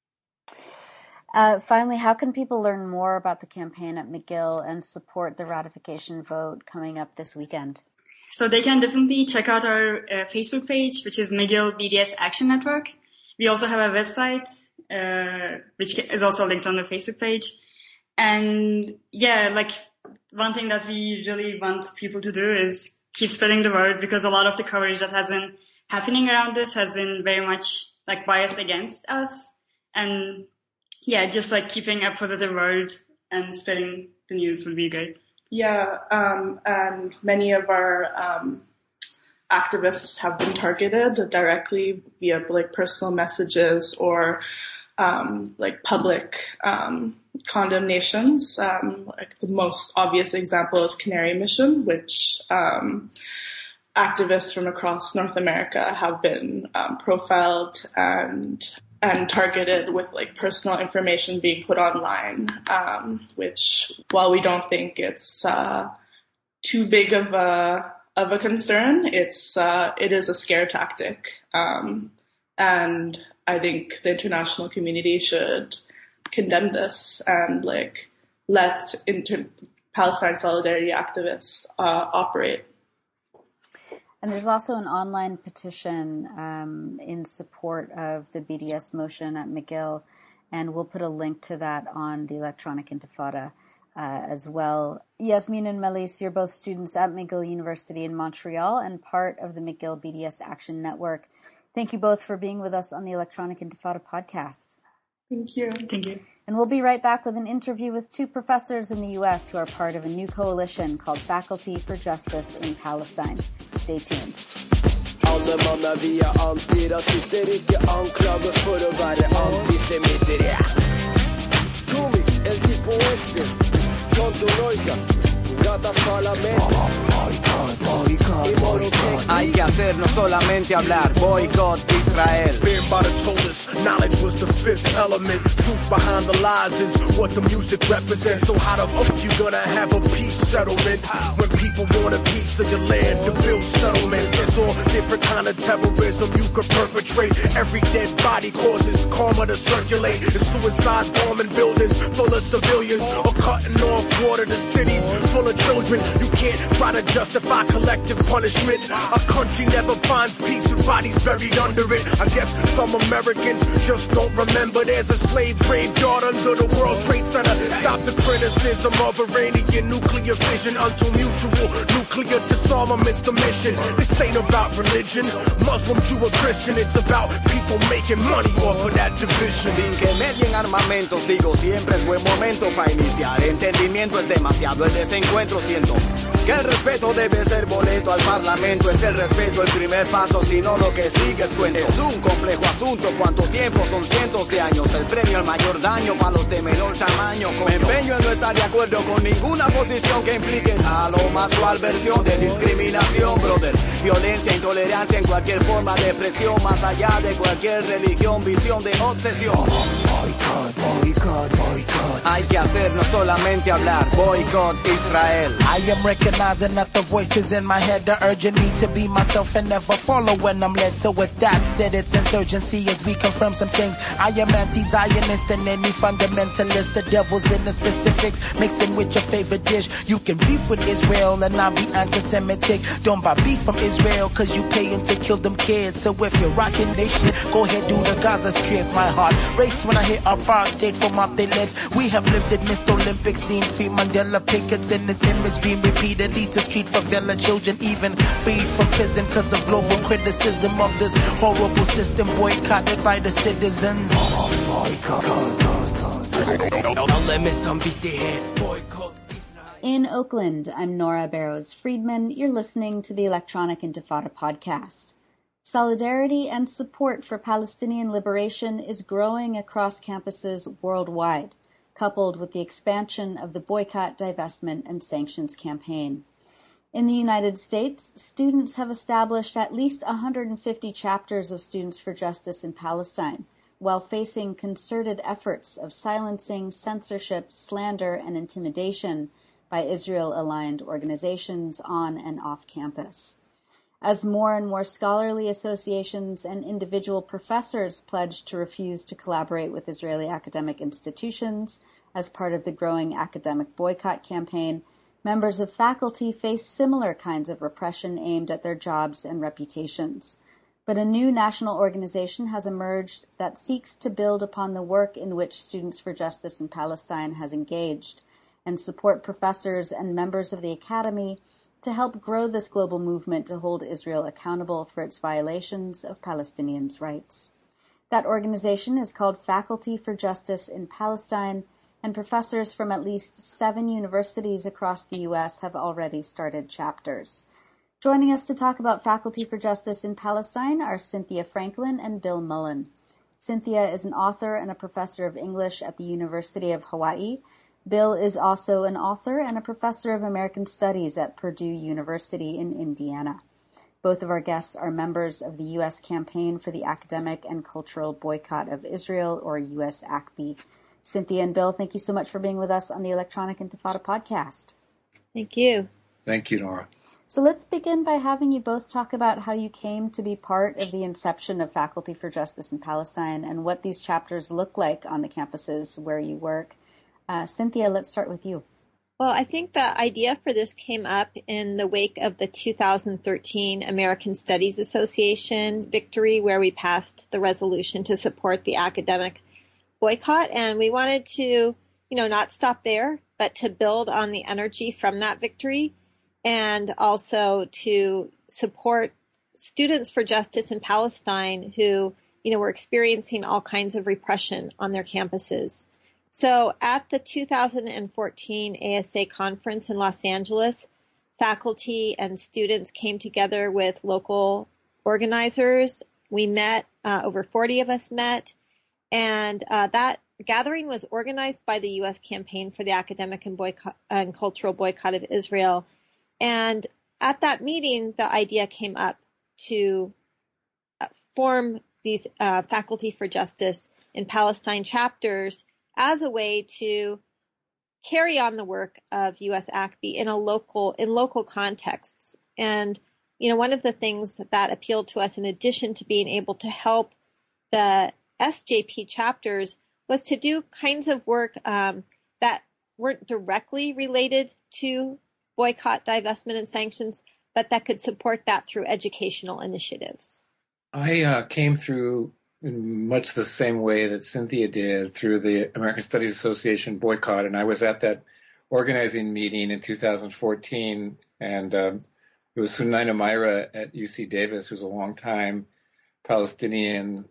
Finally, how can people learn more about the campaign at McGill and support the ratification vote coming up this weekend? So they can definitely check out our Facebook page, which is McGill BDS Action Network. We also have a website, which is also linked on the Facebook page. And one thing that we really want people to do is keep spreading the word, because a lot of the coverage that has been happening around this has been very much biased against us. And just keeping a positive word and spreading the news would be great. Yeah, and many of our activists have been targeted directly via personal messages or public condemnations. The most obvious example is Canary Mission, which activists from across North America have been profiled and targeted with personal information being put online, which, while we don't think it's too big of a concern, it is a scare tactic, and I think the international community should condemn this and let Palestine solidarity activists operate. And there's also an online petition in support of the BDS motion at McGill, and we'll put a link to that on the Electronic Intifada as well. Yasmin and Melis, you're both students at McGill University in Montreal and part of the McGill BDS Action Network. Thank you both for being with us on the Electronic Intifada podcast. Thank you. Thank you. And we'll be right back with an interview with 2 professors in the U.S. who are part of a new coalition called Faculty for Justice in Palestine. Stay tuned. Alle mannar vi är antirasister, icke anklagas för att vara antisemiter. Tomi, el tipo este, tonto loika, gata parlament. Hay que hacer, no solamente hablar, boycott Israel. Everybody told us knowledge was the 5th element. Truth behind the lies is what the music represents. So how the fuck you gonna have a peace settlement when people want a piece of your land to build settlements? There's all different kind of terrorism you could perpetrate. Every dead body causes karma to circulate. The suicide bombing buildings full of civilians, or cutting off water to cities full of children. You can't try to justify collective punishment. Our country never finds peace with bodies buried under it. I guess some Americans just don't remember there's a slave graveyard under the World Trade Center. Stop the criticism of Iranian nuclear fission until mutual nuclear disarmament's the mission. This ain't about religion, Muslim, Jew or Christian. It's about people making money off of that division. Sin que medien armamentos, digo siempre es buen momento para iniciar. Entendimiento es demasiado el desencuentro. encuentro siento que el respeto debe ser boleto al parlamento. Es el respeto el primer paso, si no lo que sigue es cuento. Es un complejo asunto, ¿cuánto tiempo? Son cientos de años. El premio al mayor daño para los de menor tamaño. Me empeño en no estar de acuerdo con ninguna posición que implique a lo más cual versión de discriminación, brother. Violencia, intolerancia en cualquier forma de expresión, más allá de cualquier religión, visión de obsesión. Boycott. Hay que hacer, no solamente hablar. Boycott Israel. I am recognizing that the voices in my head are urging me to be myself and never follow when I'm led. So with that said, it's insurgency as we confirm some things. I am anti-Zionist and any fundamentalist. The devil's in the specifics, mixing with your favorite dish. You can beef with Israel and I'll be anti-Semitic. Don't buy beef from Israel cause you paying to kill them kids. So if you're rocking this shit, go ahead do the Gaza Strip. My heart race when I hit apartheid from off the legs. We have lived it, missed Olympic scene, free Mandela pickets in this image being repeatedly to street favela children, even freed from prison because of global criticism of this horrible system boycotted by the citizens. In Oakland, I'm Nora Barrows-Friedman. You're listening to the Electronic Intifada podcast. Solidarity and support for Palestinian liberation is growing across campuses worldwide, coupled with the expansion of the boycott, divestment, and sanctions campaign. In the United States, students have established at least 150 chapters of Students for Justice in Palestine, while facing concerted efforts of silencing, censorship, slander, and intimidation by Israel-aligned organizations on and off campus. As more and more scholarly associations and individual professors pledge to refuse to collaborate with Israeli academic institutions as part of the growing academic boycott campaign, members of faculty face similar kinds of repression aimed at their jobs and reputations. But a new national organization has emerged that seeks to build upon the work in which Students for Justice in Palestine has engaged and support professors and members of the academy to help grow this global movement to hold Israel accountable for its violations of Palestinians' rights. That organization is called Faculty for Justice in Palestine, and professors from at least 7 universities across the U.S. have already started chapters. Joining us to talk about Faculty for Justice in Palestine are Cynthia Franklin and Bill Mullen. Cynthia is an author and a professor of English at the University of Hawaii. Bill is also an author and a professor of American Studies at Purdue University in Indiana. Both of our guests are members of the U.S. Campaign for the Academic and Cultural Boycott of Israel, or USACB. Cynthia and Bill, thank you so much for being with us on the Electronic Intifada podcast. Thank you. Thank you, Nora. So let's begin by having you both talk about how you came to be part of the inception of Faculty for Justice in Palestine and what these chapters look like on the campuses where you work. Cynthia, let's start with you. Well, I think the idea for this came up in the wake of the 2013 American Studies Association victory, where we passed the resolution to support the academic boycott. And we wanted to, not stop there, but to build on the energy from that victory and also to support Students for Justice in Palestine who, were experiencing all kinds of repression on their campuses. So at the 2014 ASA conference in Los Angeles, faculty and students came together with local organizers. We met, over 40 of us met, and that gathering was organized by the U.S. Campaign for the Academic and Cultural Boycott of Israel. And at that meeting, the idea came up to form these Faculty for Justice in Palestine chapters as a way to carry on the work of USACB in local contexts. And, one of the things that appealed to us, in addition to being able to help the SJP chapters, was to do kinds of work that weren't directly related to boycott, divestment, and sanctions, but that could support that through educational initiatives. I came through in much the same way that Cynthia did through the American Studies Association boycott. And I was at that organizing meeting in 2014. And it was Sunaina Myra at UC Davis, who's a longtime Palestinian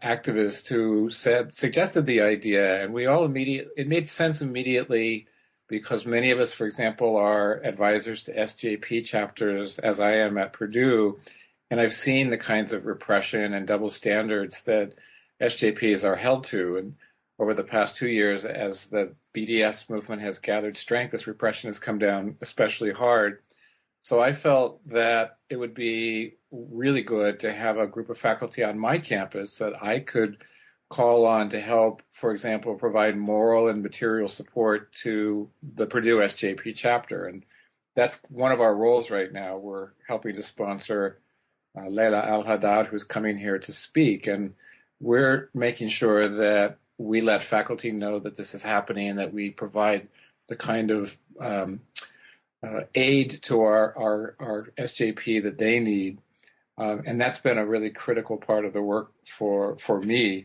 suggested the idea. And we all it made sense immediately because many of us, for example, are advisors to SJP chapters, as I am at Purdue, and I've seen the kinds of repression and double standards that SJPs are held to. And over the past 2 years, as the BDS movement has gathered strength, this repression has come down especially hard. So I felt that it would be really good to have a group of faculty on my campus that I could call on to help, for example, provide moral and material support to the Purdue SJP chapter. And that's one of our roles right now. We're helping to sponsor Leila Al-Haddad, who's coming here to speak. And we're making sure that we let faculty know that this is happening and that we provide the kind of aid to our SJP that they need. And that's been a really critical part of the work for me.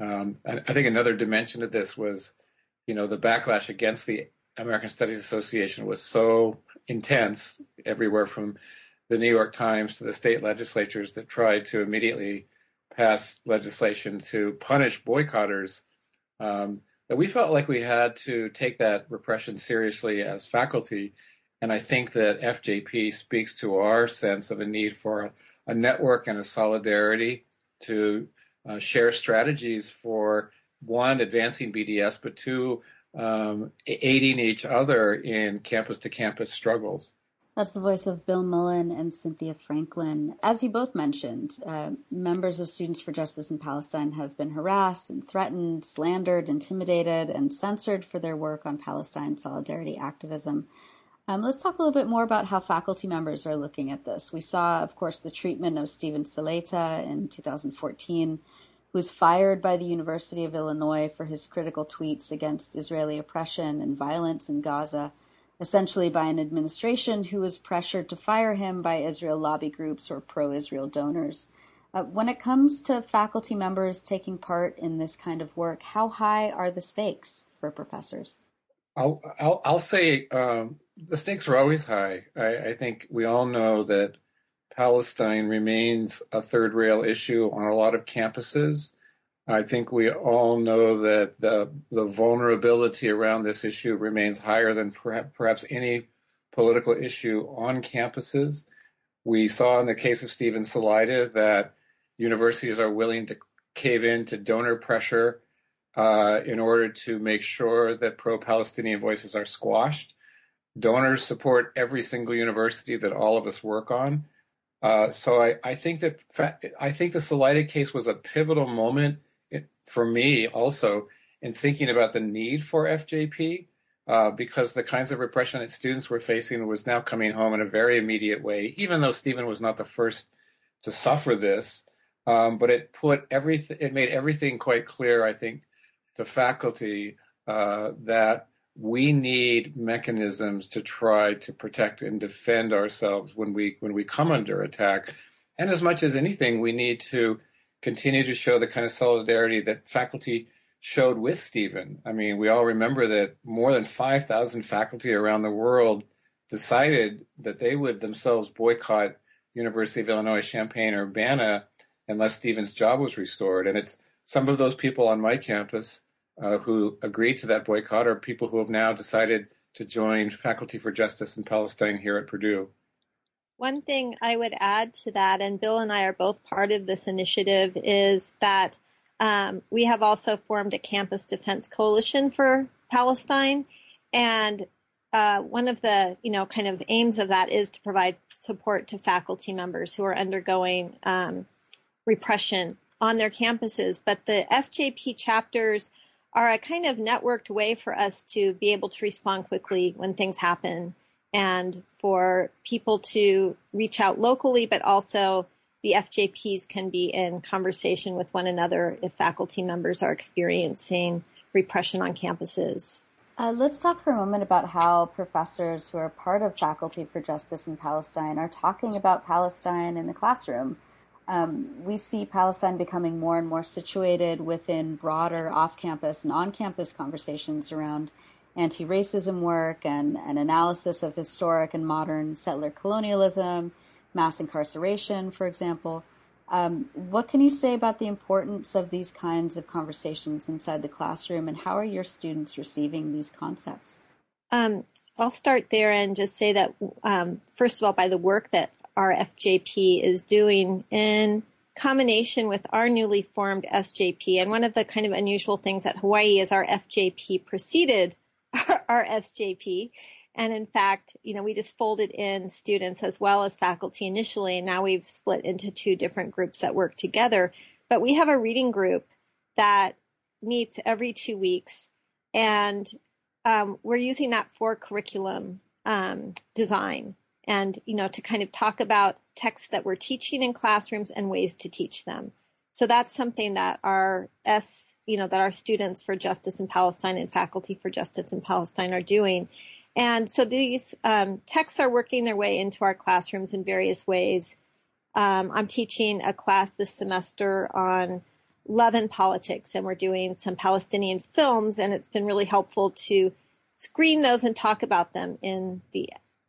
I think another dimension of this was, the backlash against the American Studies Association was so intense everywhere from the New York Times to the state legislatures that tried to immediately pass legislation to punish boycotters, that we felt like we had to take that repression seriously as faculty. And I think that FJP speaks to our sense of a need for a network and a solidarity to share strategies for, one, advancing BDS, but two, aiding each other in campus-to-campus struggles. That's the voice of Bill Mullen and Cynthia Franklin. As you both mentioned, members of Students for Justice in Palestine have been harassed and threatened, slandered, intimidated, and censored for their work on Palestine solidarity activism. Let's talk a little bit more about how faculty members are looking at this. We saw, of course, the treatment of Steven Salaita in 2014, who was fired by the University of Illinois for his critical tweets against Israeli oppression and violence in Gaza, essentially by an administration who was pressured to fire him by Israel lobby groups or pro-Israel donors. When it comes to faculty members taking part in this kind of work, how high are the stakes for professors? I'll say the stakes are always high. I think we all know that Palestine remains a third rail issue on a lot of campuses. I think we all know that the vulnerability around this issue remains higher than perhaps any political issue on campuses. We saw in the case of Steven Salaita that universities are willing to cave in to donor pressure in order to make sure that pro-Palestinian voices are squashed. Donors support every single university that all of us work on. So I think the Salaita case was a pivotal moment for me also in thinking about the need for FJP, because the kinds of repression that students were facing was now coming home in a very immediate way, even though Steven was not the first to suffer this. But it made everything quite clear, I think, to faculty that we need mechanisms to try to protect and defend ourselves when we come under attack. And as much as anything, we need to continue to show the kind of solidarity that faculty showed with Steven. I mean, we all remember that more than 5,000 faculty around the world decided that they would themselves boycott University of Illinois Champaign-Urbana unless Steven's job was restored. And it's some of those people on my campus who agreed to that boycott are people who have now decided to join Faculty for Justice in Palestine here at Purdue. One thing I would add to that, and Bill and I are both part of this initiative, is that we have also formed a campus defense coalition for Palestine. And one of the, kind of aims of that is to provide support to faculty members who are undergoing repression on their campuses. But the FJP chapters are a kind of networked way for us to be able to respond quickly when things happen, and for people to reach out locally, but also the FJPs can be in conversation with one another if faculty members are experiencing repression on campuses. Let's talk for a moment about how professors who are part of Faculty for Justice in Palestine are talking about Palestine in the classroom. We see Palestine becoming more and more situated within broader off-campus and on-campus conversations around anti-racism work and an analysis of historic and modern settler colonialism, mass incarceration, for example. What can you say about the importance of these kinds of conversations inside the classroom, and how are your students receiving these concepts? I'll start there and just say that, first of all, by the work that our FJP is doing in combination with our newly formed SJP. And one of the kind of unusual things at Hawaii is our FJP preceded our SJP. And in fact, we just folded in students as well as faculty initially, and now we've split into two different groups that work together. But we have a reading group that meets every 2 weeks, and we're using that for curriculum design and, to kind of talk about texts that we're teaching in classrooms and ways to teach them. So that's something that our students for Justice in Palestine and faculty for Justice in Palestine are doing. And so these texts are working their way into our classrooms in various ways. I'm teaching a class this semester on love and politics, and we're doing some Palestinian films, and it's been really helpful to screen those and talk about them in the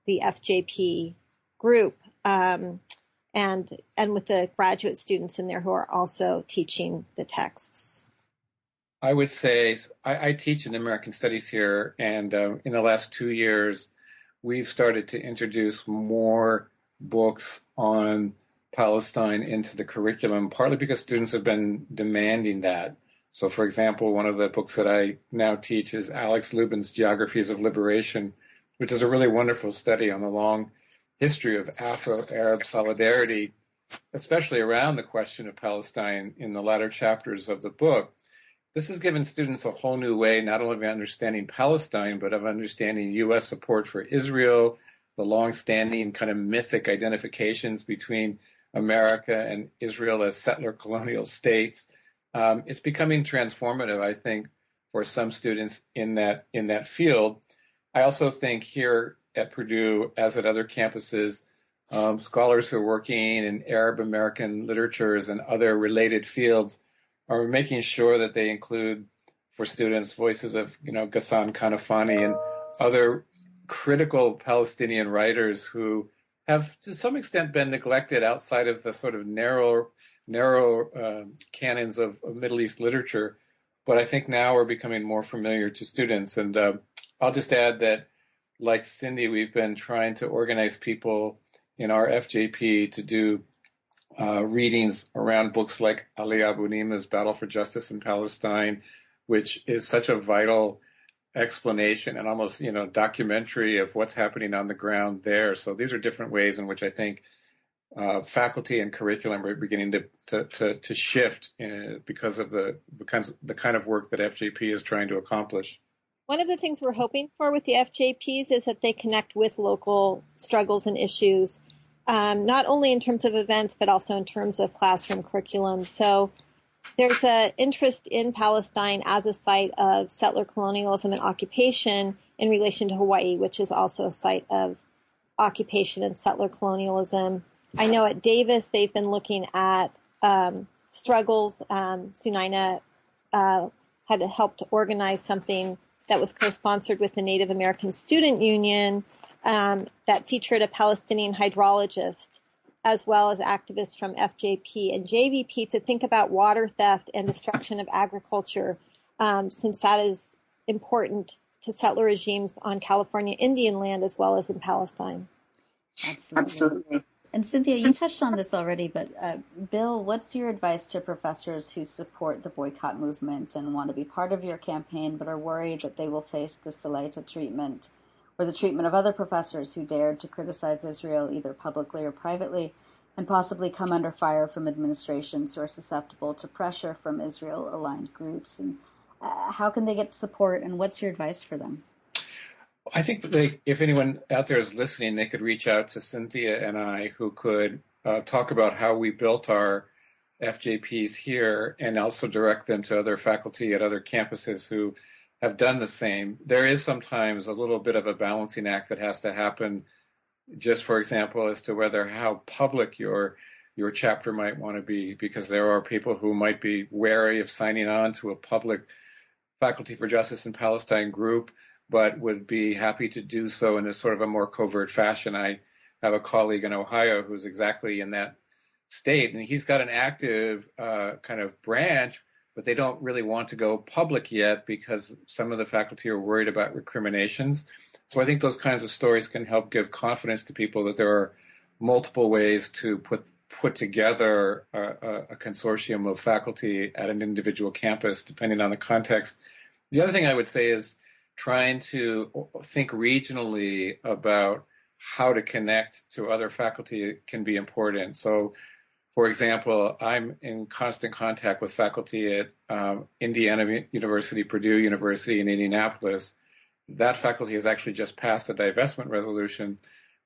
FJP group, and with the graduate students in there who are also teaching the texts. I would say I teach in American Studies here, and in the last 2 years, we've started to introduce more books on Palestine into the curriculum, partly because students have been demanding that. So, for example, one of the books that I now teach is Alex Lubin's Geographies of Liberation, which is a really wonderful study on the long history of Afro-Arab solidarity, especially around the question of Palestine in the latter chapters of the book. This has given students a whole new way, not only of understanding Palestine, but of understanding U.S. support for Israel, the long-standing kind of mythic identifications between America and Israel as settler colonial states. It's becoming transformative, I think, for some students in that field. I also think here at Purdue, as at other campuses, scholars who are working in Arab American literatures and other related fields are making sure that they include for students voices of, Ghassan Kanafani and other critical Palestinian writers who have to some extent been neglected outside of the sort of narrow canons of Middle East literature. But I think now we're becoming more familiar to students. And I'll just add that, like Cindy, we've been trying to organize people in our FJP to do readings around books like Ali Abu Nima's Battle for Justice in Palestine, which is such a vital explanation and almost, documentary of what's happening on the ground there. So these are different ways in which I think faculty and curriculum are beginning to shift because of the kind of work that FJP is trying to accomplish. One of the things we're hoping for with the FJPs is that they connect with local struggles and issues, not only in terms of events, but also in terms of classroom curriculum. So there's an interest in Palestine as a site of settler colonialism and occupation in relation to Hawaii, which is also a site of occupation and settler colonialism. I know at Davis they've been looking at struggles. Sunayana had helped to organize something that was co-sponsored with the Native American Student Union that featured a Palestinian hydrologist as well as activists from FJP and JVP to think about water theft and destruction of agriculture, since that is important to settler regimes on California Indian land as well as in Palestine. Absolutely. And Cynthia, you touched on this already, but Bill, what's your advice to professors who support the boycott movement and want to be part of your campaign but are worried that they will face the Salaita treatment or the treatment of other professors who dared to criticize Israel either publicly or privately and possibly come under fire from administrations who are susceptible to pressure from Israel-aligned groups? And how can they get support, and what's your advice for them? I think if anyone out there is listening, they could reach out to Cynthia and I, who could talk about how we built our FJPs here and also direct them to other faculty at other campuses who have done the same. There is sometimes a little bit of a balancing act that has to happen, just for example, as to how public your chapter might want to be, because there are people who might be wary of signing on to a public Faculty for Justice in Palestine group, but would be happy to do so in a sort of a more covert fashion. I have a colleague in Ohio who's exactly in that state, and he's got an active kind of branch but they don't really want to go public yet because some of the faculty are worried about recriminations. So I think those kinds of stories can help give confidence to people that there are multiple ways to put together a consortium of faculty at an individual campus, depending on the context. The other thing I would say is trying to think regionally about how to connect to other faculty can be important. So, for example, I'm in constant contact with faculty at Indiana University, Purdue University in Indianapolis. That faculty has actually just passed a divestment resolution.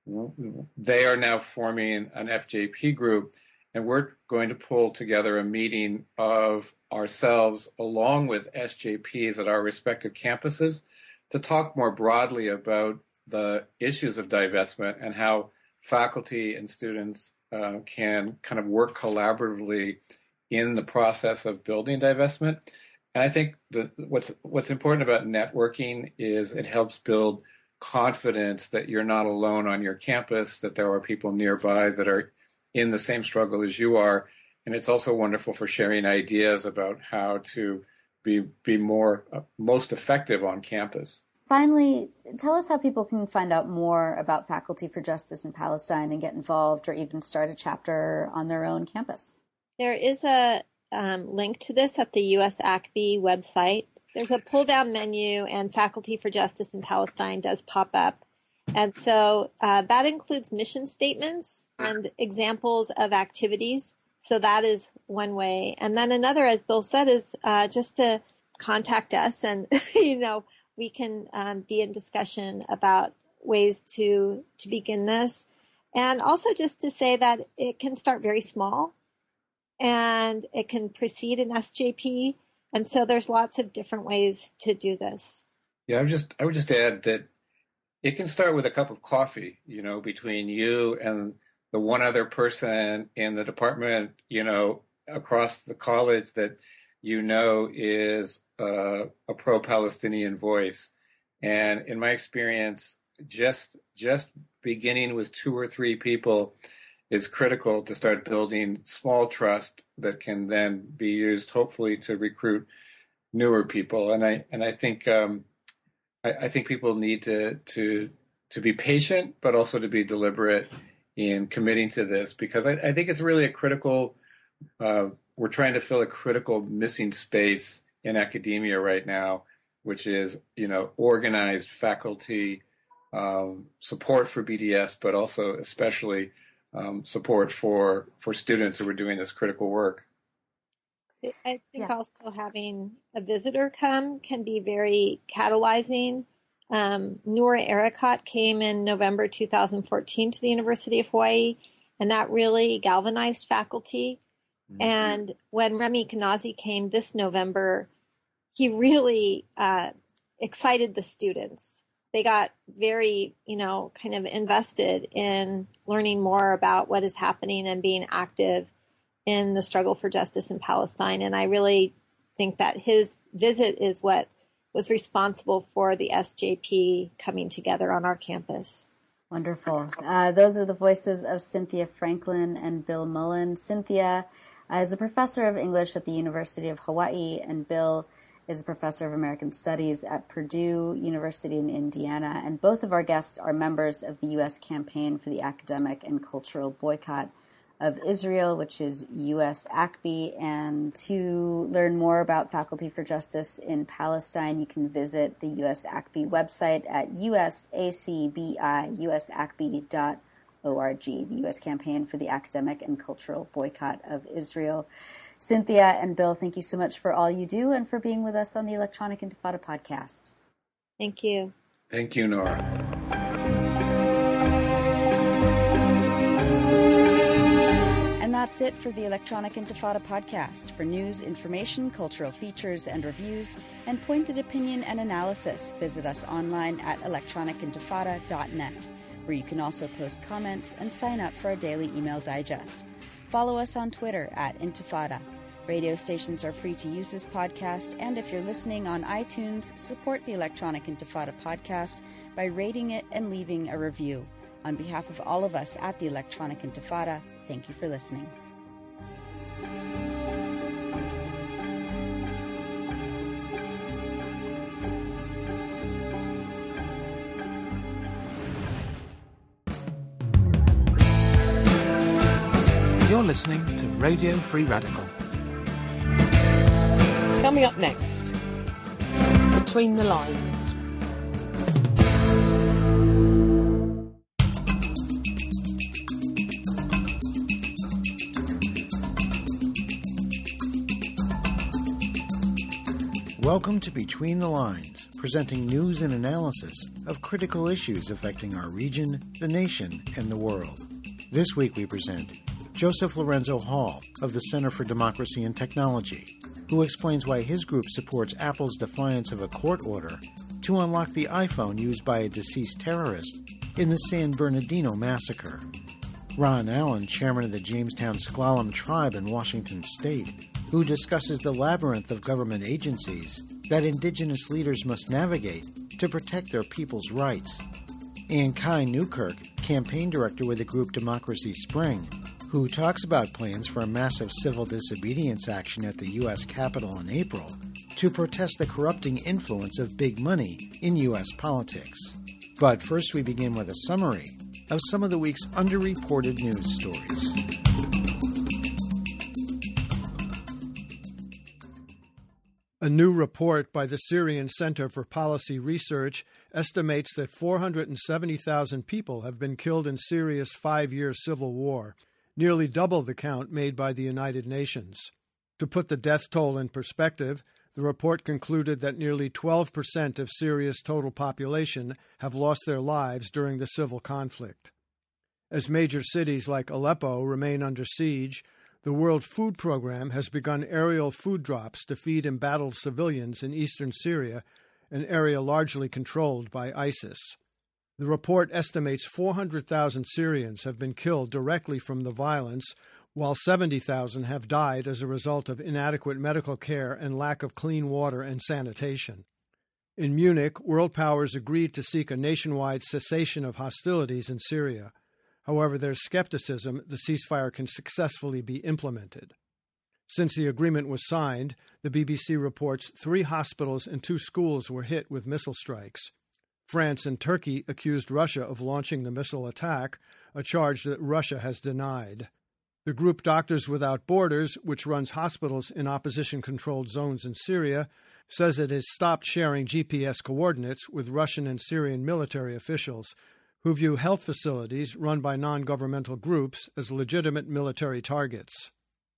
They are now forming an FJP group, and we're going to pull together a meeting of ourselves along with SJPs at our respective campuses to talk more broadly about the issues of divestment and how faculty and students can kind of work collaboratively in the process of building divestment. And I think that what's important about networking is it helps build confidence that you're not alone on your campus, that there are people nearby that are in the same struggle as you are. And it's also wonderful for sharing ideas about how to be most effective on campus. Finally, tell us how people can find out more about Faculty for Justice in Palestine and get involved or even start a chapter on their own campus. There is a link to this at the USACB website. There's a pull-down menu, and Faculty for Justice in Palestine does pop up. And so that includes mission statements and examples of activities. So that is one way. And then another, as Bill said, is just to contact us and, we can be in discussion about ways to begin this. And also just to say that it can start very small and it can precede an SJP. And so there's lots of different ways to do this. Yeah, I would just add that it can start with a cup of coffee, between you and the one other person in the department, across the college that is a pro-Palestinian voice. And in my experience, just beginning with 2 or 3 people is critical to start building small trust that can then be used, hopefully, to recruit newer people. And I think I think people need to be patient, but also to be deliberate in committing to this, because I think it's really a critical. We're trying to fill a critical missing space in academia right now, which is, organized faculty support for BDS, but also especially support for students who are doing this critical work. I think also having a visitor come can be very catalyzing. Noura Erakat came in November 2014 to the University of Hawaii, and that really galvanized faculty. Mm-hmm. And when Remy Kanazi came this November, he really excited the students. They got very, kind of invested in learning more about what is happening and being active in the struggle for justice in Palestine. And I really think that his visit is what was responsible for the SJP coming together on our campus. Wonderful. Those are the voices of Cynthia Franklin and Bill Mullen. Cynthia is a professor of English at the University of Hawaii, and Bill is a professor of American Studies at Purdue University in Indiana. And both of our guests are members of the U.S. Campaign for the Academic and Cultural Boycott of Israel, which is USACB. And to learn more about Faculty for Justice in Palestine, you can visit the USACB website at usacbi.usacb.org, the U.S. Campaign for the Academic and Cultural Boycott of Israel. Cynthia and Bill, thank you so much for all you do and for being with us on the Electronic Intifada podcast. Thank you. Thank you, Nora. And that's it for the Electronic Intifada podcast. For news, information, cultural features and reviews, and pointed opinion and analysis, visit us online at electronicintifada.net, where you can also post comments and sign up for a daily email digest. Follow us on Twitter at Intifada. Radio stations are free to use this podcast, and if you're listening on iTunes, support the Electronic Intifada podcast by rating it and leaving a review. On behalf of all of us at the Electronic Intifada, thank you for listening. You're listening to Radio Free Radical. Coming up next, Between the Lines. Welcome to Between the Lines, presenting news and analysis of critical issues affecting our region, the nation, and the world. This week we present Joseph Lorenzo Hall of the Center for Democracy and Technology, who explains why his group supports Apple's defiance of a court order to unlock the iPhone used by a deceased terrorist in the San Bernardino massacre. Ron Allen, chairman of the Jamestown S'Klallam Tribe in Washington State, who discusses the labyrinth of government agencies that indigenous leaders must navigate to protect their people's rights. And Kai Newkirk, campaign director with the group Democracy Spring, who talks about plans for a massive civil disobedience action at the U.S. Capitol in April to protest the corrupting influence of big money in U.S. politics. But first we begin with a summary of some of the week's underreported news stories. A new report by the Syrian Center for Policy Research estimates that 470,000 people have been killed in Syria's 5-year civil war, nearly double the count made by the United Nations. To put the death toll in perspective, the report concluded that nearly 12% of Syria's total population have lost their lives during the civil conflict. As major cities like Aleppo remain under siege, the World Food Program has begun aerial food drops to feed embattled civilians in eastern Syria, an area largely controlled by ISIS. The report estimates 400,000 Syrians have been killed directly from the violence, while 70,000 have died as a result of inadequate medical care and lack of clean water and sanitation. In Munich, world powers agreed to seek a nationwide cessation of hostilities in Syria. However, there's skepticism the ceasefire can successfully be implemented. Since the agreement was signed, the BBC reports 3 hospitals and 2 schools were hit with missile strikes. France and Turkey accused Russia of launching the missile attack, a charge that Russia has denied. The group Doctors Without Borders, which runs hospitals in opposition-controlled zones in Syria, says it has stopped sharing GPS coordinates with Russian and Syrian military officials, who view health facilities run by non-governmental groups as legitimate military targets.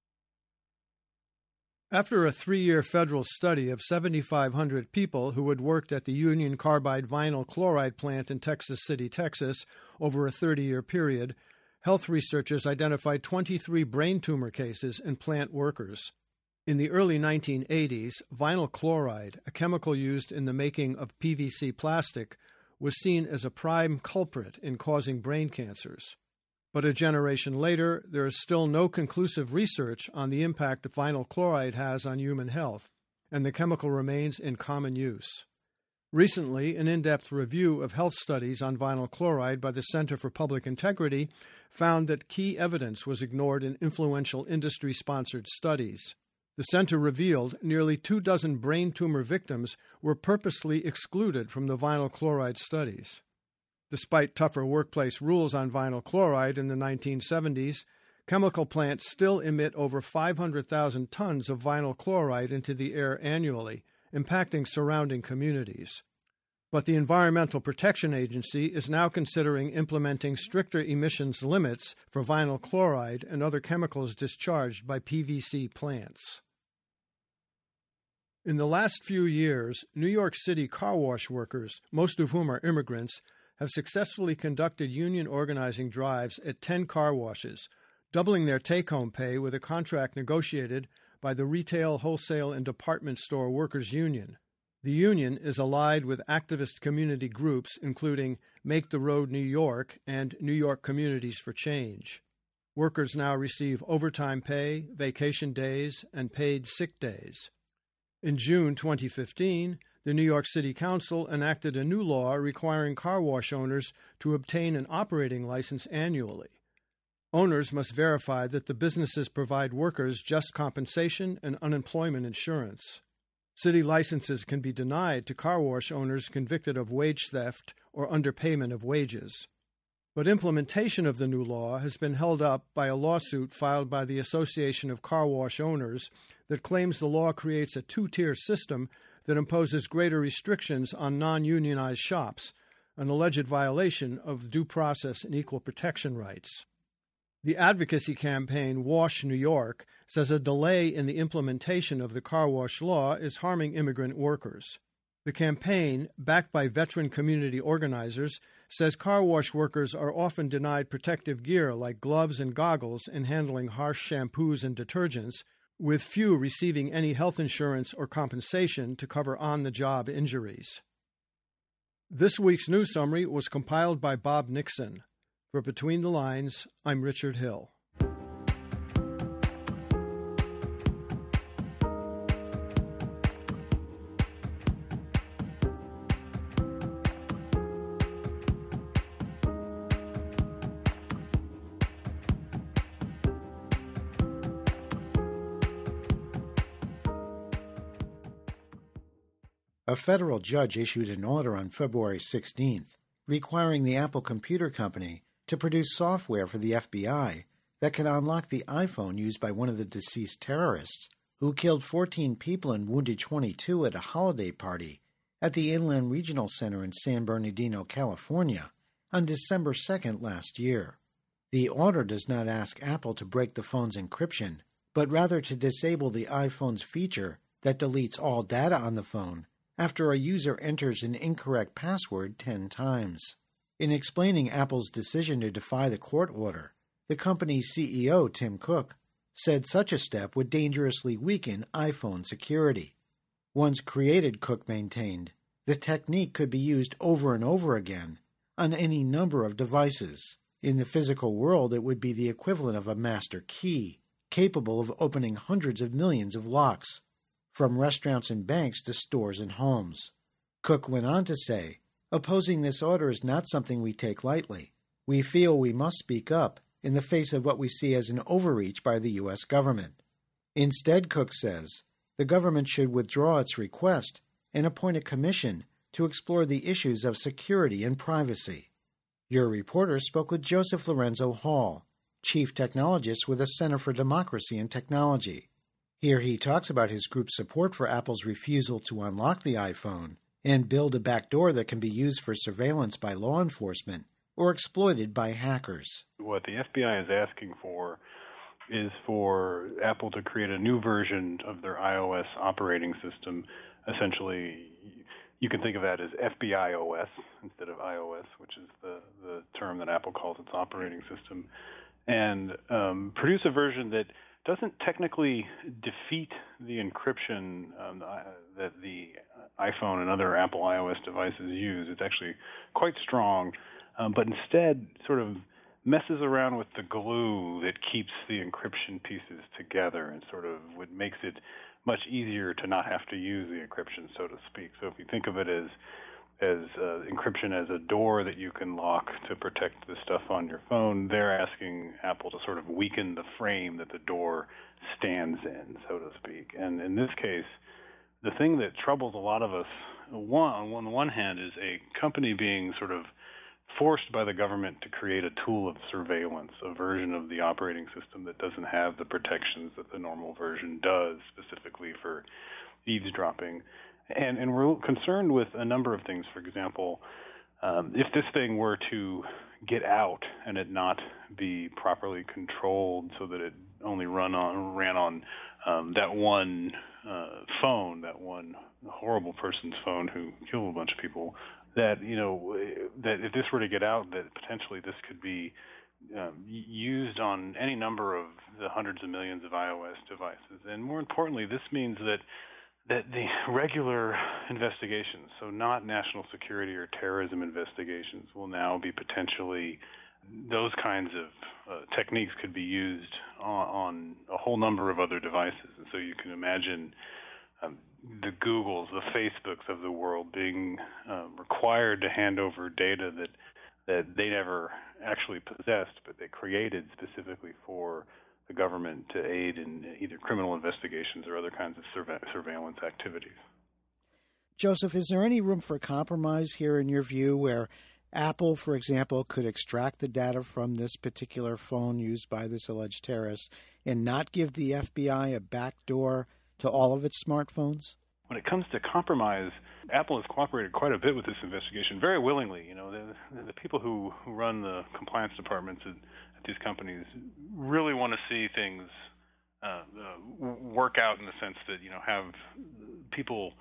After a 3-year federal study of 7,500 people who had worked at the Union Carbide vinyl chloride plant in Texas City, Texas, over a 30-year period, health researchers identified 23 brain tumor cases in plant workers. In the early 1980s, vinyl chloride, a chemical used in the making of PVC plastic, was seen as a prime culprit in causing brain cancers. But a generation later, there is still no conclusive research on the impact vinyl chloride has on human health, and the chemical remains in common use. Recently, an in-depth review of health studies on vinyl chloride by the Center for Public Integrity found that key evidence was ignored in influential industry-sponsored studies. The center revealed nearly 24 brain tumor victims were purposely excluded from the vinyl chloride studies. Despite tougher workplace rules on vinyl chloride in the 1970s, chemical plants still emit over 500,000 tons of vinyl chloride into the air annually, impacting surrounding communities. But the Environmental Protection Agency is now considering implementing stricter emissions limits for vinyl chloride and other chemicals discharged by PVC plants. In the last few years, New York City car wash workers, most of whom are immigrants, have successfully conducted union organizing drives at 10 car washes, doubling their take-home pay with a contract negotiated by the Retail, Wholesale, and Department Store Workers Union. The union is allied with activist community groups including Make the Road New York and New York Communities for Change. Workers now receive overtime pay, vacation days, and paid sick days. In June 2015, the New York City Council enacted a new law requiring car wash owners to obtain an operating license annually. Owners must verify that the businesses provide workers just compensation and unemployment insurance. City licenses can be denied to car wash owners convicted of wage theft or underpayment of wages. But implementation of the new law has been held up by a lawsuit filed by the Association of Car Wash Owners that claims the law creates a two-tier system that imposes greater restrictions on non-unionized shops, an alleged violation of due process and equal protection rights. The advocacy campaign Wash New York says a delay in the implementation of the car wash law is harming immigrant workers. The campaign, backed by veteran community organizers, says car wash workers are often denied protective gear like gloves and goggles in handling harsh shampoos and detergents, with few receiving any health insurance or compensation to cover on-the-job injuries. This week's news summary was compiled by Bob Nixon. For Between the Lines, I'm Richard Hill. A federal judge issued an order on February 16th requiring the Apple Computer Company to produce software for the FBI that can unlock the iPhone used by one of the deceased terrorists who killed 14 people and wounded 22 at a holiday party at the Inland Regional Center in San Bernardino, California, on December 2nd last year. The order does not ask Apple to break the phone's encryption, but rather to disable the iPhone's feature that deletes all data on the phone after a user enters an incorrect password 10 times. In explaining Apple's decision to defy the court order, the company's CEO, Tim Cook, said such a step would dangerously weaken iPhone security. Once created, Cook maintained, the technique could be used over and over again on any number of devices. In the physical world, it would be the equivalent of a master key, capable of opening hundreds of millions of locks, from restaurants and banks to stores and homes. Cook went on to say, opposing this order is not something we take lightly. We feel we must speak up in the face of what we see as an overreach by the U.S. government. Instead, Cook says, the government should withdraw its request and appoint a commission to explore the issues of security and privacy. Your reporter spoke with Joseph Lorenzo Hall, chief technologist with the Center for Democracy and Technology. Here he talks about his group's support for Apple's refusal to unlock the iPhone and build a backdoor that can be used for surveillance by law enforcement or exploited by hackers. What the FBI is asking for is for Apple to create a new version of their iOS operating system. Essentially, you can think of that as FBI OS instead of iOS, which is the term that Apple calls its operating system, and produce a version that doesn't technically defeat the encryption that the iPhone and other Apple iOS devices use. It's actually quite strong, but instead sort of messes around with the glue that keeps the encryption pieces together and sort of makes it much easier to not have to use the encryption, so to speak. So if you think of it as encryption as a door that you can lock to protect the stuff on your phone, they're asking Apple to sort of weaken the frame that the door stands in, so to speak. And in this case, the thing that troubles a lot of us, on the one hand, is a company being sort of forced by the government to create a tool of surveillance, a version of the operating system that doesn't have the protections that the normal version does, specifically for eavesdropping. And we're concerned with a number of things. For example, if this thing were to get out and it not be properly controlled so that it only ran on that one phone, that one horrible person's phone who killed a bunch of people, that if this were to get out, that potentially this could be used on any number of the hundreds of millions of iOS devices. And more importantly, this means that the regular investigations, so not national security or terrorism investigations, will now be potentially, those kinds of techniques could be used on a whole number of other devices. And so you can imagine the Googles, the Facebooks of the world being required to hand over data that they never actually possessed, but they created specifically for the government to aid in either criminal investigations or other kinds of surveillance activities. Joseph, is there any room for compromise here in your view where Apple, for example, could extract the data from this particular phone used by this alleged terrorist and not give the FBI a backdoor to all of its smartphones? When it comes to compromise, Apple has cooperated quite a bit with this investigation, very willingly. You know, the people who run the compliance departments at these companies really want to see things work out in the sense that, you know, have people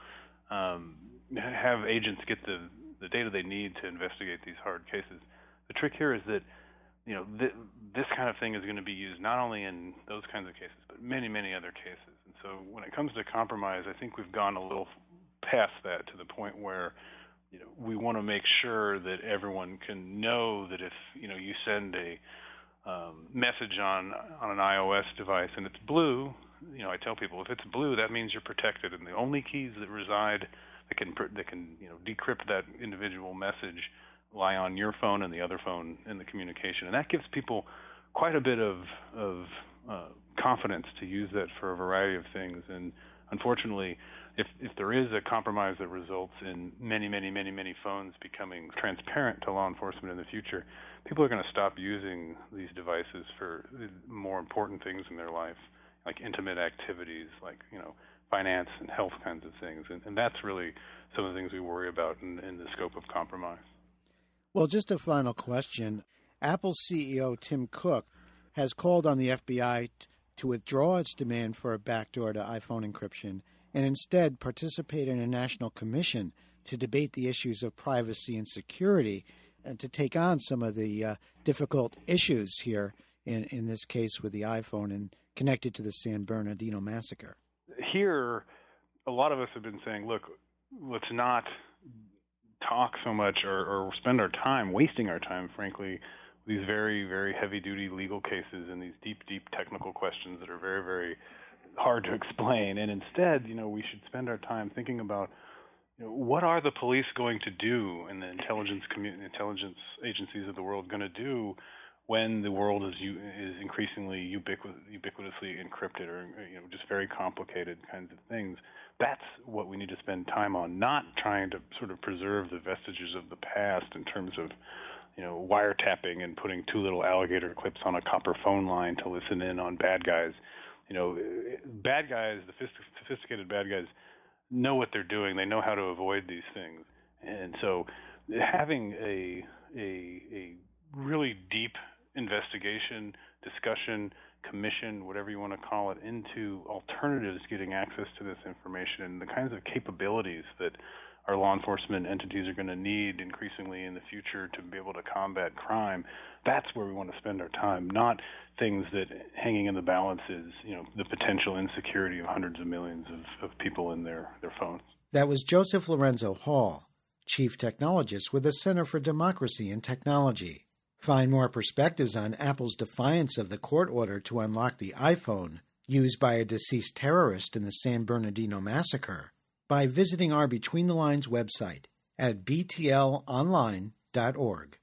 have agents get the data they need to investigate these hard cases. The trick here is that, you know, this kind of thing is going to be used not only in those kinds of cases, but many, many other cases. And so when it comes to compromise, I think we've gone a little past that to the point where, you know, we want to make sure that everyone can know that if, you know, you send a message on an iOS device and it's blue, you know, I tell people if it's blue, that means you're protected, and the only keys that reside that can you know, decrypt that individual message lie on your phone and the other phone in the communication, and that gives people quite a bit of confidence to use that for a variety of things. And unfortunately, if there is a compromise that results in many phones becoming transparent to law enforcement in the future, people are going to stop using these devices for more important things in their life, like intimate activities, like, you know, finance and health kinds of things. And that's really some of the things we worry about in the scope of compromise. Well, just a final question. Apple CEO Tim Cook has called on the FBI to withdraw its demand for a backdoor to iPhone encryption and instead participate in a national commission to debate the issues of privacy and security and to take on some of the difficult issues here in this case with the iPhone and connected to the San Bernardino massacre. Here, a lot of us have been saying, look, let's not talk so much or spend our time, wasting our time, frankly, with these very, very heavy-duty legal cases and these deep technical questions that are very, very hard to explain. And instead, you know, we should spend our time thinking about, you know, what are the police going to do and the intelligence agencies of the world going to do when the world is increasingly ubiquitously encrypted or, you know, just very complicated kinds of things. That's what we need to spend time on, not trying to sort of preserve the vestiges of the past in terms of, you know, wiretapping and putting two little alligator clips on a copper phone line to listen in on bad guys. You know, bad guys, the sophisticated bad guys, know what they're doing. They know how to avoid these things. And so having a really deep investigation, discussion, commission, whatever you want to call it, into alternatives getting access to this information and the kinds of capabilities that our law enforcement entities are going to need increasingly in the future to be able to combat crime, that's where we want to spend our time, not things that hanging in the balance is, you know, the potential insecurity of hundreds of millions of people in their phones. That was Joseph Lorenzo Hall, Chief Technologist with the Center for Democracy and Technology. Find more perspectives on Apple's defiance of the court order to unlock the iPhone used by a deceased terrorist in the San Bernardino massacre by visiting our Between the Lines website at btlonline.org.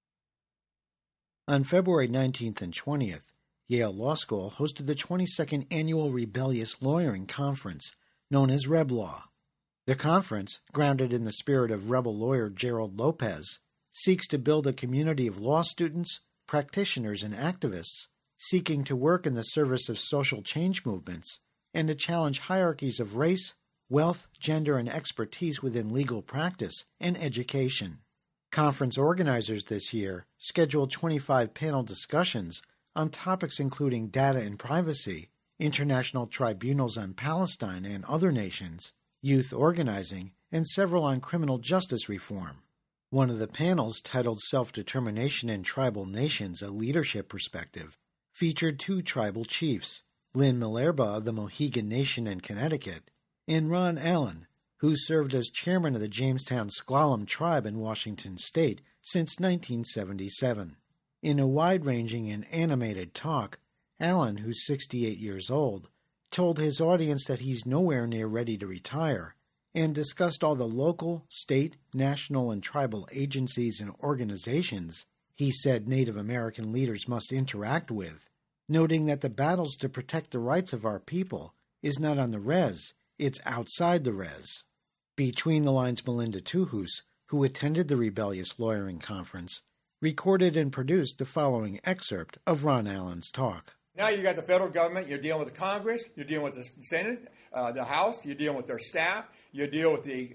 On February 19th and 20th, Yale Law School hosted the 22nd Annual Rebellious Lawyering Conference, known as RebLaw. The conference, grounded in the spirit of rebel lawyer Gerald Lopez, seeks to build a community of law students, practitioners, and activists seeking to work in the service of social change movements and to challenge hierarchies of race, wealth, gender, and expertise within legal practice and education. Conference organizers this year scheduled 25 panel discussions on topics including data and privacy, international tribunals on Palestine and other nations, youth organizing, and several on criminal justice reform. One of the panels, titled Self-Determination in Tribal Nations, A Leadership Perspective, featured two tribal chiefs, Lynn Malerba of the Mohegan Nation in Connecticut, and Ron Allen, who served as chairman of the Jamestown S'Klallam tribe in Washington state since 1977. In a wide-ranging and animated talk, Allen, who's 68 years old, told his audience that he's nowhere near ready to retire, and discussed all the local, state, national, and tribal agencies and organizations he said Native American leaders must interact with, noting that the battles to protect the rights of our people is not on the res, it's outside the res. Between the Lines' Melinda Tuhus, who attended the Rebellious Lawyering Conference, recorded and produced the following excerpt of Ron Allen's talk. Now you got the federal government, you're dealing with the Congress, you're dealing with the Senate, the House, you're dealing with their staff, you deal with the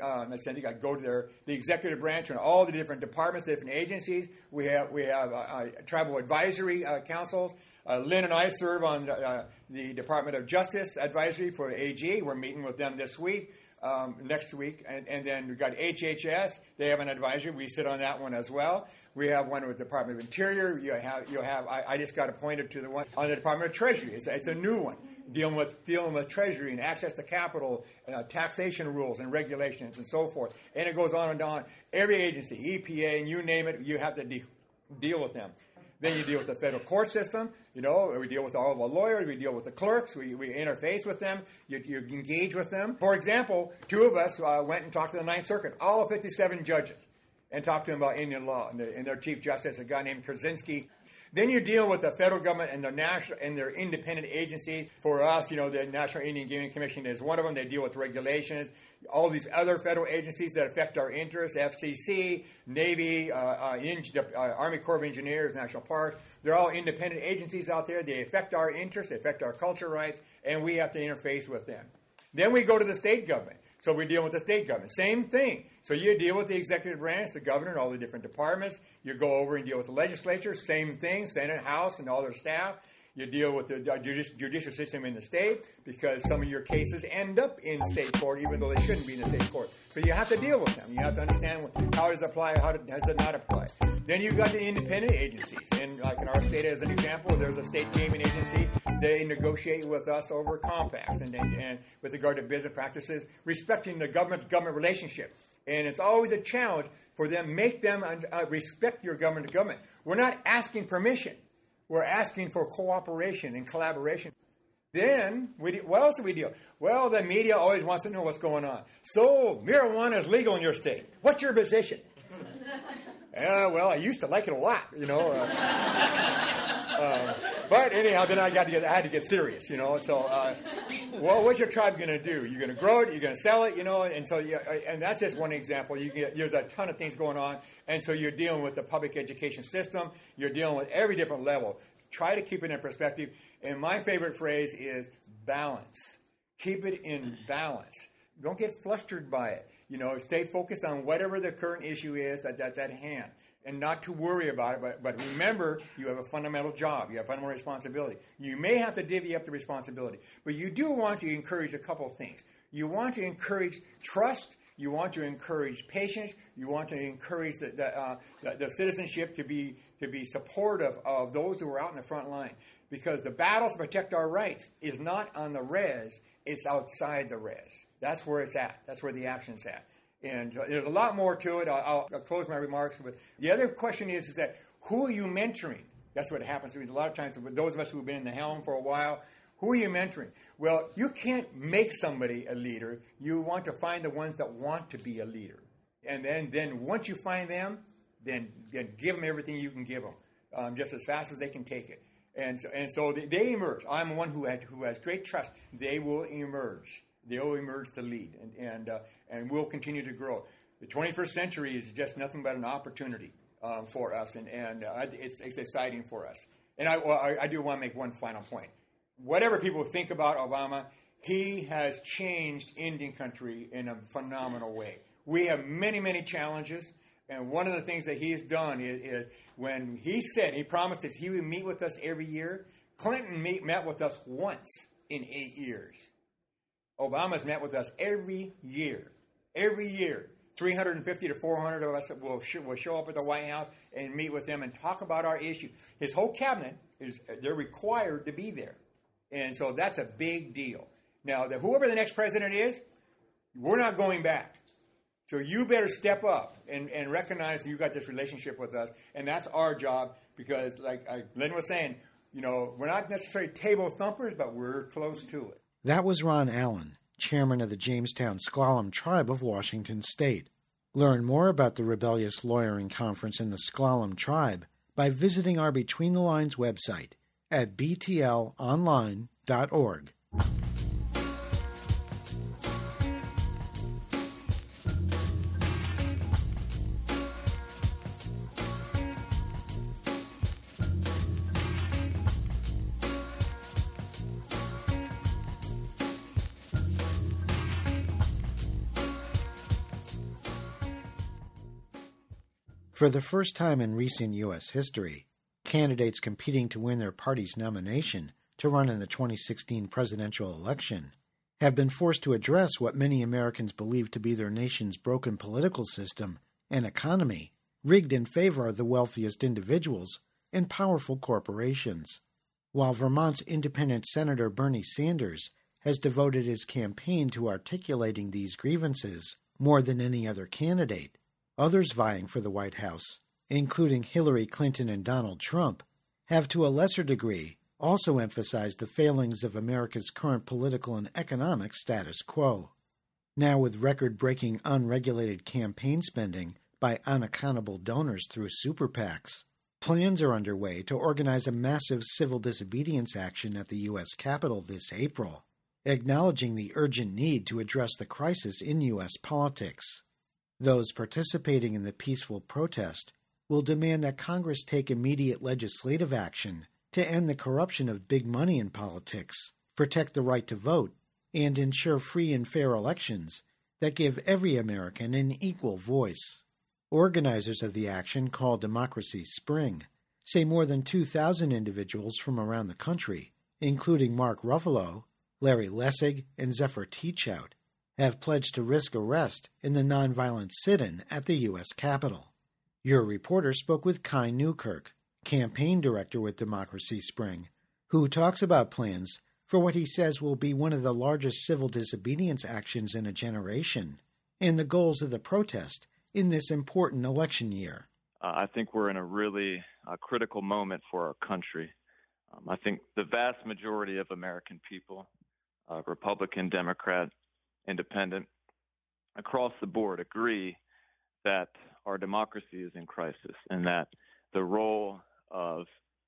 executive branch and all the different departments, different agencies. We have tribal advisory councils. Lynn and I serve on the Department of Justice advisory for AG. We're meeting with them this week, next week, and then we've got HHS. They have an advisory. We sit on that one as well. We have one with the Department of Interior. I just got appointed to the one on the Department of Treasury. It's a new one, dealing with Treasury and access to capital, taxation rules and regulations and so forth. And it goes on and on. Every agency, EPA, and you name it, you have to deal with them. Then you deal with the federal court system. We deal with all the lawyers. We deal with the clerks. We interface with them. You engage with them. For example, two of us went and talked to the Ninth Circuit, all of 57 judges, and talked to them about Indian law and their chief justice, a guy named Krasinski. Then you deal with the federal government and their independent agencies. For us, the National Indian Gaming Commission is one of them. They deal with regulations. All these other federal agencies that affect our interests, FCC, Navy, Army Corps of Engineers, National Parks, they're all independent agencies out there. They affect our interests, they affect our culture rights, and we have to interface with them. Then we go to the state government. So we're dealing with the state government. Same thing. So you deal with the executive branch, the governor, and all the different departments. You go over and deal with the legislature. Same thing, Senate, House, and all their staff. You deal with the judicial system in the state because some of your cases end up in state court even though they shouldn't be in the state court. So you have to deal with them. You have to understand how does it apply, how does it not apply. Then you've got the independent agencies. And like in our state as an example, there's a state gaming agency. They negotiate with us over compacts and with regard to business practices, respecting the government-to-government relationship. And it's always a challenge for them, make them respect your government-to-government. We're not asking permission. We're asking for cooperation and collaboration. Then, what else do we deal? Well, the media always wants to know what's going on. So, marijuana is legal in your state. What's your position? Well, I used to like it a lot, but anyhow, then I had to get serious, So, well, what's your tribe going to do? You're going to grow it, you're going to sell it, and so, and that's just one example. There's a ton of things going on, and so you're dealing with the public education system. You're dealing with every different level. Try to keep it in perspective. And my favorite phrase is balance. Keep it in balance. Don't get flustered by it. Stay focused on whatever the current issue is that's at hand. And not to worry about it, but remember, you have a fundamental job. You have fundamental responsibility. You may have to divvy up the responsibility, but you do want to encourage a couple of things. You want to encourage trust. You want to encourage patience. You want to encourage the citizenship to be supportive of those who are out in the front line, because the battles to protect our rights is not on the res; it's outside the res. That's where it's at. That's where the action's at. And there's a lot more to it. I'll close my remarks with the other question is that who are you mentoring? That's what happens to me a lot of times with those of us who've been in the helm for a while. Who are you mentoring? Well, you can't make somebody a leader. You want to find the ones that want to be a leader. And then once you find them, then give them everything you can give them, just as fast as they can take it. And so they emerge. I'm one who has great trust. They will emerge. They will emerge to lead, and we'll continue to grow. The 21st century is just nothing but an opportunity for us, and it's exciting for us. And I do want to make one final point. Whatever people think about Obama, he has changed Indian country in a phenomenal way. We have many, many challenges, and one of the things that he's done is when he promised us he would meet with us every year. Clinton met with us once in 8 years. Obama's met with us every year. Every year. 350 to 400 of us will show up at the White House and meet with him and talk about our issue. His whole cabinet, they're required to be there. And so that's a big deal. Now, whoever the next president is, we're not going back. So you better step up and recognize that you got this relationship with us. And that's our job because, like Lynn was saying, we're not necessarily table thumpers, but we're close to it. That was Ron Allen, chairman of the Jamestown S'Klallam Tribe of Washington State. Learn more about the Rebellious Lawyering Conference in the S'Klallam Tribe by visiting our Between the Lines website at btlonline.org. For the first time in recent U.S. history, candidates competing to win their party's nomination to run in the 2016 presidential election have been forced to address what many Americans believe to be their nation's broken political system and economy, rigged in favor of the wealthiest individuals and powerful corporations. While Vermont's independent Senator Bernie Sanders has devoted his campaign to articulating these grievances more than any other candidate, others vying for the White House, including Hillary Clinton and Donald Trump, have to a lesser degree also emphasized the failings of America's current political and economic status quo. Now, with record-breaking unregulated campaign spending by unaccountable donors through super PACs, plans are underway to organize a massive civil disobedience action at the U.S. Capitol this April, acknowledging the urgent need to address the crisis in U.S. politics. Those participating in the peaceful protest will demand that Congress take immediate legislative action to end the corruption of big money in politics, protect the right to vote, and ensure free and fair elections that give every American an equal voice. Organizers of the action, called Democracy Spring, say more than 2,000 individuals from around the country, including Mark Ruffalo, Larry Lessig, and Zephyr Teachout, have pledged to risk arrest in the nonviolent sit-in at the U.S. Capitol. Your reporter spoke with Kai Newkirk, campaign director with Democracy Spring, who talks about plans for what he says will be one of the largest civil disobedience actions in a generation, and the goals of the protest in this important election year. I think we're in a really critical moment for our country. I think the vast majority of American people, Republican, Democrat, Independent, across the board agree that our democracy is in crisis and that the role of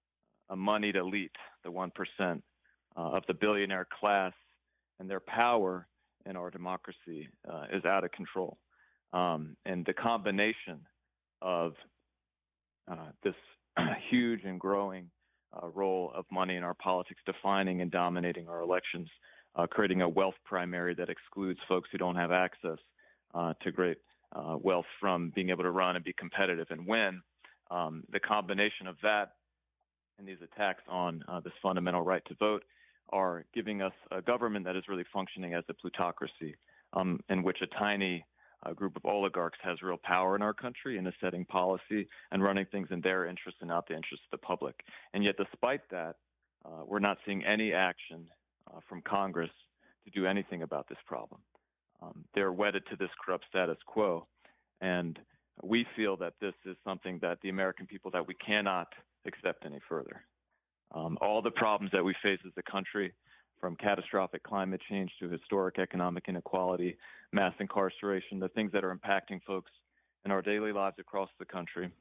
a moneyed elite, the 1%, of the billionaire class and their power in our democracy is out of control. And the combination of this huge and growing role of money in our politics defining and dominating our elections, creating a wealth primary that excludes folks who don't have access to great wealth from being able to run and be competitive and win. The combination of that and these attacks on this fundamental right to vote are giving us a government that is really functioning as a plutocracy, in which a tiny group of oligarchs has real power in our country and is setting policy and running things in their interest and not the interest of the public. And yet, despite that, we're not seeing any action from Congress to do anything about this problem. They're wedded to this corrupt status quo, and we feel that this is something that the American people, that we cannot accept any further. All the problems that we face as a country, from catastrophic climate change to historic economic inequality, mass incarceration, the things that are impacting folks in our daily lives across the country,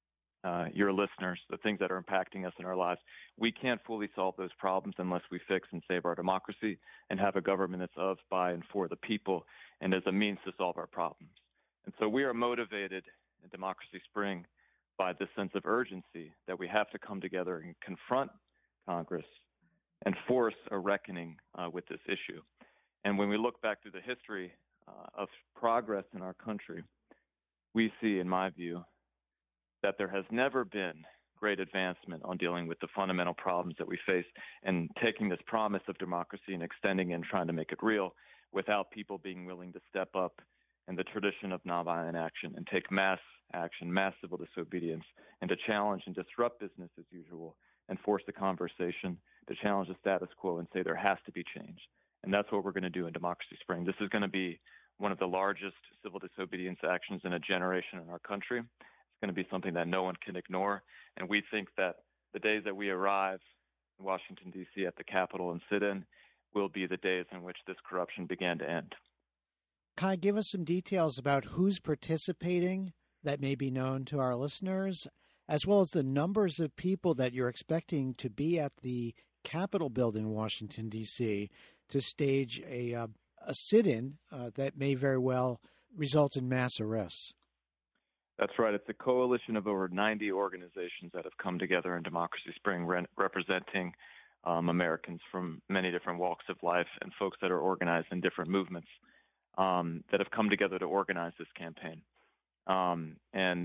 your listeners, the things that are impacting us in our lives, we can't fully solve those problems unless we fix and save our democracy and have a government that's of, by, and for the people and as a means to solve our problems. And so we are motivated in Democracy Spring by this sense of urgency that we have to come together and confront Congress and force a reckoning with this issue. And when we look back through the history of progress in our country, we see, in my view, that there has never been great advancement on dealing with the fundamental problems that we face and taking this promise of democracy and extending it and trying to make it real without people being willing to step up in the tradition of nonviolent action and take mass action, mass civil disobedience, and to challenge and disrupt business as usual and force the conversation, to challenge the status quo and say there has to be change. And that's what we're going to do in Democracy Spring. This is going to be one of the largest civil disobedience actions in a generation in our country. It's going to be something that no one can ignore. And we think that the days that we arrive in Washington, D.C. at the Capitol and sit in will be the days in which this corruption began to end. Kai, give us some details about who's participating that may be known to our listeners, as well as the numbers of people that you're expecting to be at the Capitol building in Washington, D.C. to stage a sit-in that may very well result in mass arrests. That's right. It's a coalition of over 90 organizations that have come together in Democracy Spring, representing Americans from many different walks of life and folks that are organized in different movements that have come together to organize this campaign. And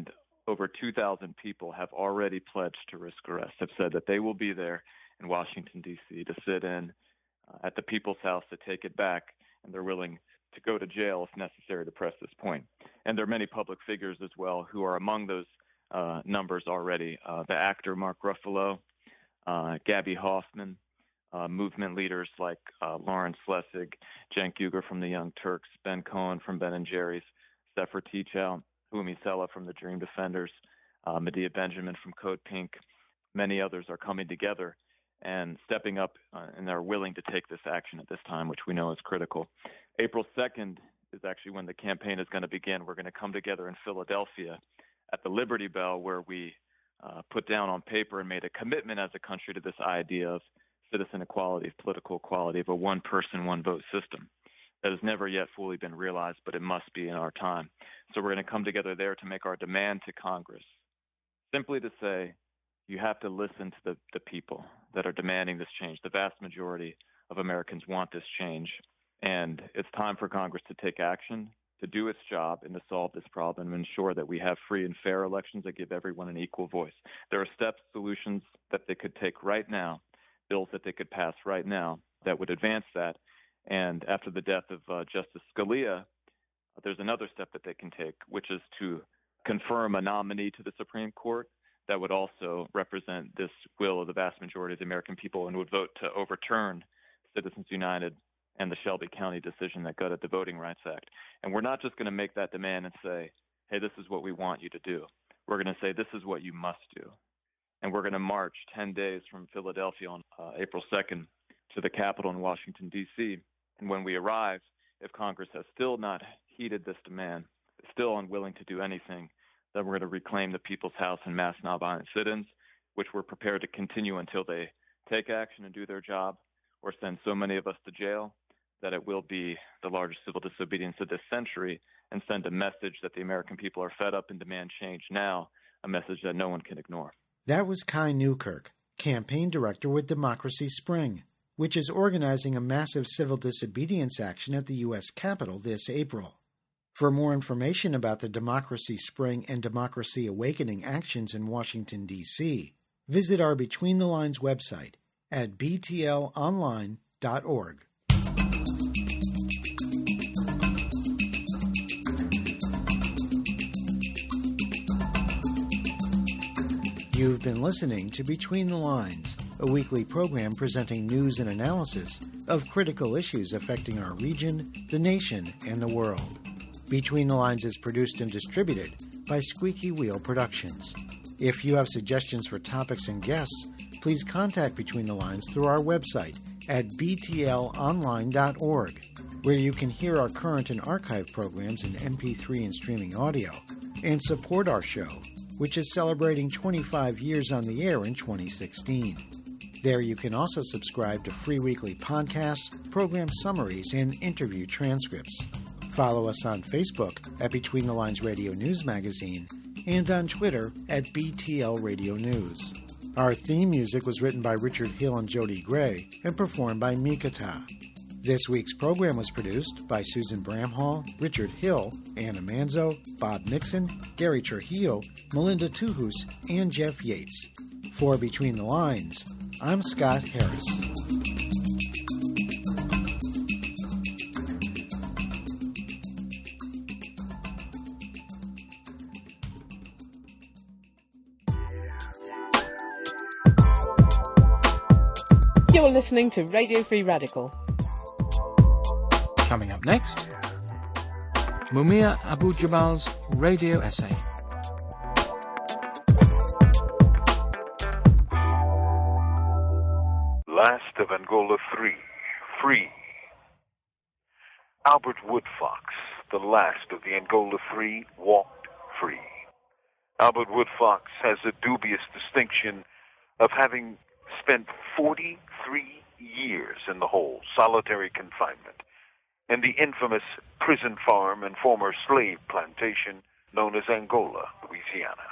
over 2,000 people have already pledged to risk arrest, have said that they will be there in Washington, D.C. to sit in at the People's House to take it back, and they're willing to go to jail if necessary to press this point. And there are many public figures as well who are among those numbers already. The actor Mark Ruffalo, Gabby Hoffman, movement leaders like Lawrence Lessig, Cenk Uygur from the Young Turks, Ben Cohen from Ben & Jerry's, Sefer Teachout, Umi Sela from the Dream Defenders, Medea Benjamin from Code Pink. Many others are coming together and stepping up and are willing to take this action at this time, which we know is critical. April 2nd is actually when the campaign is going to begin. We're going to come together in Philadelphia at the Liberty Bell, where we put down on paper and made a commitment as a country to this idea of citizen equality, of political equality, of a one-person, one-vote system that has never yet fully been realized, but it must be in our time. So we're going to come together there to make our demand to Congress, simply to say, you have to listen to the people that are demanding this change. The vast majority of Americans want this change, and it's time for Congress to take action, to do its job, and to solve this problem and ensure that we have free and fair elections that give everyone an equal voice. There are steps, solutions that they could take right now, bills that they could pass right now that would advance that. And after the death of Justice Scalia, there's another step that they can take, which is to confirm a nominee to the Supreme Court that would also represent this will of the vast majority of the American people and would vote to overturn Citizens United and the Shelby County decision that gutted the Voting Rights Act. And we're not just going to make that demand and say, hey, this is what we want you to do. We're going to say, this is what you must do. And we're going to march 10 days from Philadelphia on April 2nd to the Capitol in Washington, D.C. And when we arrive, if Congress has still not heeded this demand, still unwilling to do anything, then we're going to reclaim the People's House and mass nonviolent sit-ins, which we're prepared to continue until they take action and do their job, or send so many of us to jail that it will be the largest civil disobedience of this century, and send a message that the American people are fed up and demand change now, a message that no one can ignore. That was Kai Newkirk, campaign director with Democracy Spring, which is organizing a massive civil disobedience action at the U.S. Capitol this April. For more information about the Democracy Spring and Democracy Awakening actions in Washington, D.C., visit our Between the Lines website at btlonline.org. You've been listening to Between the Lines, a weekly program presenting news and analysis of critical issues affecting our region, the nation, and the world. Between the Lines is produced and distributed by Squeaky Wheel Productions. If you have suggestions for topics and guests, please contact Between the Lines through our website at btlonline.org, where you can hear our current and archive programs in MP3 and streaming audio, and support our show, which is celebrating 25 years on the air in 2016. There you can also subscribe to free weekly podcasts, program summaries, and interview transcripts. Follow us on Facebook at Between the Lines Radio News Magazine and on Twitter at BTL Radio News. Our theme music was written by Richard Hill and Jody Gray and performed by Mikata. This week's program was produced by Susan Bramhall, Richard Hill, Anna Manzo, Bob Nixon, Gary Trujillo, Melinda Tuhus, and Jeff Yates. For Between the Lines, I'm Scott Harris. You're listening to Radio Free Radical. Coming up next, Mumia Abu-Jamal's radio essay. Last of Angola 3, Free. Albert Woodfox, the last of the Angola 3, walked free. Albert Woodfox has the dubious distinction of having spent 43 years in the hole, solitary confinement, in the infamous prison farm and former slave plantation known as Angola, Louisiana.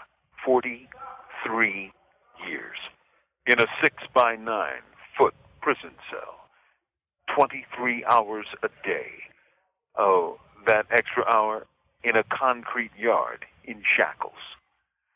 43 years. In a 6-by-9-foot prison cell. 23 hours a day. Oh, that extra hour in a concrete yard in shackles.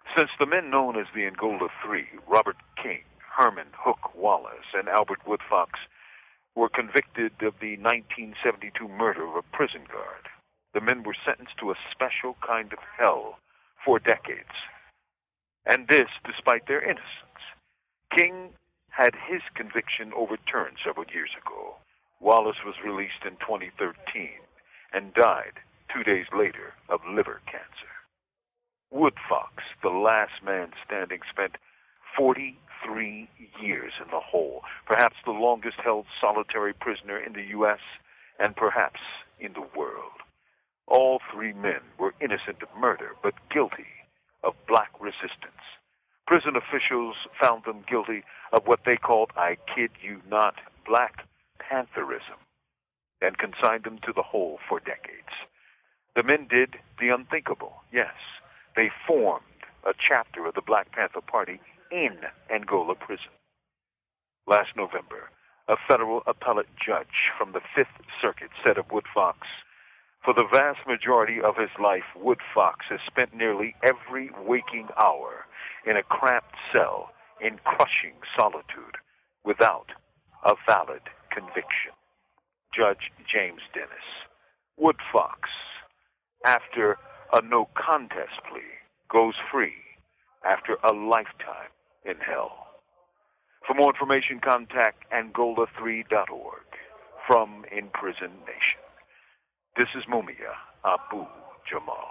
Since the men known as the Angola Three, Robert King, Herman Hook Wallace, and Albert Woodfox, were convicted of the 1972 murder of a prison guard, the men were sentenced to a special kind of hell for decades. And this despite their innocence. King had his conviction overturned several years ago. Wallace was released in 2013 and died 2 days later of liver cancer. Woodfox, the last man standing, spent 43 years in the hole, perhaps the longest-held solitary prisoner in the U.S. and perhaps in the world. All three men were innocent of murder, but guilty of black resistance. Prison officials found them guilty of what they called, I kid you not, Black Pantherism, and consigned them to the hole for decades. The men did the unthinkable, yes. They formed a chapter of the Black Panther Party in Angola prison. Last November, a federal appellate judge from the Fifth Circuit said of Woodfox, for the vast majority of his life, Woodfox has spent nearly every waking hour in a cramped cell in crushing solitude without a valid conviction. Judge James Dennis. Woodfox, after a no-contest plea, goes free after a lifetime in hell. For more information, contact Angola3.org. From In Prison Nation. This is Mumia Abu Jamal.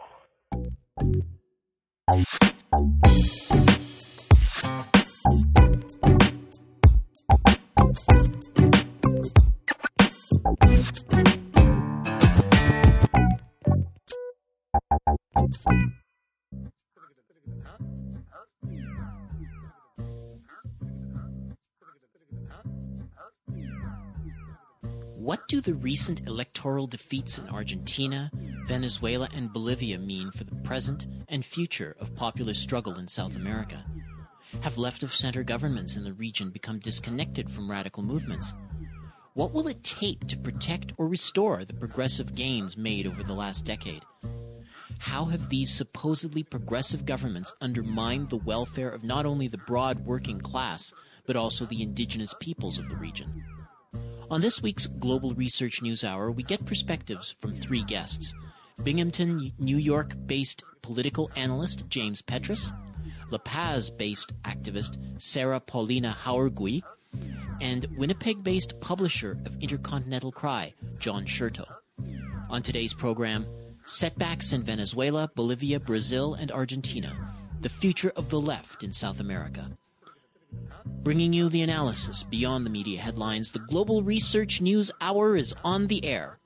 What do the recent electoral defeats in Argentina, Venezuela, and Bolivia mean for the present and future of popular struggle in South America? Have left-of-center governments in the region become disconnected from radical movements? What will it take to protect or restore the progressive gains made over the last decade? How have these supposedly progressive governments undermined the welfare of not only the broad working class, but also the indigenous peoples of the region? On this week's Global Research News Hour, we get perspectives from three guests. Binghamton, New York-based political analyst James Petrus, La Paz-based activist Sarah Paulina Jauregui, and Winnipeg-based publisher of Intercontinental Cry, John Scherto. On today's program, setbacks in Venezuela, Bolivia, Brazil, and Argentina, the future of the left in South America. Bringing you the analysis beyond the media headlines, the Global Research News Hour is on the air.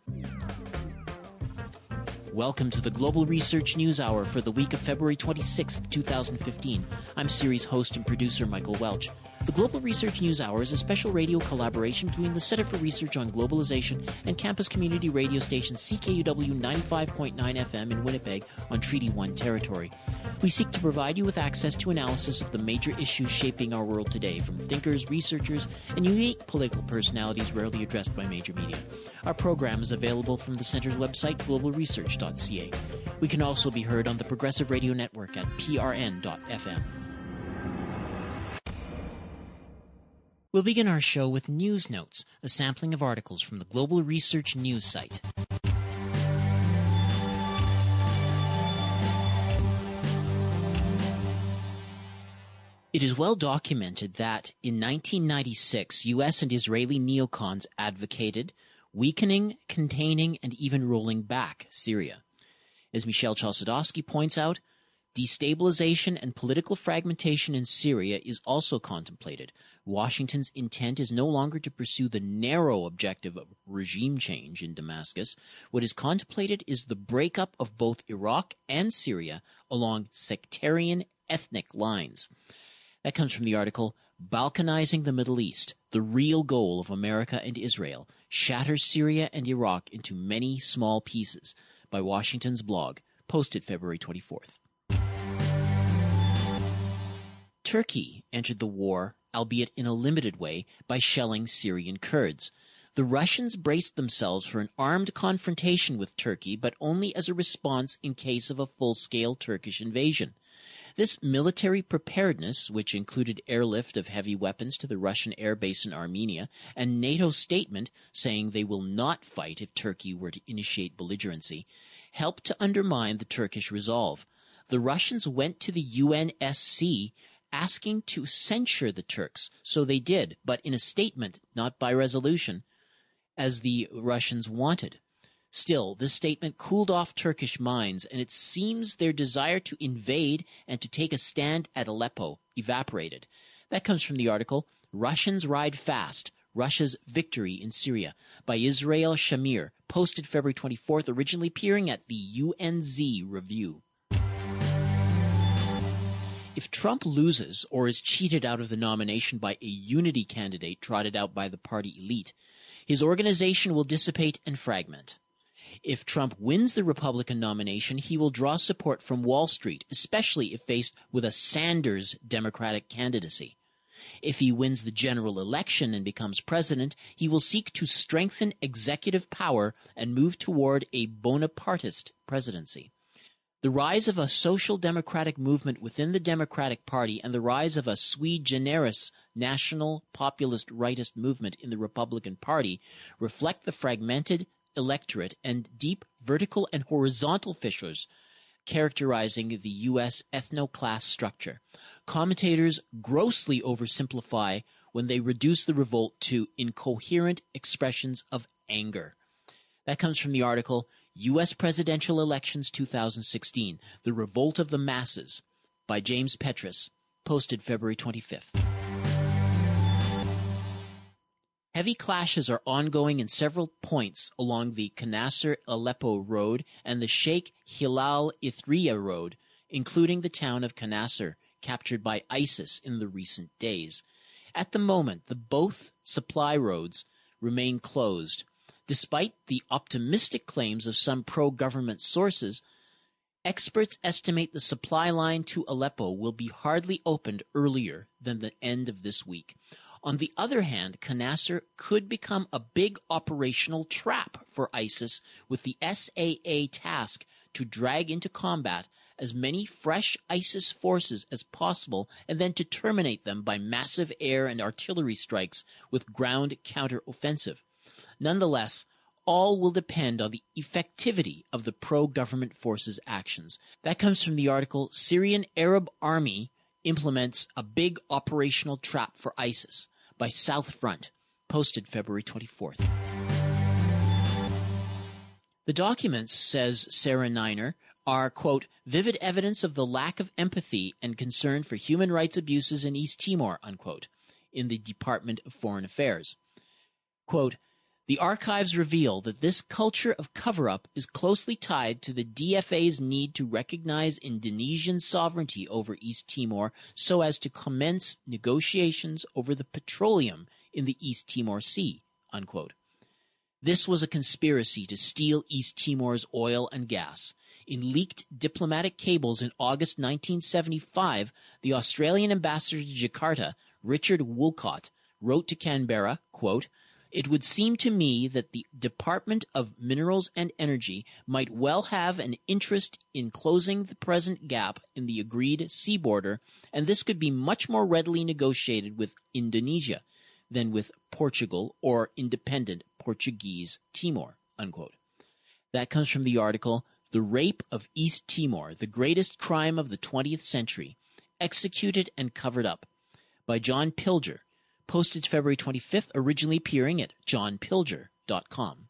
Welcome to the Global Research News Hour for the week of February 26, 2015. I'm series host and producer Michael Welch. The Global Research News Hour is a special radio collaboration between the Center for Research on Globalization and campus community radio station CKUW 95.9 FM in Winnipeg on Treaty 1 territory. We seek to provide you with access to analysis of the major issues shaping our world today, from thinkers, researchers, and unique political personalities rarely addressed by major media. Our program is available from the Center's website, globalresearch.ca. We can also be heard on the Progressive Radio Network at prn.fm. We'll begin our show with News Notes, a sampling of articles from the Global Research News site. It is well documented that in 1996, U.S. and Israeli neocons advocated weakening, containing, and even rolling back Syria. As Michel Chossudovsky points out, destabilization and political fragmentation in Syria is also contemplated. Washington's intent is no longer to pursue the narrow objective of regime change in Damascus. What is contemplated is the breakup of both Iraq and Syria along sectarian ethnic lines. That comes from the article, Balkanizing the Middle East, the Real Goal of America and Israel, Shatters Syria and Iraq into Many Small Pieces, by Washington's blog, posted February 24th. Turkey entered the war, albeit in a limited way, by shelling Syrian Kurds. The Russians braced themselves for an armed confrontation with Turkey, but only as a response in case of a full-scale Turkish invasion. This military preparedness, which included airlift of heavy weapons to the Russian air base in Armenia, and NATO's statement saying they will not fight if Turkey were to initiate belligerency, helped to undermine the Turkish resolve. The Russians went to the UNSC asking to censure the Turks, so they did, but in a statement, not by resolution, as the Russians wanted. Still, this statement cooled off Turkish minds, and it seems their desire to invade and to take a stand at Aleppo evaporated. That comes from the article, Russians Ride Fast, Russia's Victory in Syria, by Israel Shamir, posted February 24th, originally appearing at the UNZ Review. If Trump loses or is cheated out of the nomination by a unity candidate trotted out by the party elite, his organization will dissipate and fragment. If Trump wins the Republican nomination, he will draw support from Wall Street, especially if faced with a Sanders Democratic candidacy. If he wins the general election and becomes president, he will seek to strengthen executive power and move toward a Bonapartist presidency. The rise of a social democratic movement within the Democratic Party and the rise of a sui generis national populist rightist movement in the Republican Party reflect the fragmented electorate and deep vertical and horizontal fissures characterizing the U.S. ethno-class structure. Commentators grossly oversimplify when they reduce the revolt to incoherent expressions of anger. That comes from the article, U.S. Presidential Elections 2016, The Revolt of the Masses, by James Petrus, posted February 25th. Heavy clashes are ongoing in several points along the Qanasr-Aleppo Road and the Sheikh Hilal Ithriya Road, including the town of Qanasr, captured by ISIS in the recent days. At the moment, both supply roads remain closed. Despite the optimistic claims of some pro-government sources, experts estimate the supply line to Aleppo will be hardly opened earlier than the end of this week. On the other hand, Qanasr could become a big operational trap for ISIS, with the SAA task to drag into combat as many fresh ISIS forces as possible and then to terminate them by massive air and artillery strikes with ground counter-offensive. Nonetheless, all will depend on the effectivity of the pro-government forces' actions. That comes from the article, Syrian Arab Army Implements a Big Operational Trap for ISIS, by South Front, posted February 24th. The documents, says Sarah Niner, are, quote, vivid evidence of the lack of empathy and concern for human rights abuses in East Timor, unquote, in the Department of Foreign Affairs. Quote, the archives reveal that this culture of cover-up is closely tied to the DFA's need to recognize Indonesian sovereignty over East Timor so as to commence negotiations over the petroleum in the East Timor Sea, unquote. This was a conspiracy to steal East Timor's oil and gas. In leaked diplomatic cables in August 1975, the Australian ambassador to Jakarta, Richard Woolcott, wrote to Canberra, quote, it would seem to me that the Department of Minerals and Energy might well have an interest in closing the present gap in the agreed sea border, and this could be much more readily negotiated with Indonesia than with Portugal or independent Portuguese Timor, unquote. That comes from the article, The Rape of East Timor, the Greatest Crime of the 20th Century, Executed and Covered Up, by John Pilger, posted February 25th, originally appearing at johnpilger.com.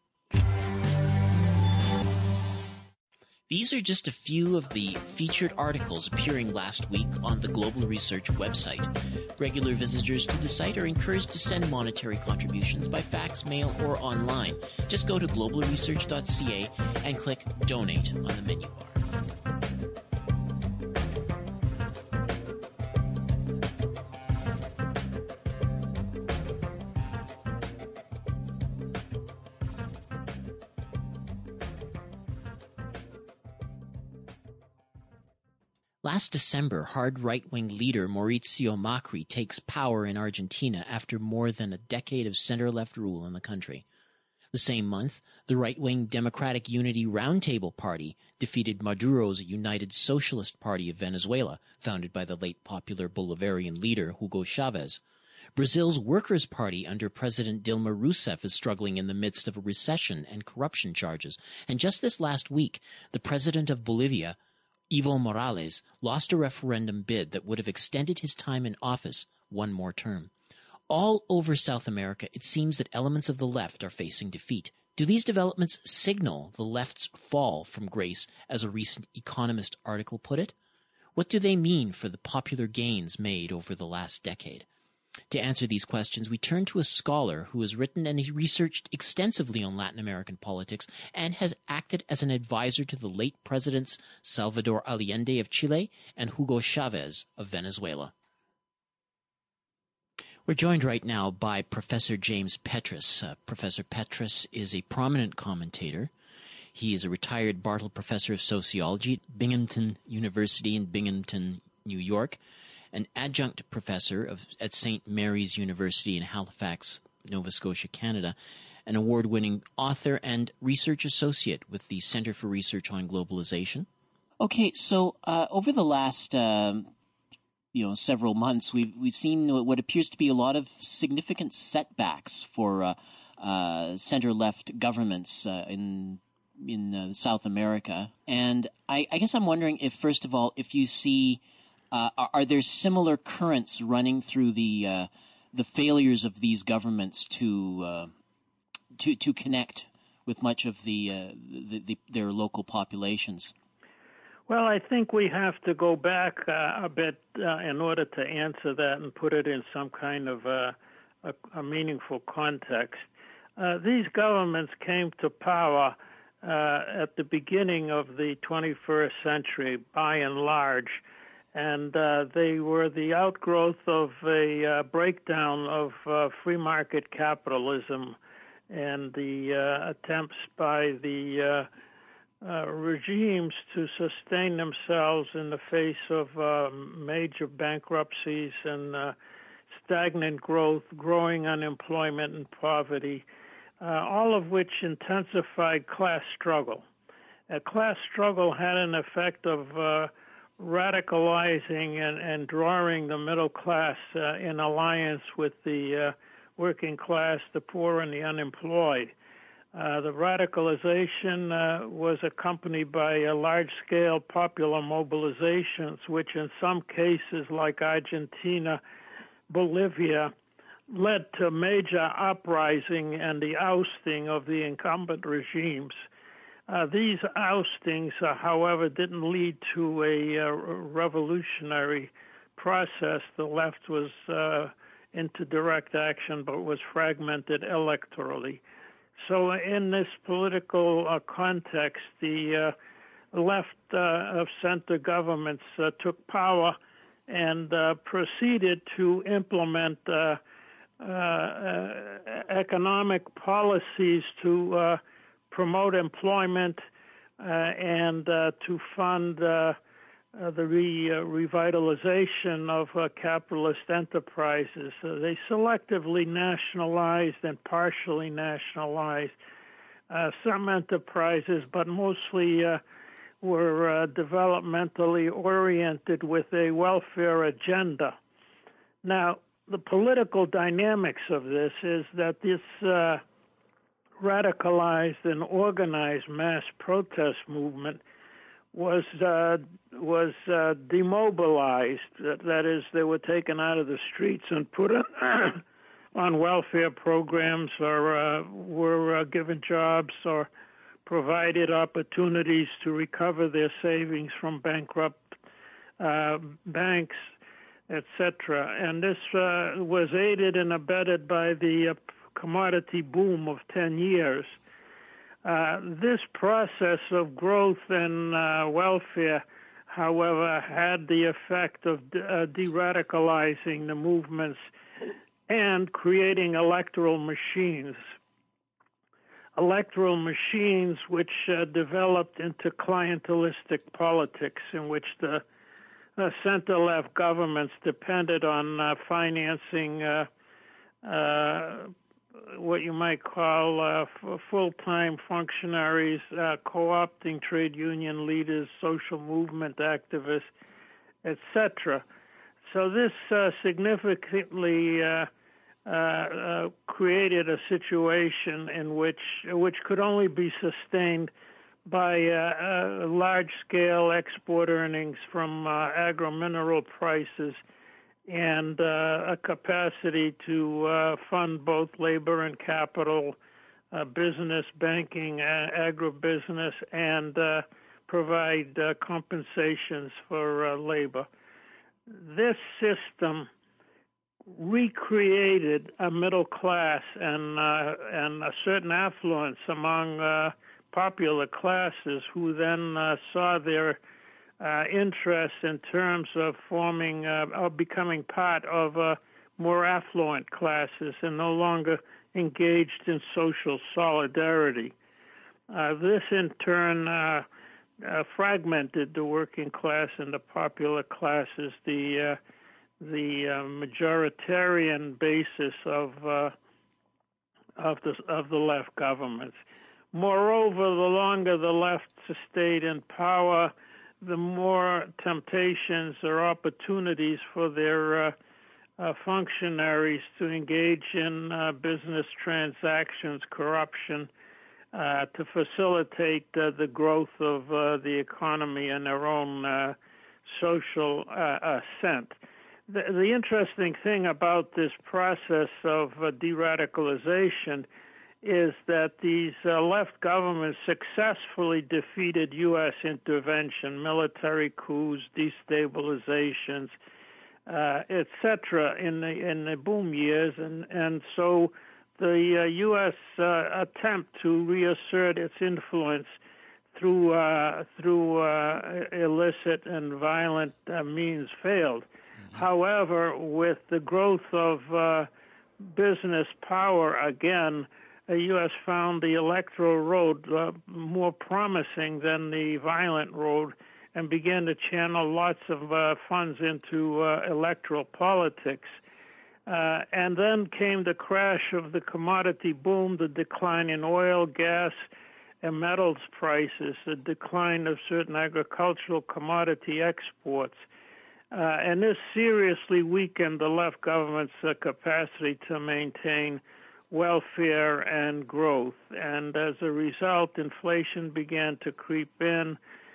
These are just a few of the featured articles appearing last week on the Global Research website. Regular visitors to the site are encouraged to send monetary contributions by fax, mail, or online. Just go to globalresearch.ca and click Donate on the menu bar. Last December, hard right-wing leader Maurizio Macri takes power in Argentina after more than a decade of center-left rule in the country. The same month, the right-wing Democratic Unity Roundtable Party defeated Maduro's United Socialist Party of Venezuela, founded by the late popular Bolivarian leader Hugo Chavez. Brazil's Workers' Party under President Dilma Rousseff is struggling in the midst of a recession and corruption charges. And just this last week, the president of Bolivia, Evo Morales, lost a referendum bid that would have extended his time in office one more term. All over South America, it seems that elements of the left are facing defeat. Do these developments signal the left's fall from grace, as a recent Economist article put it? What do they mean for the popular gains made over the last decade? To answer these questions, we turn to a scholar who has written and researched extensively on Latin American politics and has acted as an advisor to the late presidents Salvador Allende of Chile and Hugo Chavez of Venezuela. We're joined right now by Professor James Petras. Professor Petras is a prominent commentator. He is a retired Bartle Professor of Sociology at Binghamton University in Binghamton, New York, an adjunct professor at St. Mary's University in Halifax, Nova Scotia, Canada, an award-winning author and research associate with the Center for Research on Globalization. Okay, so over the last several months, we've seen what appears to be a lot of significant setbacks for center-left governments in South America, and I guess I'm wondering if, first of all, if you see are there similar currents running through the failures of these governments to connect with much of their local populations? Well, I think we have to go back a bit in order to answer that and put it in some kind of a meaningful context. These governments came to power at the beginning of the 21st century, by and large, and they were the outgrowth of a breakdown of free market capitalism and the attempts by the regimes to sustain themselves in the face of major bankruptcies and stagnant growth, growing unemployment and poverty, all of which intensified class struggle. Class struggle had an effect of radicalizing and drawing the middle class in alliance with the working class, the poor, and the unemployed. The radicalization was accompanied by large-scale popular mobilizations, which in some cases, like Argentina, Bolivia, led to major uprising and the ousting of the incumbent regimes. These oustings, however, didn't lead to a revolutionary process. The left was into direct action, but was fragmented electorally. So in this political context, the left of center governments took power and proceeded to implement economic policies to promote employment and to fund the revitalization of capitalist enterprises. They selectively nationalized and partially nationalized some enterprises, but mostly were developmentally oriented with a welfare agenda. Now, the political dynamics of this is that this radicalized and organized mass protest movement was demobilized. That is, they were taken out of the streets and put on welfare programs, or were given jobs, or provided opportunities to recover their savings from bankrupt banks, etc. And this was aided and abetted by the commodity boom of 10 years. This process of growth and welfare, however, had the effect of de-radicalizing the movements and creating electoral machines. Electoral machines which developed into clientelistic politics, in which the center-left governments depended on financing what you might call full-time functionaries, co-opting trade union leaders, social movement activists, etc. So this significantly created a situation in which could only be sustained by large-scale export earnings from agro-mineral prices and a capacity to fund both labor and capital, business, banking, agribusiness, and provide compensations for labor. This system recreated a middle class and a certain affluence among popular classes who then saw their interest in terms of forming or becoming part of more affluent classes and no longer engaged in social solidarity. This in turn fragmented the working class and the popular classes, the majoritarian basis of the left governments. Moreover, the longer the left stayed in power, the more temptations or opportunities for their functionaries to engage in business transactions, corruption, to facilitate the growth of the economy in their own social ascent. The interesting thing about this process of de-radicalization is that these left governments successfully defeated U.S. intervention, military coups, destabilizations, etc. in the boom years, and so the U.S. attempt to reassert its influence through illicit and violent means failed. However, with the growth of business power again, the U.S. found the electoral road more promising than the violent road and began to channel lots of funds into electoral politics. And then came the crash of the commodity boom, the decline in oil, gas, and metals prices, the decline of certain agricultural commodity exports. And this seriously weakened the left government's capacity to maintain welfare and growth. And as a result, inflation began to creep in,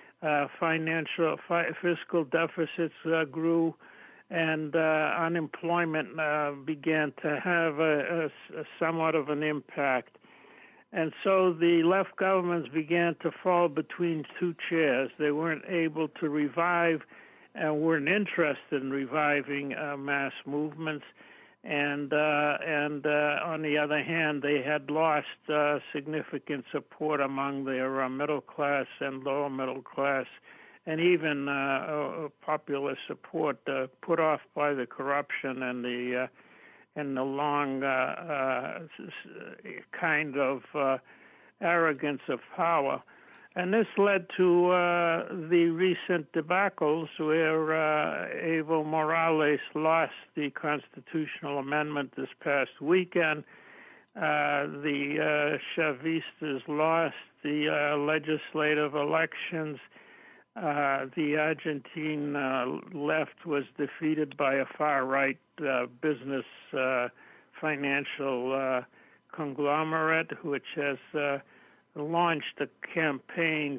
fiscal deficits grew, and unemployment began to have a somewhat of an impact. And so the left governments began to fall between two chairs. They weren't able to revive and weren't interested in reviving mass movements. And on the other hand, they had lost significant support among their middle class and lower middle class, and even popular support put off by the corruption and the long kind of arrogance of power. And this led to the recent debacles where Evo Morales lost the constitutional amendment this past weekend. The Chavistas lost the legislative elections. The Argentine left was defeated by a far-right business financial conglomerate, which has launched a campaign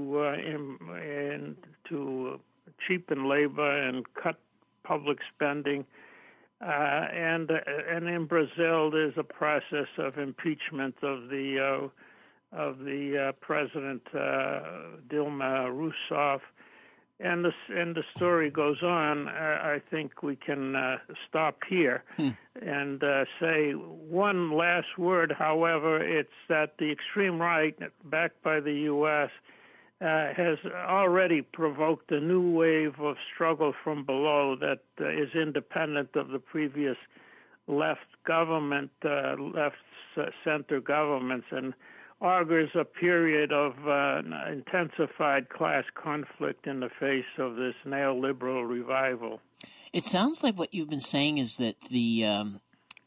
to cheapen labor and cut public spending, and in Brazil there's a process of impeachment of the President Dilma Rousseff, and the story goes on. I think we can stop here and say one last word. However, it's that the extreme right, backed by the U.S., has already provoked a new wave of struggle from below that is independent of the previous left government, left center governments, and augurs a period of intensified class conflict in the face of this neoliberal revival. It sounds like what you've been saying is that the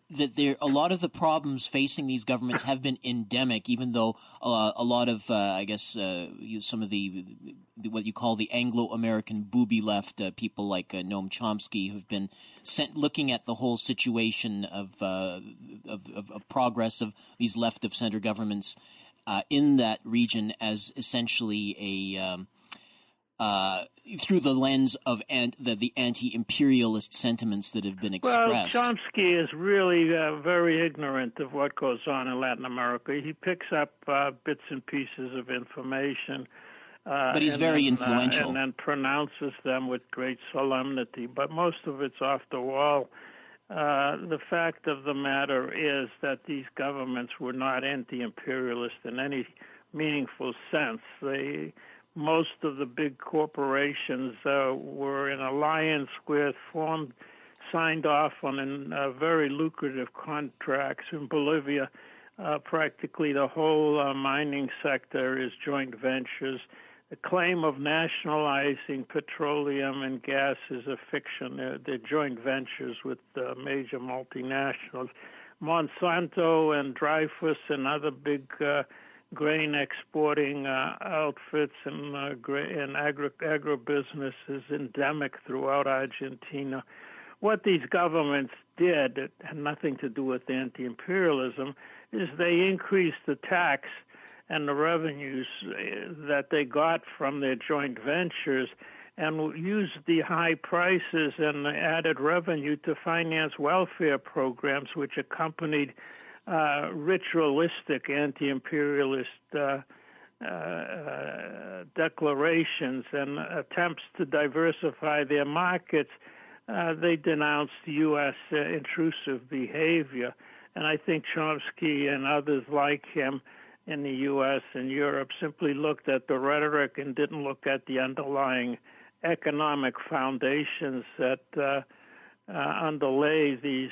that a lot of the problems facing these governments have been endemic, even though a lot of, some of the what you call the Anglo-American booby left, people like Noam Chomsky, have been looking at the whole situation of progress of these left of center governments in that region as essentially through the lens of the anti-imperialist sentiments that have been expressed. Well, Chomsky is really very ignorant of what goes on in Latin America. He picks up bits and pieces of information. But he's very influential. And then pronounces them with great solemnity. But most of it's off the wall. The fact of the matter is that these governments were not anti-imperialist in any meaningful sense. Most of the big corporations were in alliance with, signed off on very lucrative contracts. In Bolivia, practically the whole mining sector is joint ventures. The claim of nationalizing petroleum and gas is a fiction. They're joint ventures with major multinationals. Monsanto and Dreyfus and other big grain exporting outfits and agribusiness is endemic throughout Argentina. What these governments did, it had nothing to do with anti-imperialism, is they increased the tax and the revenues that they got from their joint ventures and used the high prices and the added revenue to finance welfare programs which accompanied ritualistic anti-imperialist declarations and attempts to diversify their markets. They denounced U.S. intrusive behavior, and I think Chomsky and others like him in the U.S. and Europe simply looked at the rhetoric and didn't look at the underlying economic foundations that underlay these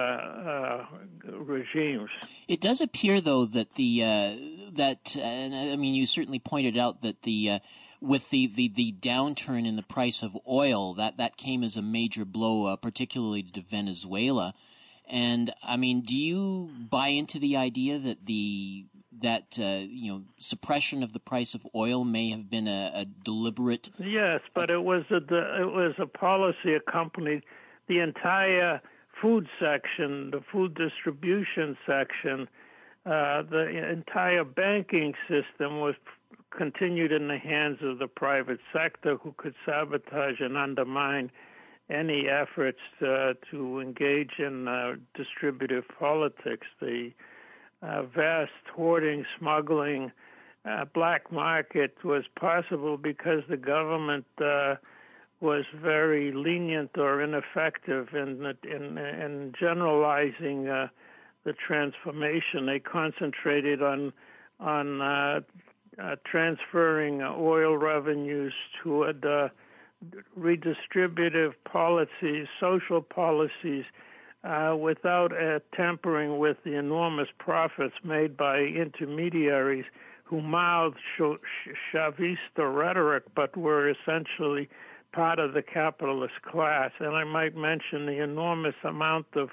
regimes. It does appear, though, that and I mean, you certainly pointed out that with the downturn in the price of oil, that came as a major blow, particularly to Venezuela. And I mean, do you buy into the idea that suppression of the price of oil may have been a deliberate? Yes, but it was a policy accompanied. The entire food section, the food distribution section, the entire banking system was continued in the hands of the private sector, who could sabotage and undermine any efforts to engage in distributive politics. The vast hoarding, smuggling, black market was possible because the government was very lenient or ineffective in generalizing the transformation. They concentrated on transferring oil revenues toward redistributive policies, social policies, without tampering with the enormous profits made by intermediaries who mouthed Chavista rhetoric but were essentially part of the capitalist class. And I might mention the enormous amount of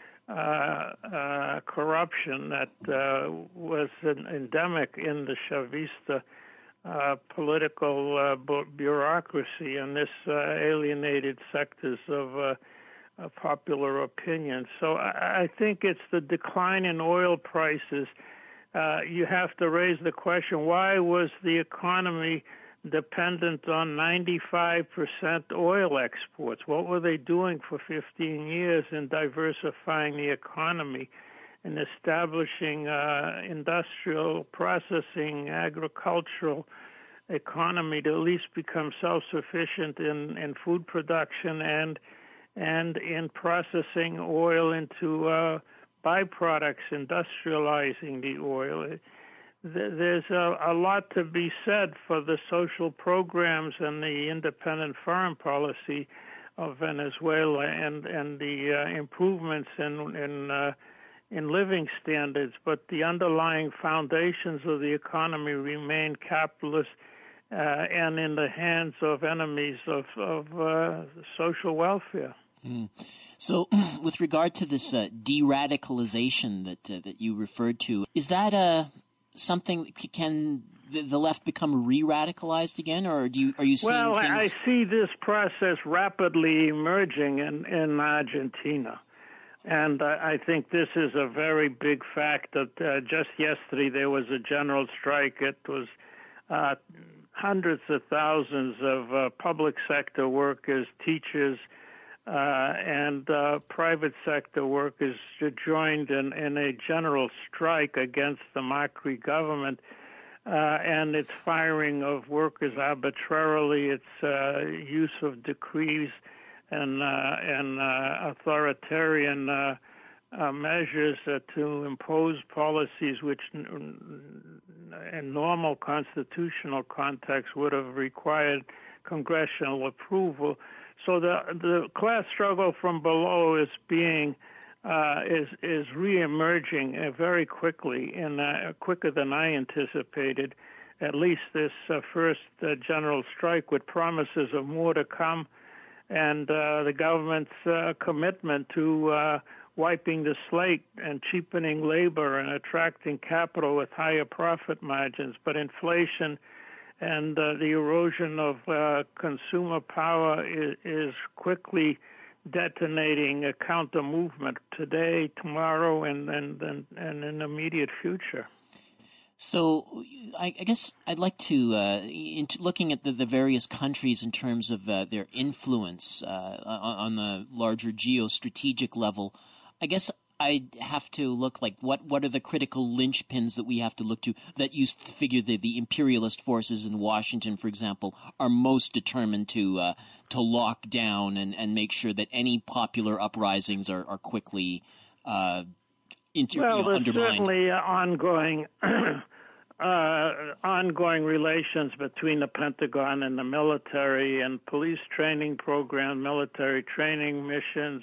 corruption that was endemic in the Chavista political bureaucracy, and this alienated sectors of popular opinion. So I think it's the decline in oil prices. You have to raise the question, why was the economy dependent on 95% oil exports? What were they doing for 15 years in diversifying the economy and establishing industrial processing, agricultural economy to at least become self-sufficient in food production and in processing oil into byproducts, industrializing the oil? There's a lot to be said for the social programs and the independent foreign policy of Venezuela and the improvements in living standards, but the underlying foundations of the economy remain capitalist and in the hands of enemies of social welfare. So, with regard to this de-radicalization that you referred to, is that something? Can the left become re-radicalized again, or are you seeing Well, things? I see this process rapidly emerging in Argentina. And I think this is a very big fact that just yesterday there was a general strike. It was hundreds of thousands of public sector workers, teachers, and private sector workers joined in a general strike against the Macri government and its firing of workers arbitrarily, its use of decrees and authoritarian measures to impose policies which in normal constitutional context would have required congressional approval. So the class struggle from below is being is reemerging very quickly, and quicker than I anticipated. At least this first general strike, with promises of more to come, and the government's commitment to wiping the slate and cheapening labor and attracting capital with higher profit margins. But inflation and the erosion of consumer power is quickly detonating a counter movement today, tomorrow, and in the immediate future. So I guess I'd like to, looking at the various countries in terms of their influence on the larger geostrategic level, I guess I'd have to look like what are the critical linchpins that we have to look to that you figure the imperialist forces in Washington, for example, are most determined to lock down and make sure that any popular uprisings are quickly undermined. There's certainly ongoing relations between the Pentagon and the military, and police training program, military training missions,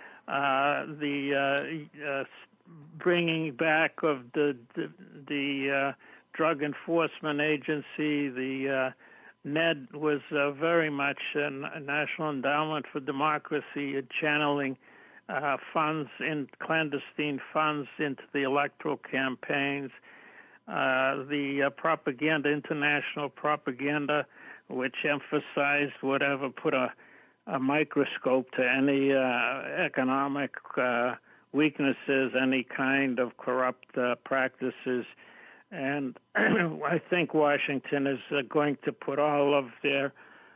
the bringing back of the Drug Enforcement Agency. The NED was very much a National Endowment for Democracy, channeling funds, in clandestine funds, into the electoral campaigns. The propaganda, international propaganda, which emphasized whatever, put a microscope to any economic weaknesses, any kind of corrupt practices. And I think Washington is going to put all of their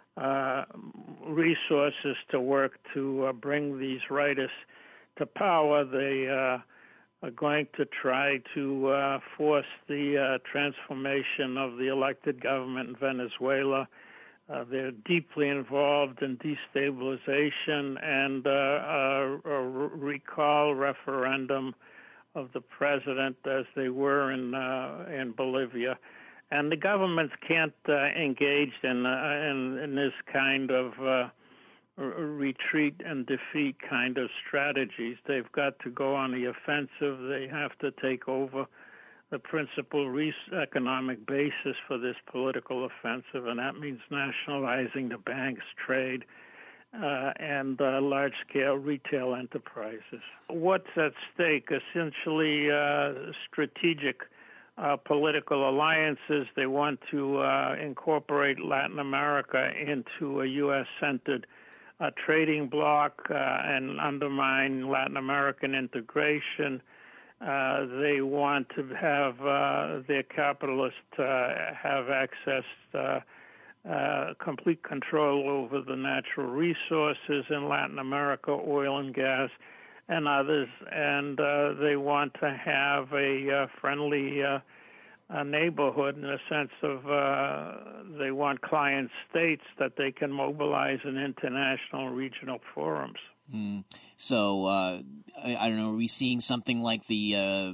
resources to work to bring these righteous to power. They are going to try to force the transformation of the elected government in Venezuela. They're deeply involved in destabilization and a recall referendum of the president, as they were in Bolivia. And the governments can't engage in this kind of retreat and defeat kind of strategies. They've got to go on the offensive. They have to take over the principal economic basis for this political offensive, and that means nationalizing the banks, trade, and large-scale retail enterprises. What's at stake? Essentially, strategic political alliances. They want to incorporate Latin America into a U.S.-centered trading bloc and undermine Latin American integration. They want to have their capitalists have access, complete control over the natural resources in Latin America, oil and gas, and others. And they want to have a friendly neighborhood, in the sense of they want client states that they can mobilize in international regional forums. So I don't know. Are we seeing something like a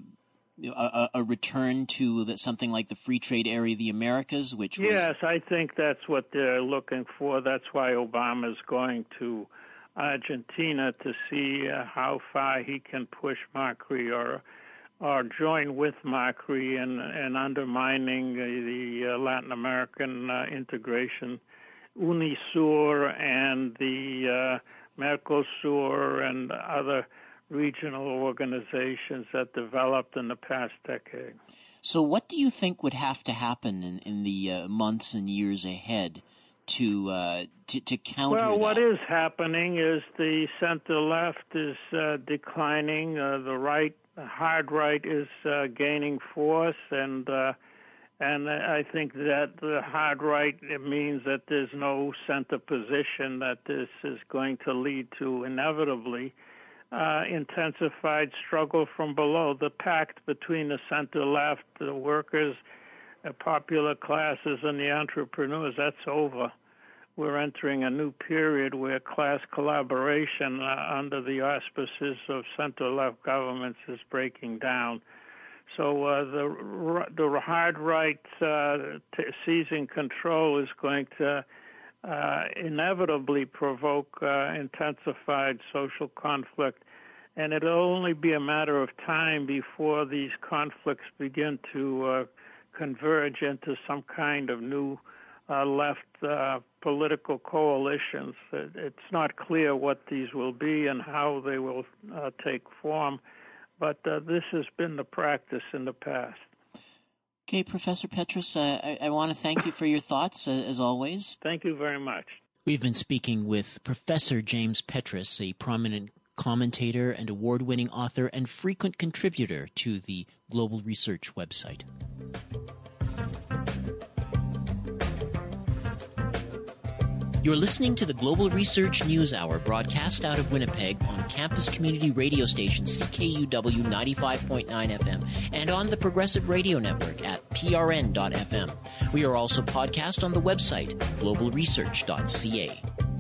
return to something like the free trade area of the Americas, which was... Yes, I think that's what they're looking for. That's why Obama's going to Argentina, to see how far he can push Macri or join with Macri in undermining the Latin American integration. UNISUR and the Mercosur and other regional organizations that developed in the past decade. So what do you think would have to happen in the months and years ahead to counter that? Well, what is happening is the center-left is declining. The hard right is gaining force, and I think that the hard right, it means that there's no center position, that this is going to lead to inevitably intensified struggle from below. The pact between the center-left, the workers, the popular classes, and the entrepreneurs, that's over. We're entering a new period where class collaboration under the auspices of center-left governments is breaking down. So the hard right seizing control is going to inevitably provoke intensified social conflict, and it'll only be a matter of time before these conflicts begin to converge into some kind of new left political coalitions. It's not clear what these will be and how they will take form, but this has been the practice in the past. Okay, Professor Petrus, I want to thank you for your thoughts, as always. Thank you very much. We've been speaking with Professor James Petrus, a prominent commentator and award-winning author and frequent contributor to the Global Research website. You're listening to the Global Research News Hour, broadcast out of Winnipeg on campus community radio station CKUW 95.9 FM and on the Progressive Radio Network at prn.fm. We are also podcast on the website globalresearch.ca.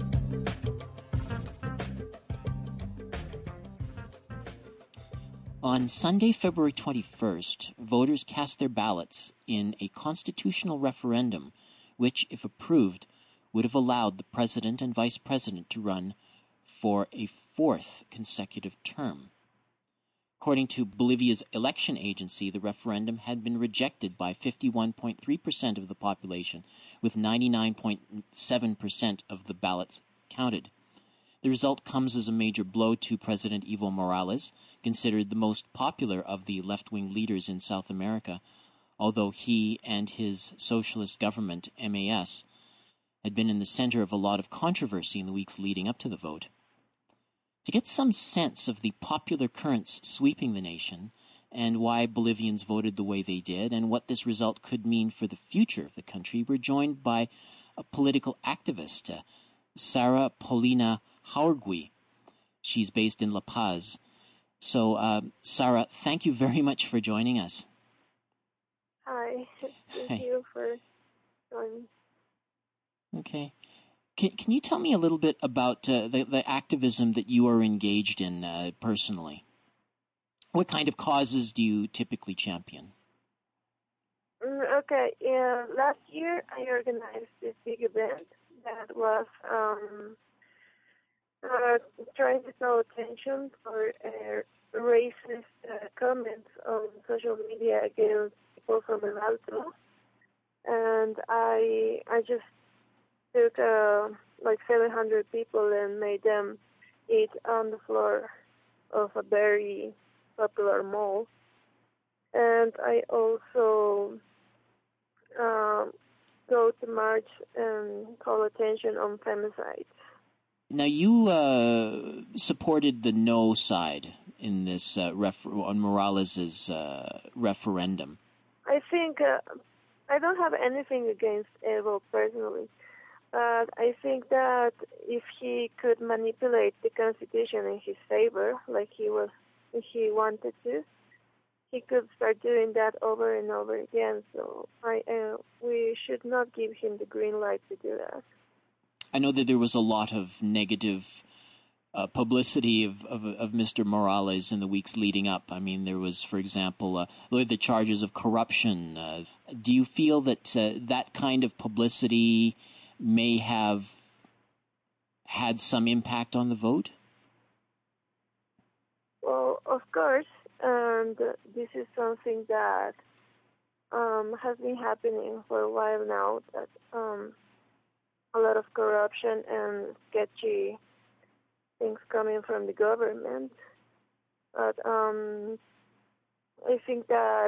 On Sunday, February 21st, voters cast their ballots in a constitutional referendum which, if approved, would have allowed the president and vice president to run for a fourth consecutive term. According to Bolivia's election agency, the referendum had been rejected by 51.3% of the population, with 99.7% of the ballots counted. The result comes as a major blow to President Evo Morales, considered the most popular of the left-wing leaders in South America, although he and his socialist government, MAS, had been in the center of a lot of controversy in the weeks leading up to the vote. To get some sense of the popular currents sweeping the nation and why Bolivians voted the way they did and what this result could mean for the future of the country, we're joined by a political activist, Sara Paulina Jauregui. She's based in La Paz. So, Sara, thank you very much for joining us. Hi. Thank you for joining. Okay. Can you tell me a little bit about the activism that you are engaged in personally? What kind of causes do you typically champion? Okay. Last year I organized this big event that was trying to draw attention for racist comments on social media against people from El Alto. And I just took like 700 people and made them eat on the floor of a very popular mall. And I also go to march and call attention on femicides. Now, you supported the no side in this on Morales' referendum. I think I don't have anything against Evo personally. I think that if he could manipulate the Constitution in his favor, like he wanted to, he could start doing that over and over again. So we should not give him the green light to do that. I know that there was a lot of negative publicity of Mr. Morales in the weeks leading up. I mean, there was, for example, the charges of corruption. Do you feel that that kind of publicity may have had some impact on the vote? Well, of course, and this is something that has been happening for a while now, that a lot of corruption and sketchy things coming from the government. But I think that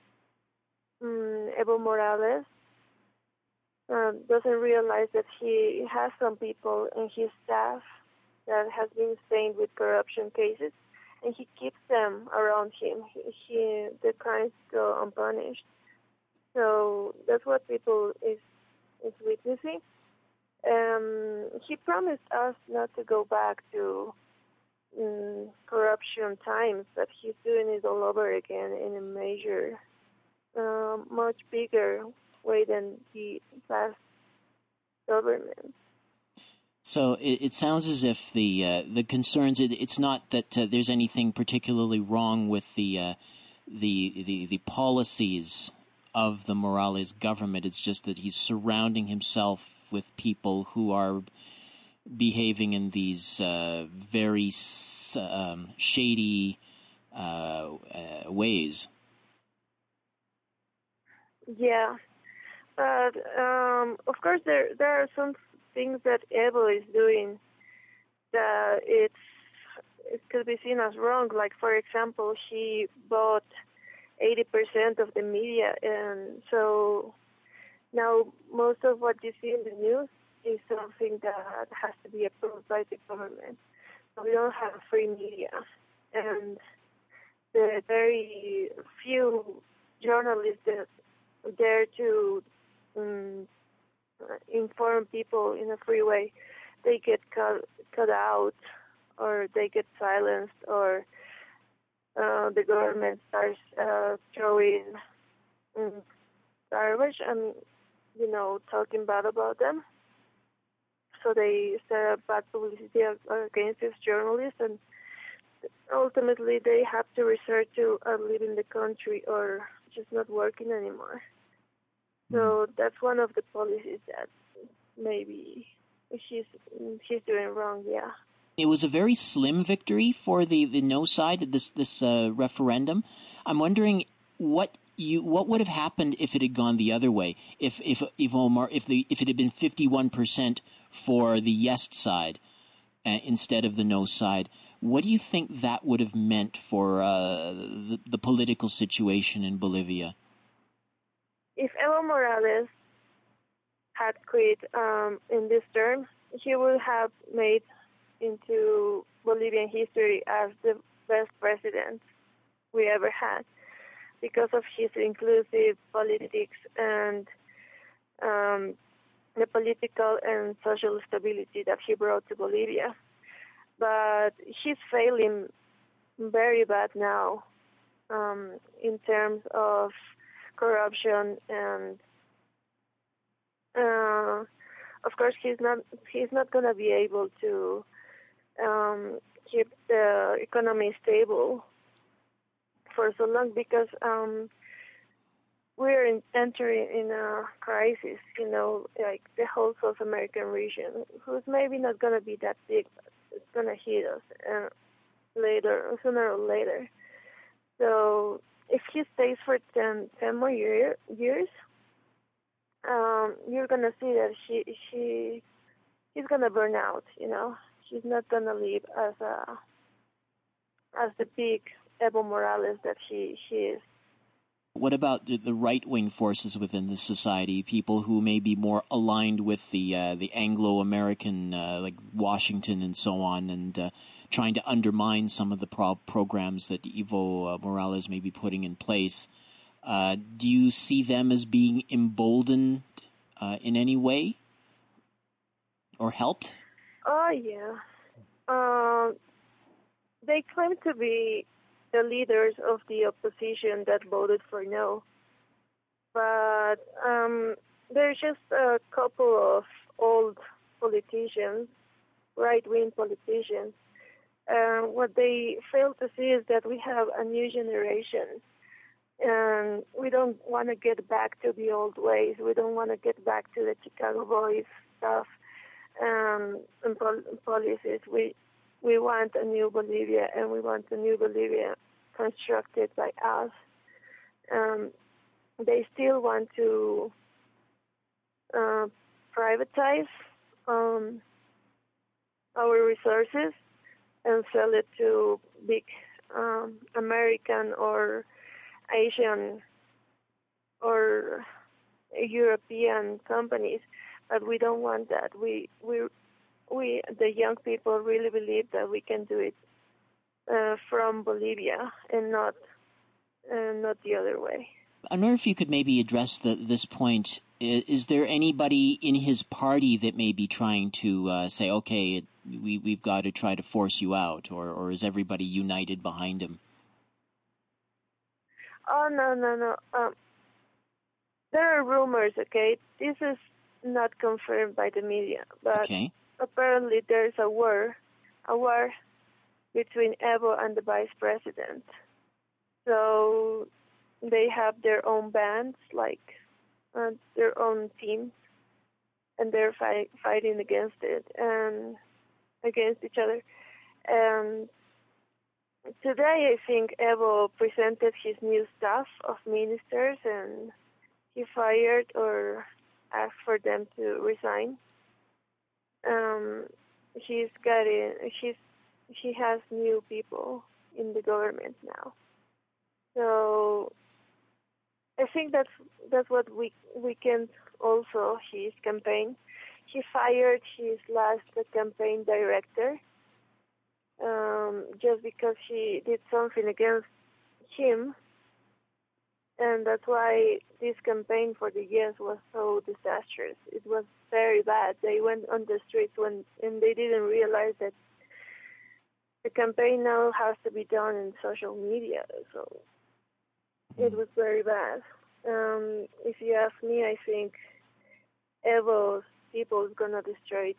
Evo Morales doesn't realize that he has some people in his staff that has been stained with corruption cases, and he keeps them around him. The crimes go unpunished. So that's what people is witnessing. He promised us not to go back to corruption times, but he's doing it all over again in a major, much bigger way than the past government. So it sounds as if the concerns. It's not that there's anything particularly wrong with the policies of the Morales government. It's just that he's surrounding himself with people who are behaving in these very shady ways. Yeah, but of course there are some things that Evo is doing that it could be seen as wrong. Like, for example, he bought 80% of the media, and so now most of what you see in the news is something that has to be approved by the government. So we don't have free media, and the very few journalists that are there to inform people in a free way, they get cut out, or they get silenced, or the government starts throwing garbage and, talking bad about them. So they start up bad publicity against these journalists, and ultimately they have to resort to leaving the country or just not working anymore. So that's one of the policies that maybe he's doing wrong, yeah. It was a very slim victory for the no side at this referendum. I'm wondering what would have happened if it had gone the other way. If it had been 51% for the yes side instead of the no side. What do you think that would have meant for the political situation in Bolivia? If Evo Morales had quit in this term, he would have made into Bolivian history as the best president we ever had, because of his inclusive politics and the political and social stability that he brought to Bolivia. But he's failing very bad now in terms of corruption, and of course he's not going to be able to keep the economy stable for so long, because we're entering in a crisis, like the whole South American region, who's maybe not going to be that big, but it's going to hit us sooner or later. So if he stays for 10 more years, you're going to see that he's going to burn out, He's not going to live as the big Evo Morales that he is. What about the right-wing forces within the society, people who may be more aligned with the Anglo-American, like Washington and so on, and trying to undermine some of the programs that Evo Morales may be putting in place? Do you see them as being emboldened in any way or helped? Oh, yeah. They claim to be the leaders of the opposition that voted for no. But there's just a couple of old politicians, right-wing politicians. What they fail to see is that we have a new generation, and we don't want to get back to the old ways. We don't want to get back to the Chicago Boys stuff and policies. We want a new Bolivia, and we want a new Bolivia constructed by us. They still want to privatize our resources and sell it to big American or Asian or European companies. But we don't want that. We the young people really believe that we can do it from Bolivia and not the other way. I wonder if you could maybe address this point. Is there anybody in his party that may be trying to say, okay, we've got to try to force you out, or is everybody united behind him? Oh, no. There are rumors, okay? This is not confirmed by the media, but apparently there's a war between Evo and the vice president. So they have their own bands, like their own teams, and they're fighting against it and against each other. And today, I think Evo presented his new staff of ministers, and he fired or asked for them to resign. He has new people in the government now. So I think that's what weakened also his campaign. He fired his last campaign director just because he did something against him, and that's why this campaign for the yes was so disastrous. It was very bad. They went on the streets and they didn't realize that the campaign now has to be done in social media. So it was very bad. If you ask me, I think Evo's people is gonna destroy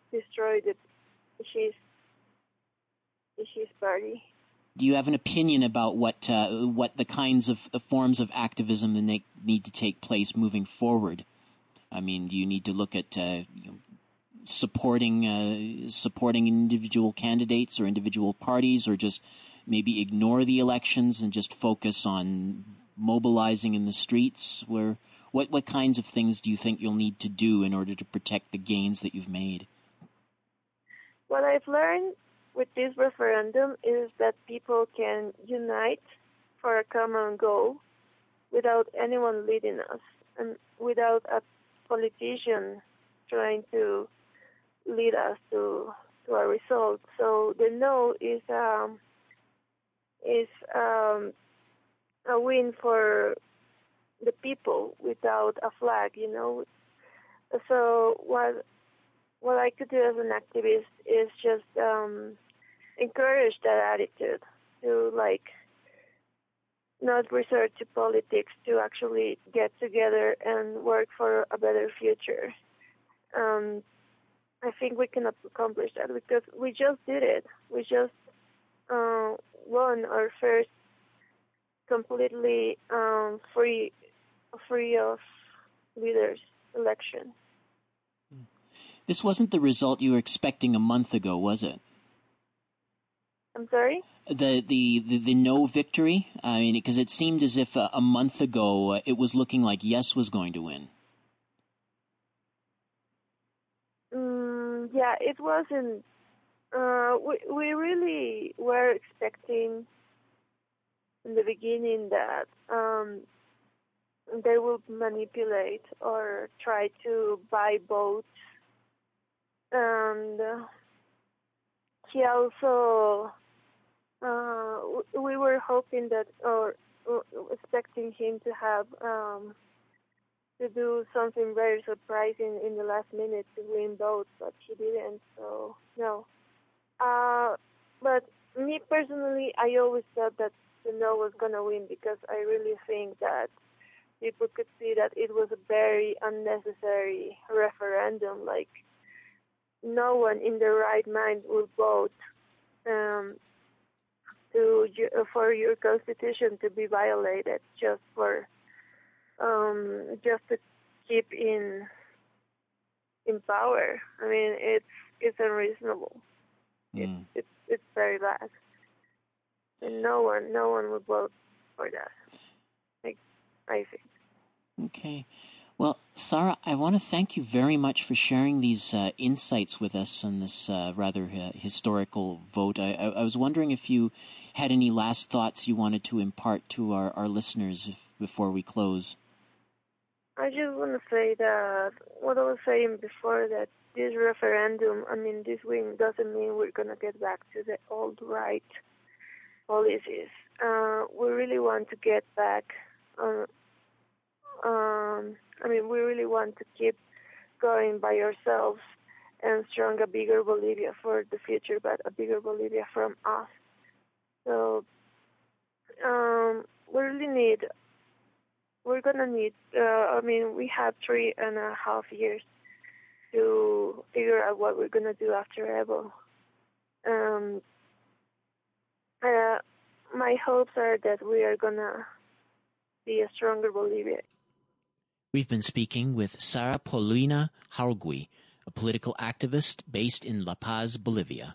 his party. Do you have an opinion about what the kinds of forms of activism that need to take place moving forward? I mean, do you need to look at supporting individual candidates or individual parties, or just maybe ignore the elections and just focus on mobilizing in the streets? What kinds of things do you think you'll need to do in order to protect the gains that you've made? What I've learned with this referendum is that people can unite for a common goal without anyone leading us and without a politician trying to lead us to a result. So the no is a win for the people without a flag, you know. So what I could do as an activist is just encourage that attitude to not resort to politics, to actually get together and work for a better future. I think we can accomplish that because we just did it. We just won our first completely free of leaders election. This wasn't the result you were expecting a month ago, was it? I'm sorry? The no victory? I mean, because it seemed as if a month ago it was looking like yes was going to win. Yeah, it wasn't. We really were expecting in the beginning that they would manipulate or try to buy votes. And he also, we were hoping that, or expecting him to have, to do something very surprising in the last minute to win votes, but he didn't, so no. But me personally, I always thought that the no was going to win because I really think that people could see that it was a very unnecessary referendum. Like, no one in their right mind would vote for your constitution to be violated just to keep in power. I mean, it's unreasonable. It's very bad, and no one would vote for that. I think. Okay. Well, Sarah, I want to thank you very much for sharing these insights with us on this rather historical vote. I was wondering if you had any last thoughts you wanted to impart to our listeners before we close. I just want to say that what I was saying before, that this referendum, this win doesn't mean we're going to get back to the old right policies. We really want to get back we really want to keep going by ourselves and strong a bigger Bolivia for the future, but a bigger Bolivia from us. So we have 3.5 years to figure out what we're going to do after Evo. My hopes are that we are going to be a stronger Bolivia. We've been speaking with Sara Paulina Jauregui, a political activist based in La Paz, Bolivia.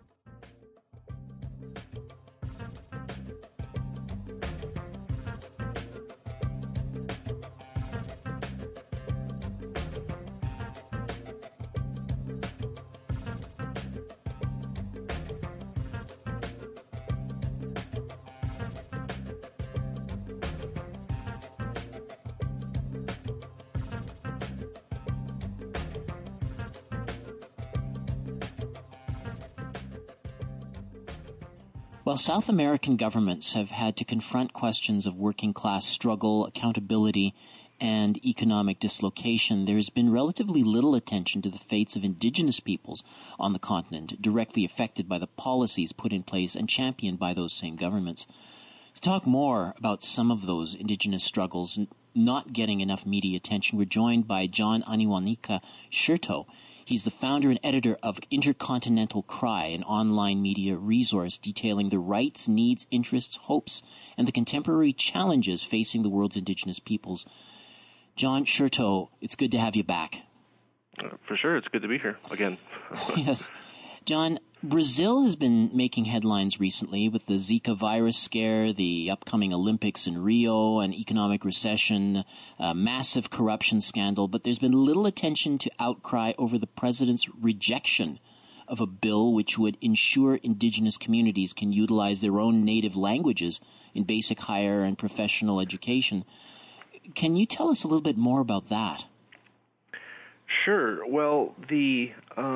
While South American governments have had to confront questions of working-class struggle, accountability, and economic dislocation, there has been relatively little attention to the fates of indigenous peoples on the continent, directly affected by the policies put in place and championed by those same governments. To talk more about some of those indigenous struggles not getting enough media attention, we're joined by John Aniwanika Sherto. He's the founder and editor of Intercontinental Cry, an online media resource detailing the rights, needs, interests, hopes, and the contemporary challenges facing the world's indigenous peoples. John Sherto, it's good to have you back. For sure, it's good to be here again. Yes. John, Brazil has been making headlines recently with the Zika virus scare, the upcoming Olympics in Rio, an economic recession, a massive corruption scandal, but there's been little attention to outcry over the president's rejection of a bill which would ensure indigenous communities can utilize their own native languages in basic higher and professional education. Can you tell us a little bit more about that? Sure. Well, the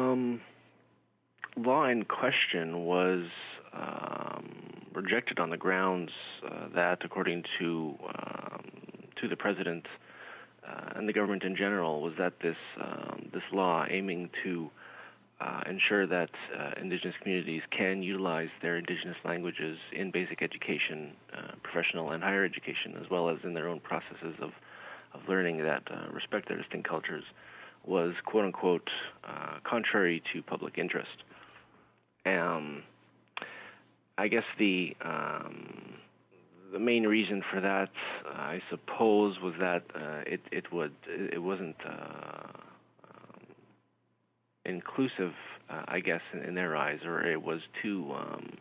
law in question was rejected on the grounds that, according to the president and the government in general, was that this law aiming to ensure that indigenous communities can utilize their indigenous languages in basic education, professional and higher education, as well as in their own processes of learning that respect their distinct cultures, was quote unquote contrary to public interest. I guess the main reason for that, I suppose, was that it wasn't inclusive, I guess, in their eyes, or it was too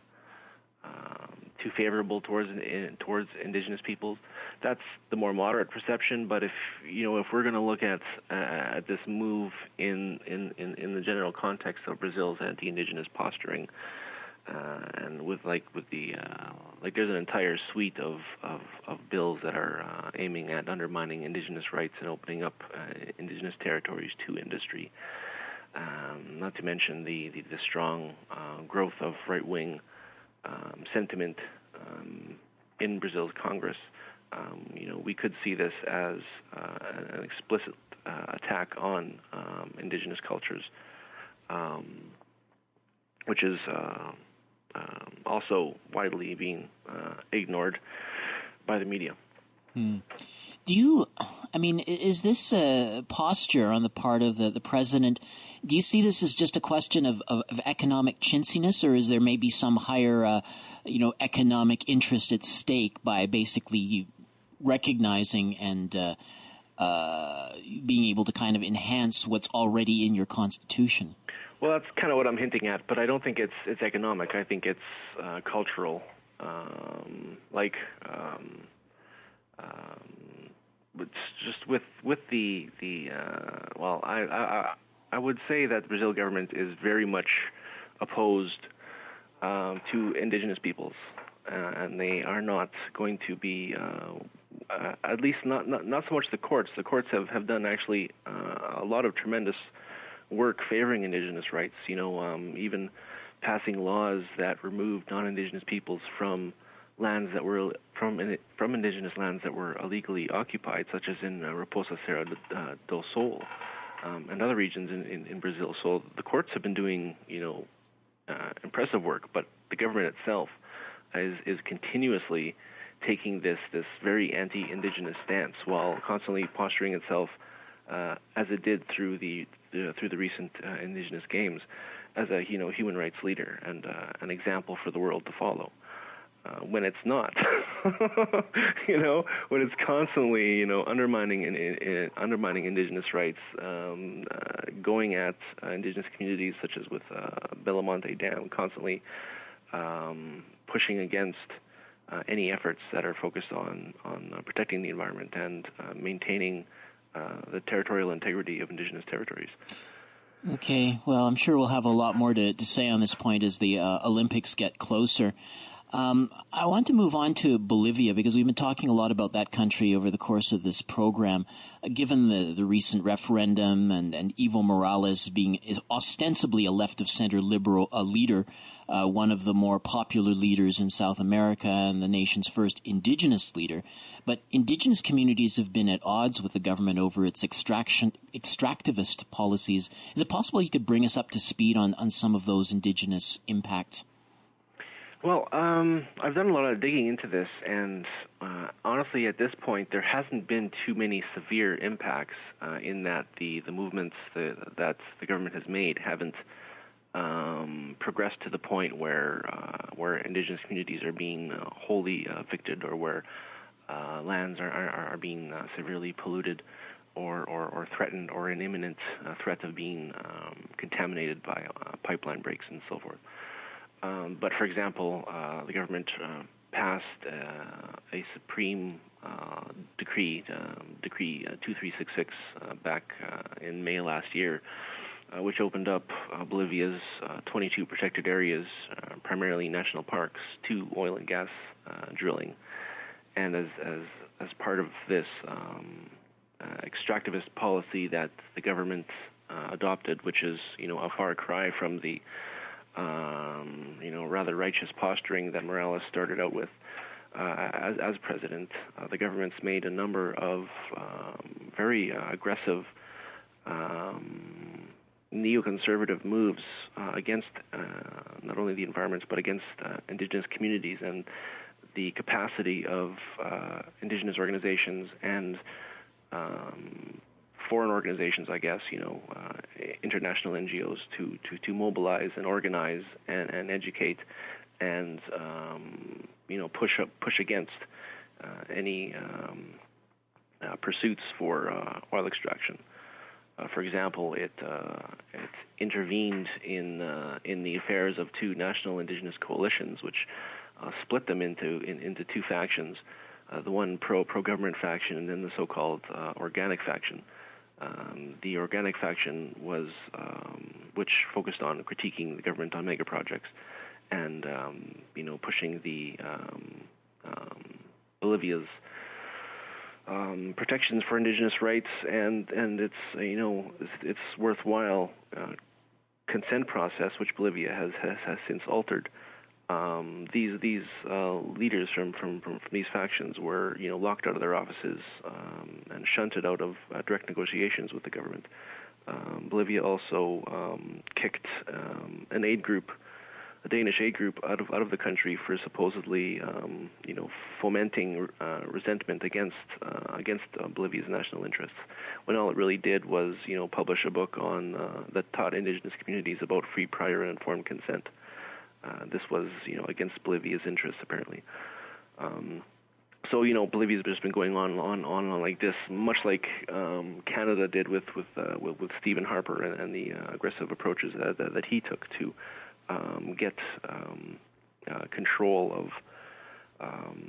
favorable towards indigenous peoples. That's the more moderate perception. But if we're going to look at this move in the general context of Brazil's anti-indigenous posturing, and with there's an entire suite of bills that are aiming at undermining indigenous rights and opening up indigenous territories to industry. Not to mention the strong growth of right-wing sentiment in Brazil's Congress. We could see this as an explicit attack on indigenous cultures, which is also widely being ignored by the media. Is this a posture on the part of the president? Do you see this as just a question of economic chintziness, or is there maybe some higher, economic interest at stake by basically recognizing and being able to kind of enhance what's already in your Constitution? Well, that's kind of what I'm hinting at, but I don't think it's economic. I think it's just with the well, I would say that the Brazil government is very much opposed to indigenous peoples, and they are not going to be, at least not so much the courts. The courts have done actually a lot of tremendous work favoring indigenous rights. Even passing laws that removed non-indigenous peoples from lands that were from indigenous lands that were illegally occupied, such as in Raposa Serra do Sol and other regions in Brazil. So the courts have been doing impressive work, but the government itself is continuously taking this very anti-indigenous stance while constantly posturing itself, as it did through the recent indigenous games, as a human rights leader and an example for the world to follow. When it's not, when it's constantly, undermining indigenous rights, going at indigenous communities such as with Belo Monte Dam, constantly pushing against any efforts that are focused on protecting the environment and maintaining the territorial integrity of indigenous territories. Okay, well, I'm sure we'll have a lot more to say on this point as the Olympics get closer. I want to move on to Bolivia because we've been talking a lot about that country over the course of this program. Given the recent referendum and Evo Morales being ostensibly a left-of-center liberal leader, one of the more popular leaders in South America and the nation's first indigenous leader. But indigenous communities have been at odds with the government over its extractivist policies. Is it possible you could bring us up to speed on some of those indigenous impacts? Well, I've done a lot of digging into this, and honestly, at this point, there hasn't been too many severe impacts in that the movements that the government has made haven't progressed to the point where indigenous communities are being wholly evicted, or where lands are being severely polluted or threatened, or an imminent threat of being contaminated by pipeline breaks and so forth. But, for example, the government passed a supreme decree, Decree 2366, back in May last year, which opened up Bolivia's 22 protected areas, primarily national parks, to oil and gas drilling. And as part of this extractivist policy that the government adopted, which is a far cry from the rather righteous posturing that Morales started out with as president, the government's made a number of very aggressive neoconservative moves against not only the environment but against indigenous communities and the capacity of indigenous organizations and foreign organizations, I guess, international NGOs to mobilize and organize and educate and push against any pursuits for oil extraction. For example, it intervened in the affairs of two national indigenous coalitions, which split them into two factions, the one pro-government faction and then the so-called organic faction. The organic faction was, which focused on critiquing the government on mega projects and, pushing the Bolivia's protections for indigenous rights and its worthwhile consent process, which Bolivia has since altered. These leaders from these factions were locked out of their offices and shunted out of direct negotiations with the government. Bolivia also kicked an aid group, a Danish aid group, out of the country for supposedly fomenting resentment against Bolivia's national interests, when all it really did was publish a book on that taught indigenous communities about free, prior, and informed consent. This was, against Bolivia's interests, apparently. So, Bolivia's just been going on like this, much like Canada did with Stephen Harper and the aggressive approaches that he took to get control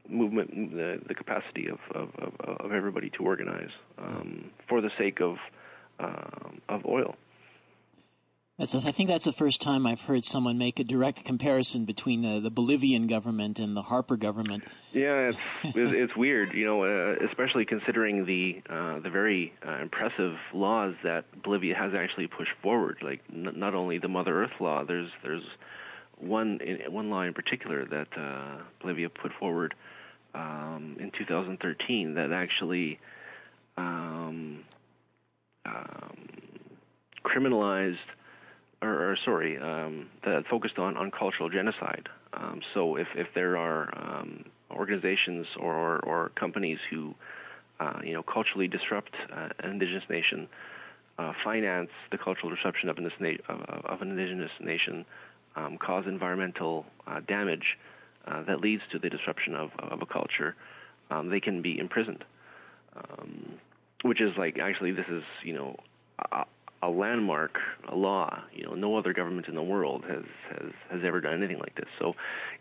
movement, the capacity of everybody to organize for the sake of oil. I think that's the first time I've heard someone make a direct comparison between the Bolivian government and the Harper government. Yeah, it's weird, especially considering the very impressive laws that Bolivia has actually pushed forward. Like not only the Mother Earth law, there's one law in particular that Bolivia put forward in 2013 that actually criminalized. That focused on cultural genocide. So if there are organizations or companies who, culturally disrupt an indigenous nation, finance the cultural disruption of an indigenous nation, cause environmental damage that leads to the disruption of a culture, they can be imprisoned. Which is this is, a landmark, a law. No other government in the world has ever done anything like this. So,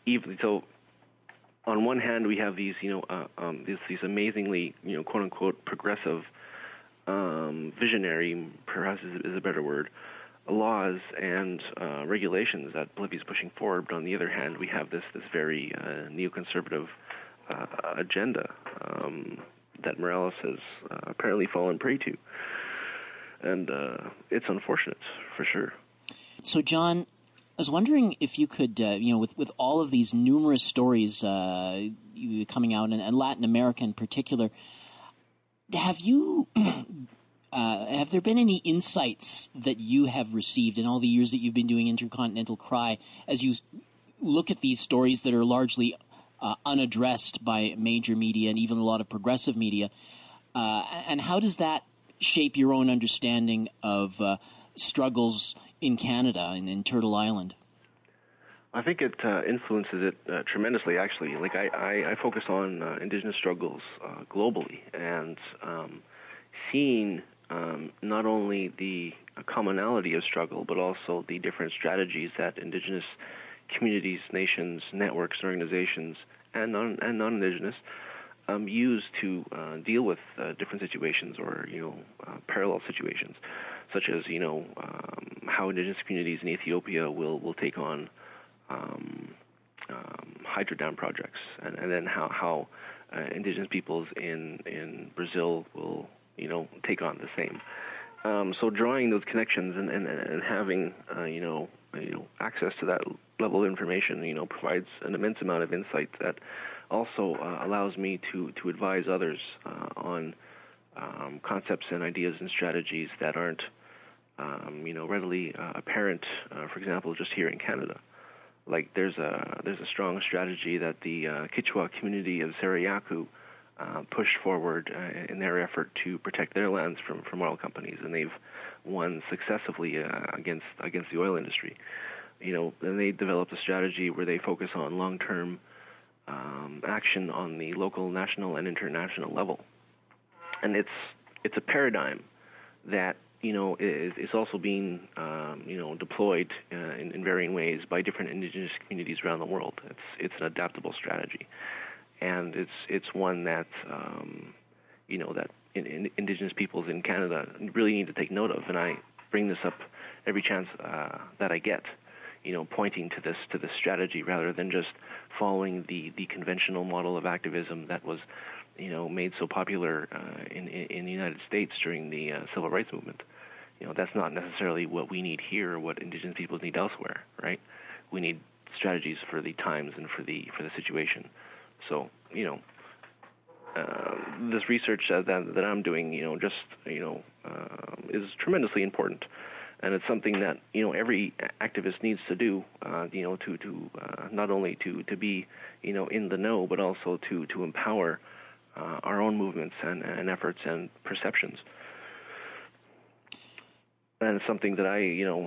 on one hand, we have these these amazingly quote unquote progressive, visionary, perhaps is a better word, laws and regulations that Bolivia is pushing forward. But on the other hand, we have this very neoconservative agenda that Morales has apparently fallen prey to. And it's unfortunate, for sure. So, John, I was wondering if you could, with all of these numerous stories coming out, and Latin America in particular, have there been any insights that you have received in all the years that you've been doing Intercontinental Cry as you look at these stories that are largely unaddressed by major media and even a lot of progressive media? And how does that shape your own understanding of struggles in Canada and in Turtle Island? I think it influences it tremendously, actually. Like I focus on indigenous struggles globally, and seeing not only the commonality of struggle, but also the different strategies that indigenous communities, nations, networks, organizations, and non-indigenous use to deal with different situations or parallel situations, such as how indigenous communities in Ethiopia will take on hydro dam projects, and then how indigenous peoples in Brazil will take on the same. So drawing those connections and having access to that level of information provides an immense amount of insight that also allows me to advise others on concepts and ideas and strategies that aren't readily apparent. For example, just here in Canada, like there's a strong strategy that the Quechua community of Sarayaku pushed forward in their effort to protect their lands from oil companies, and they've won successively against the oil industry. And they developed a strategy where they focus on long-term action on the local, national, and international level, and it's a paradigm that is also being deployed in varying ways by different indigenous communities around the world. It's an adaptable strategy, and it's one that that indigenous peoples in Canada really need to take note of. And I bring this up every chance that I get, pointing to this strategy rather than just following the conventional model of activism that was made so popular in the United States during the civil rights movement. That's not necessarily what we need here or what indigenous peoples need elsewhere, right? We need strategies for the times and for the situation. So, this research that I'm doing, is tremendously important, and it's something that every activist needs to do, to not only to be in the know, but also to empower our own movements and efforts and perceptions. And it's something that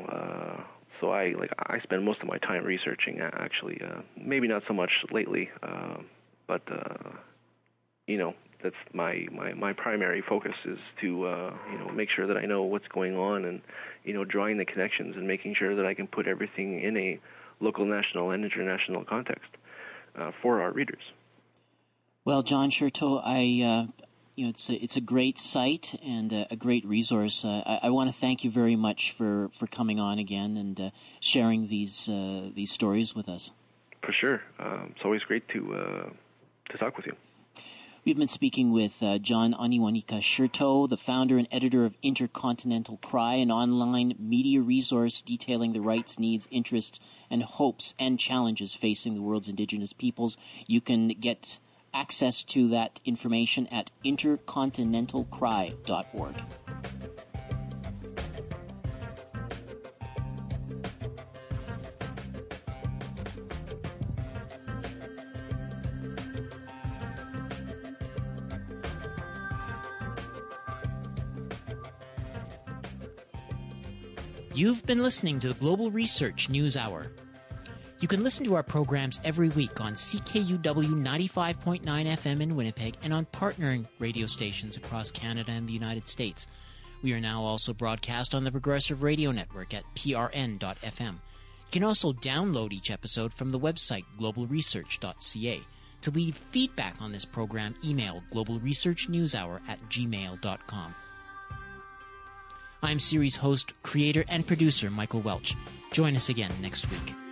I spend most of my time researching, actually. Maybe not so much lately, but that's my primary focus is to make sure that I know what's going on, and drawing the connections and making sure that I can put everything in a local, national, and international context for our readers. Well, John Chertow, it's a great site and a great resource. I want to thank you very much for coming on again and sharing these stories with us. For sure, it's always great to talk with you. We've been speaking with John Aniwanika Chertow, the founder and editor of Intercontinental Cry, an online media resource detailing the rights, needs, interests, and hopes and challenges facing the world's indigenous peoples. You can get access to that information at intercontinentalcry.org. You've been listening to the Global Research News Hour. You can listen to our programs every week on CKUW 95.9 FM in Winnipeg and on partnering radio stations across Canada and the United States. We are now also broadcast on the Progressive Radio Network at prn.fm. You can also download each episode from the website globalresearch.ca. To leave feedback on this program, email globalresearchnewshour@gmail.com. I'm series host, creator, and producer Michael Welch. Join us again next week.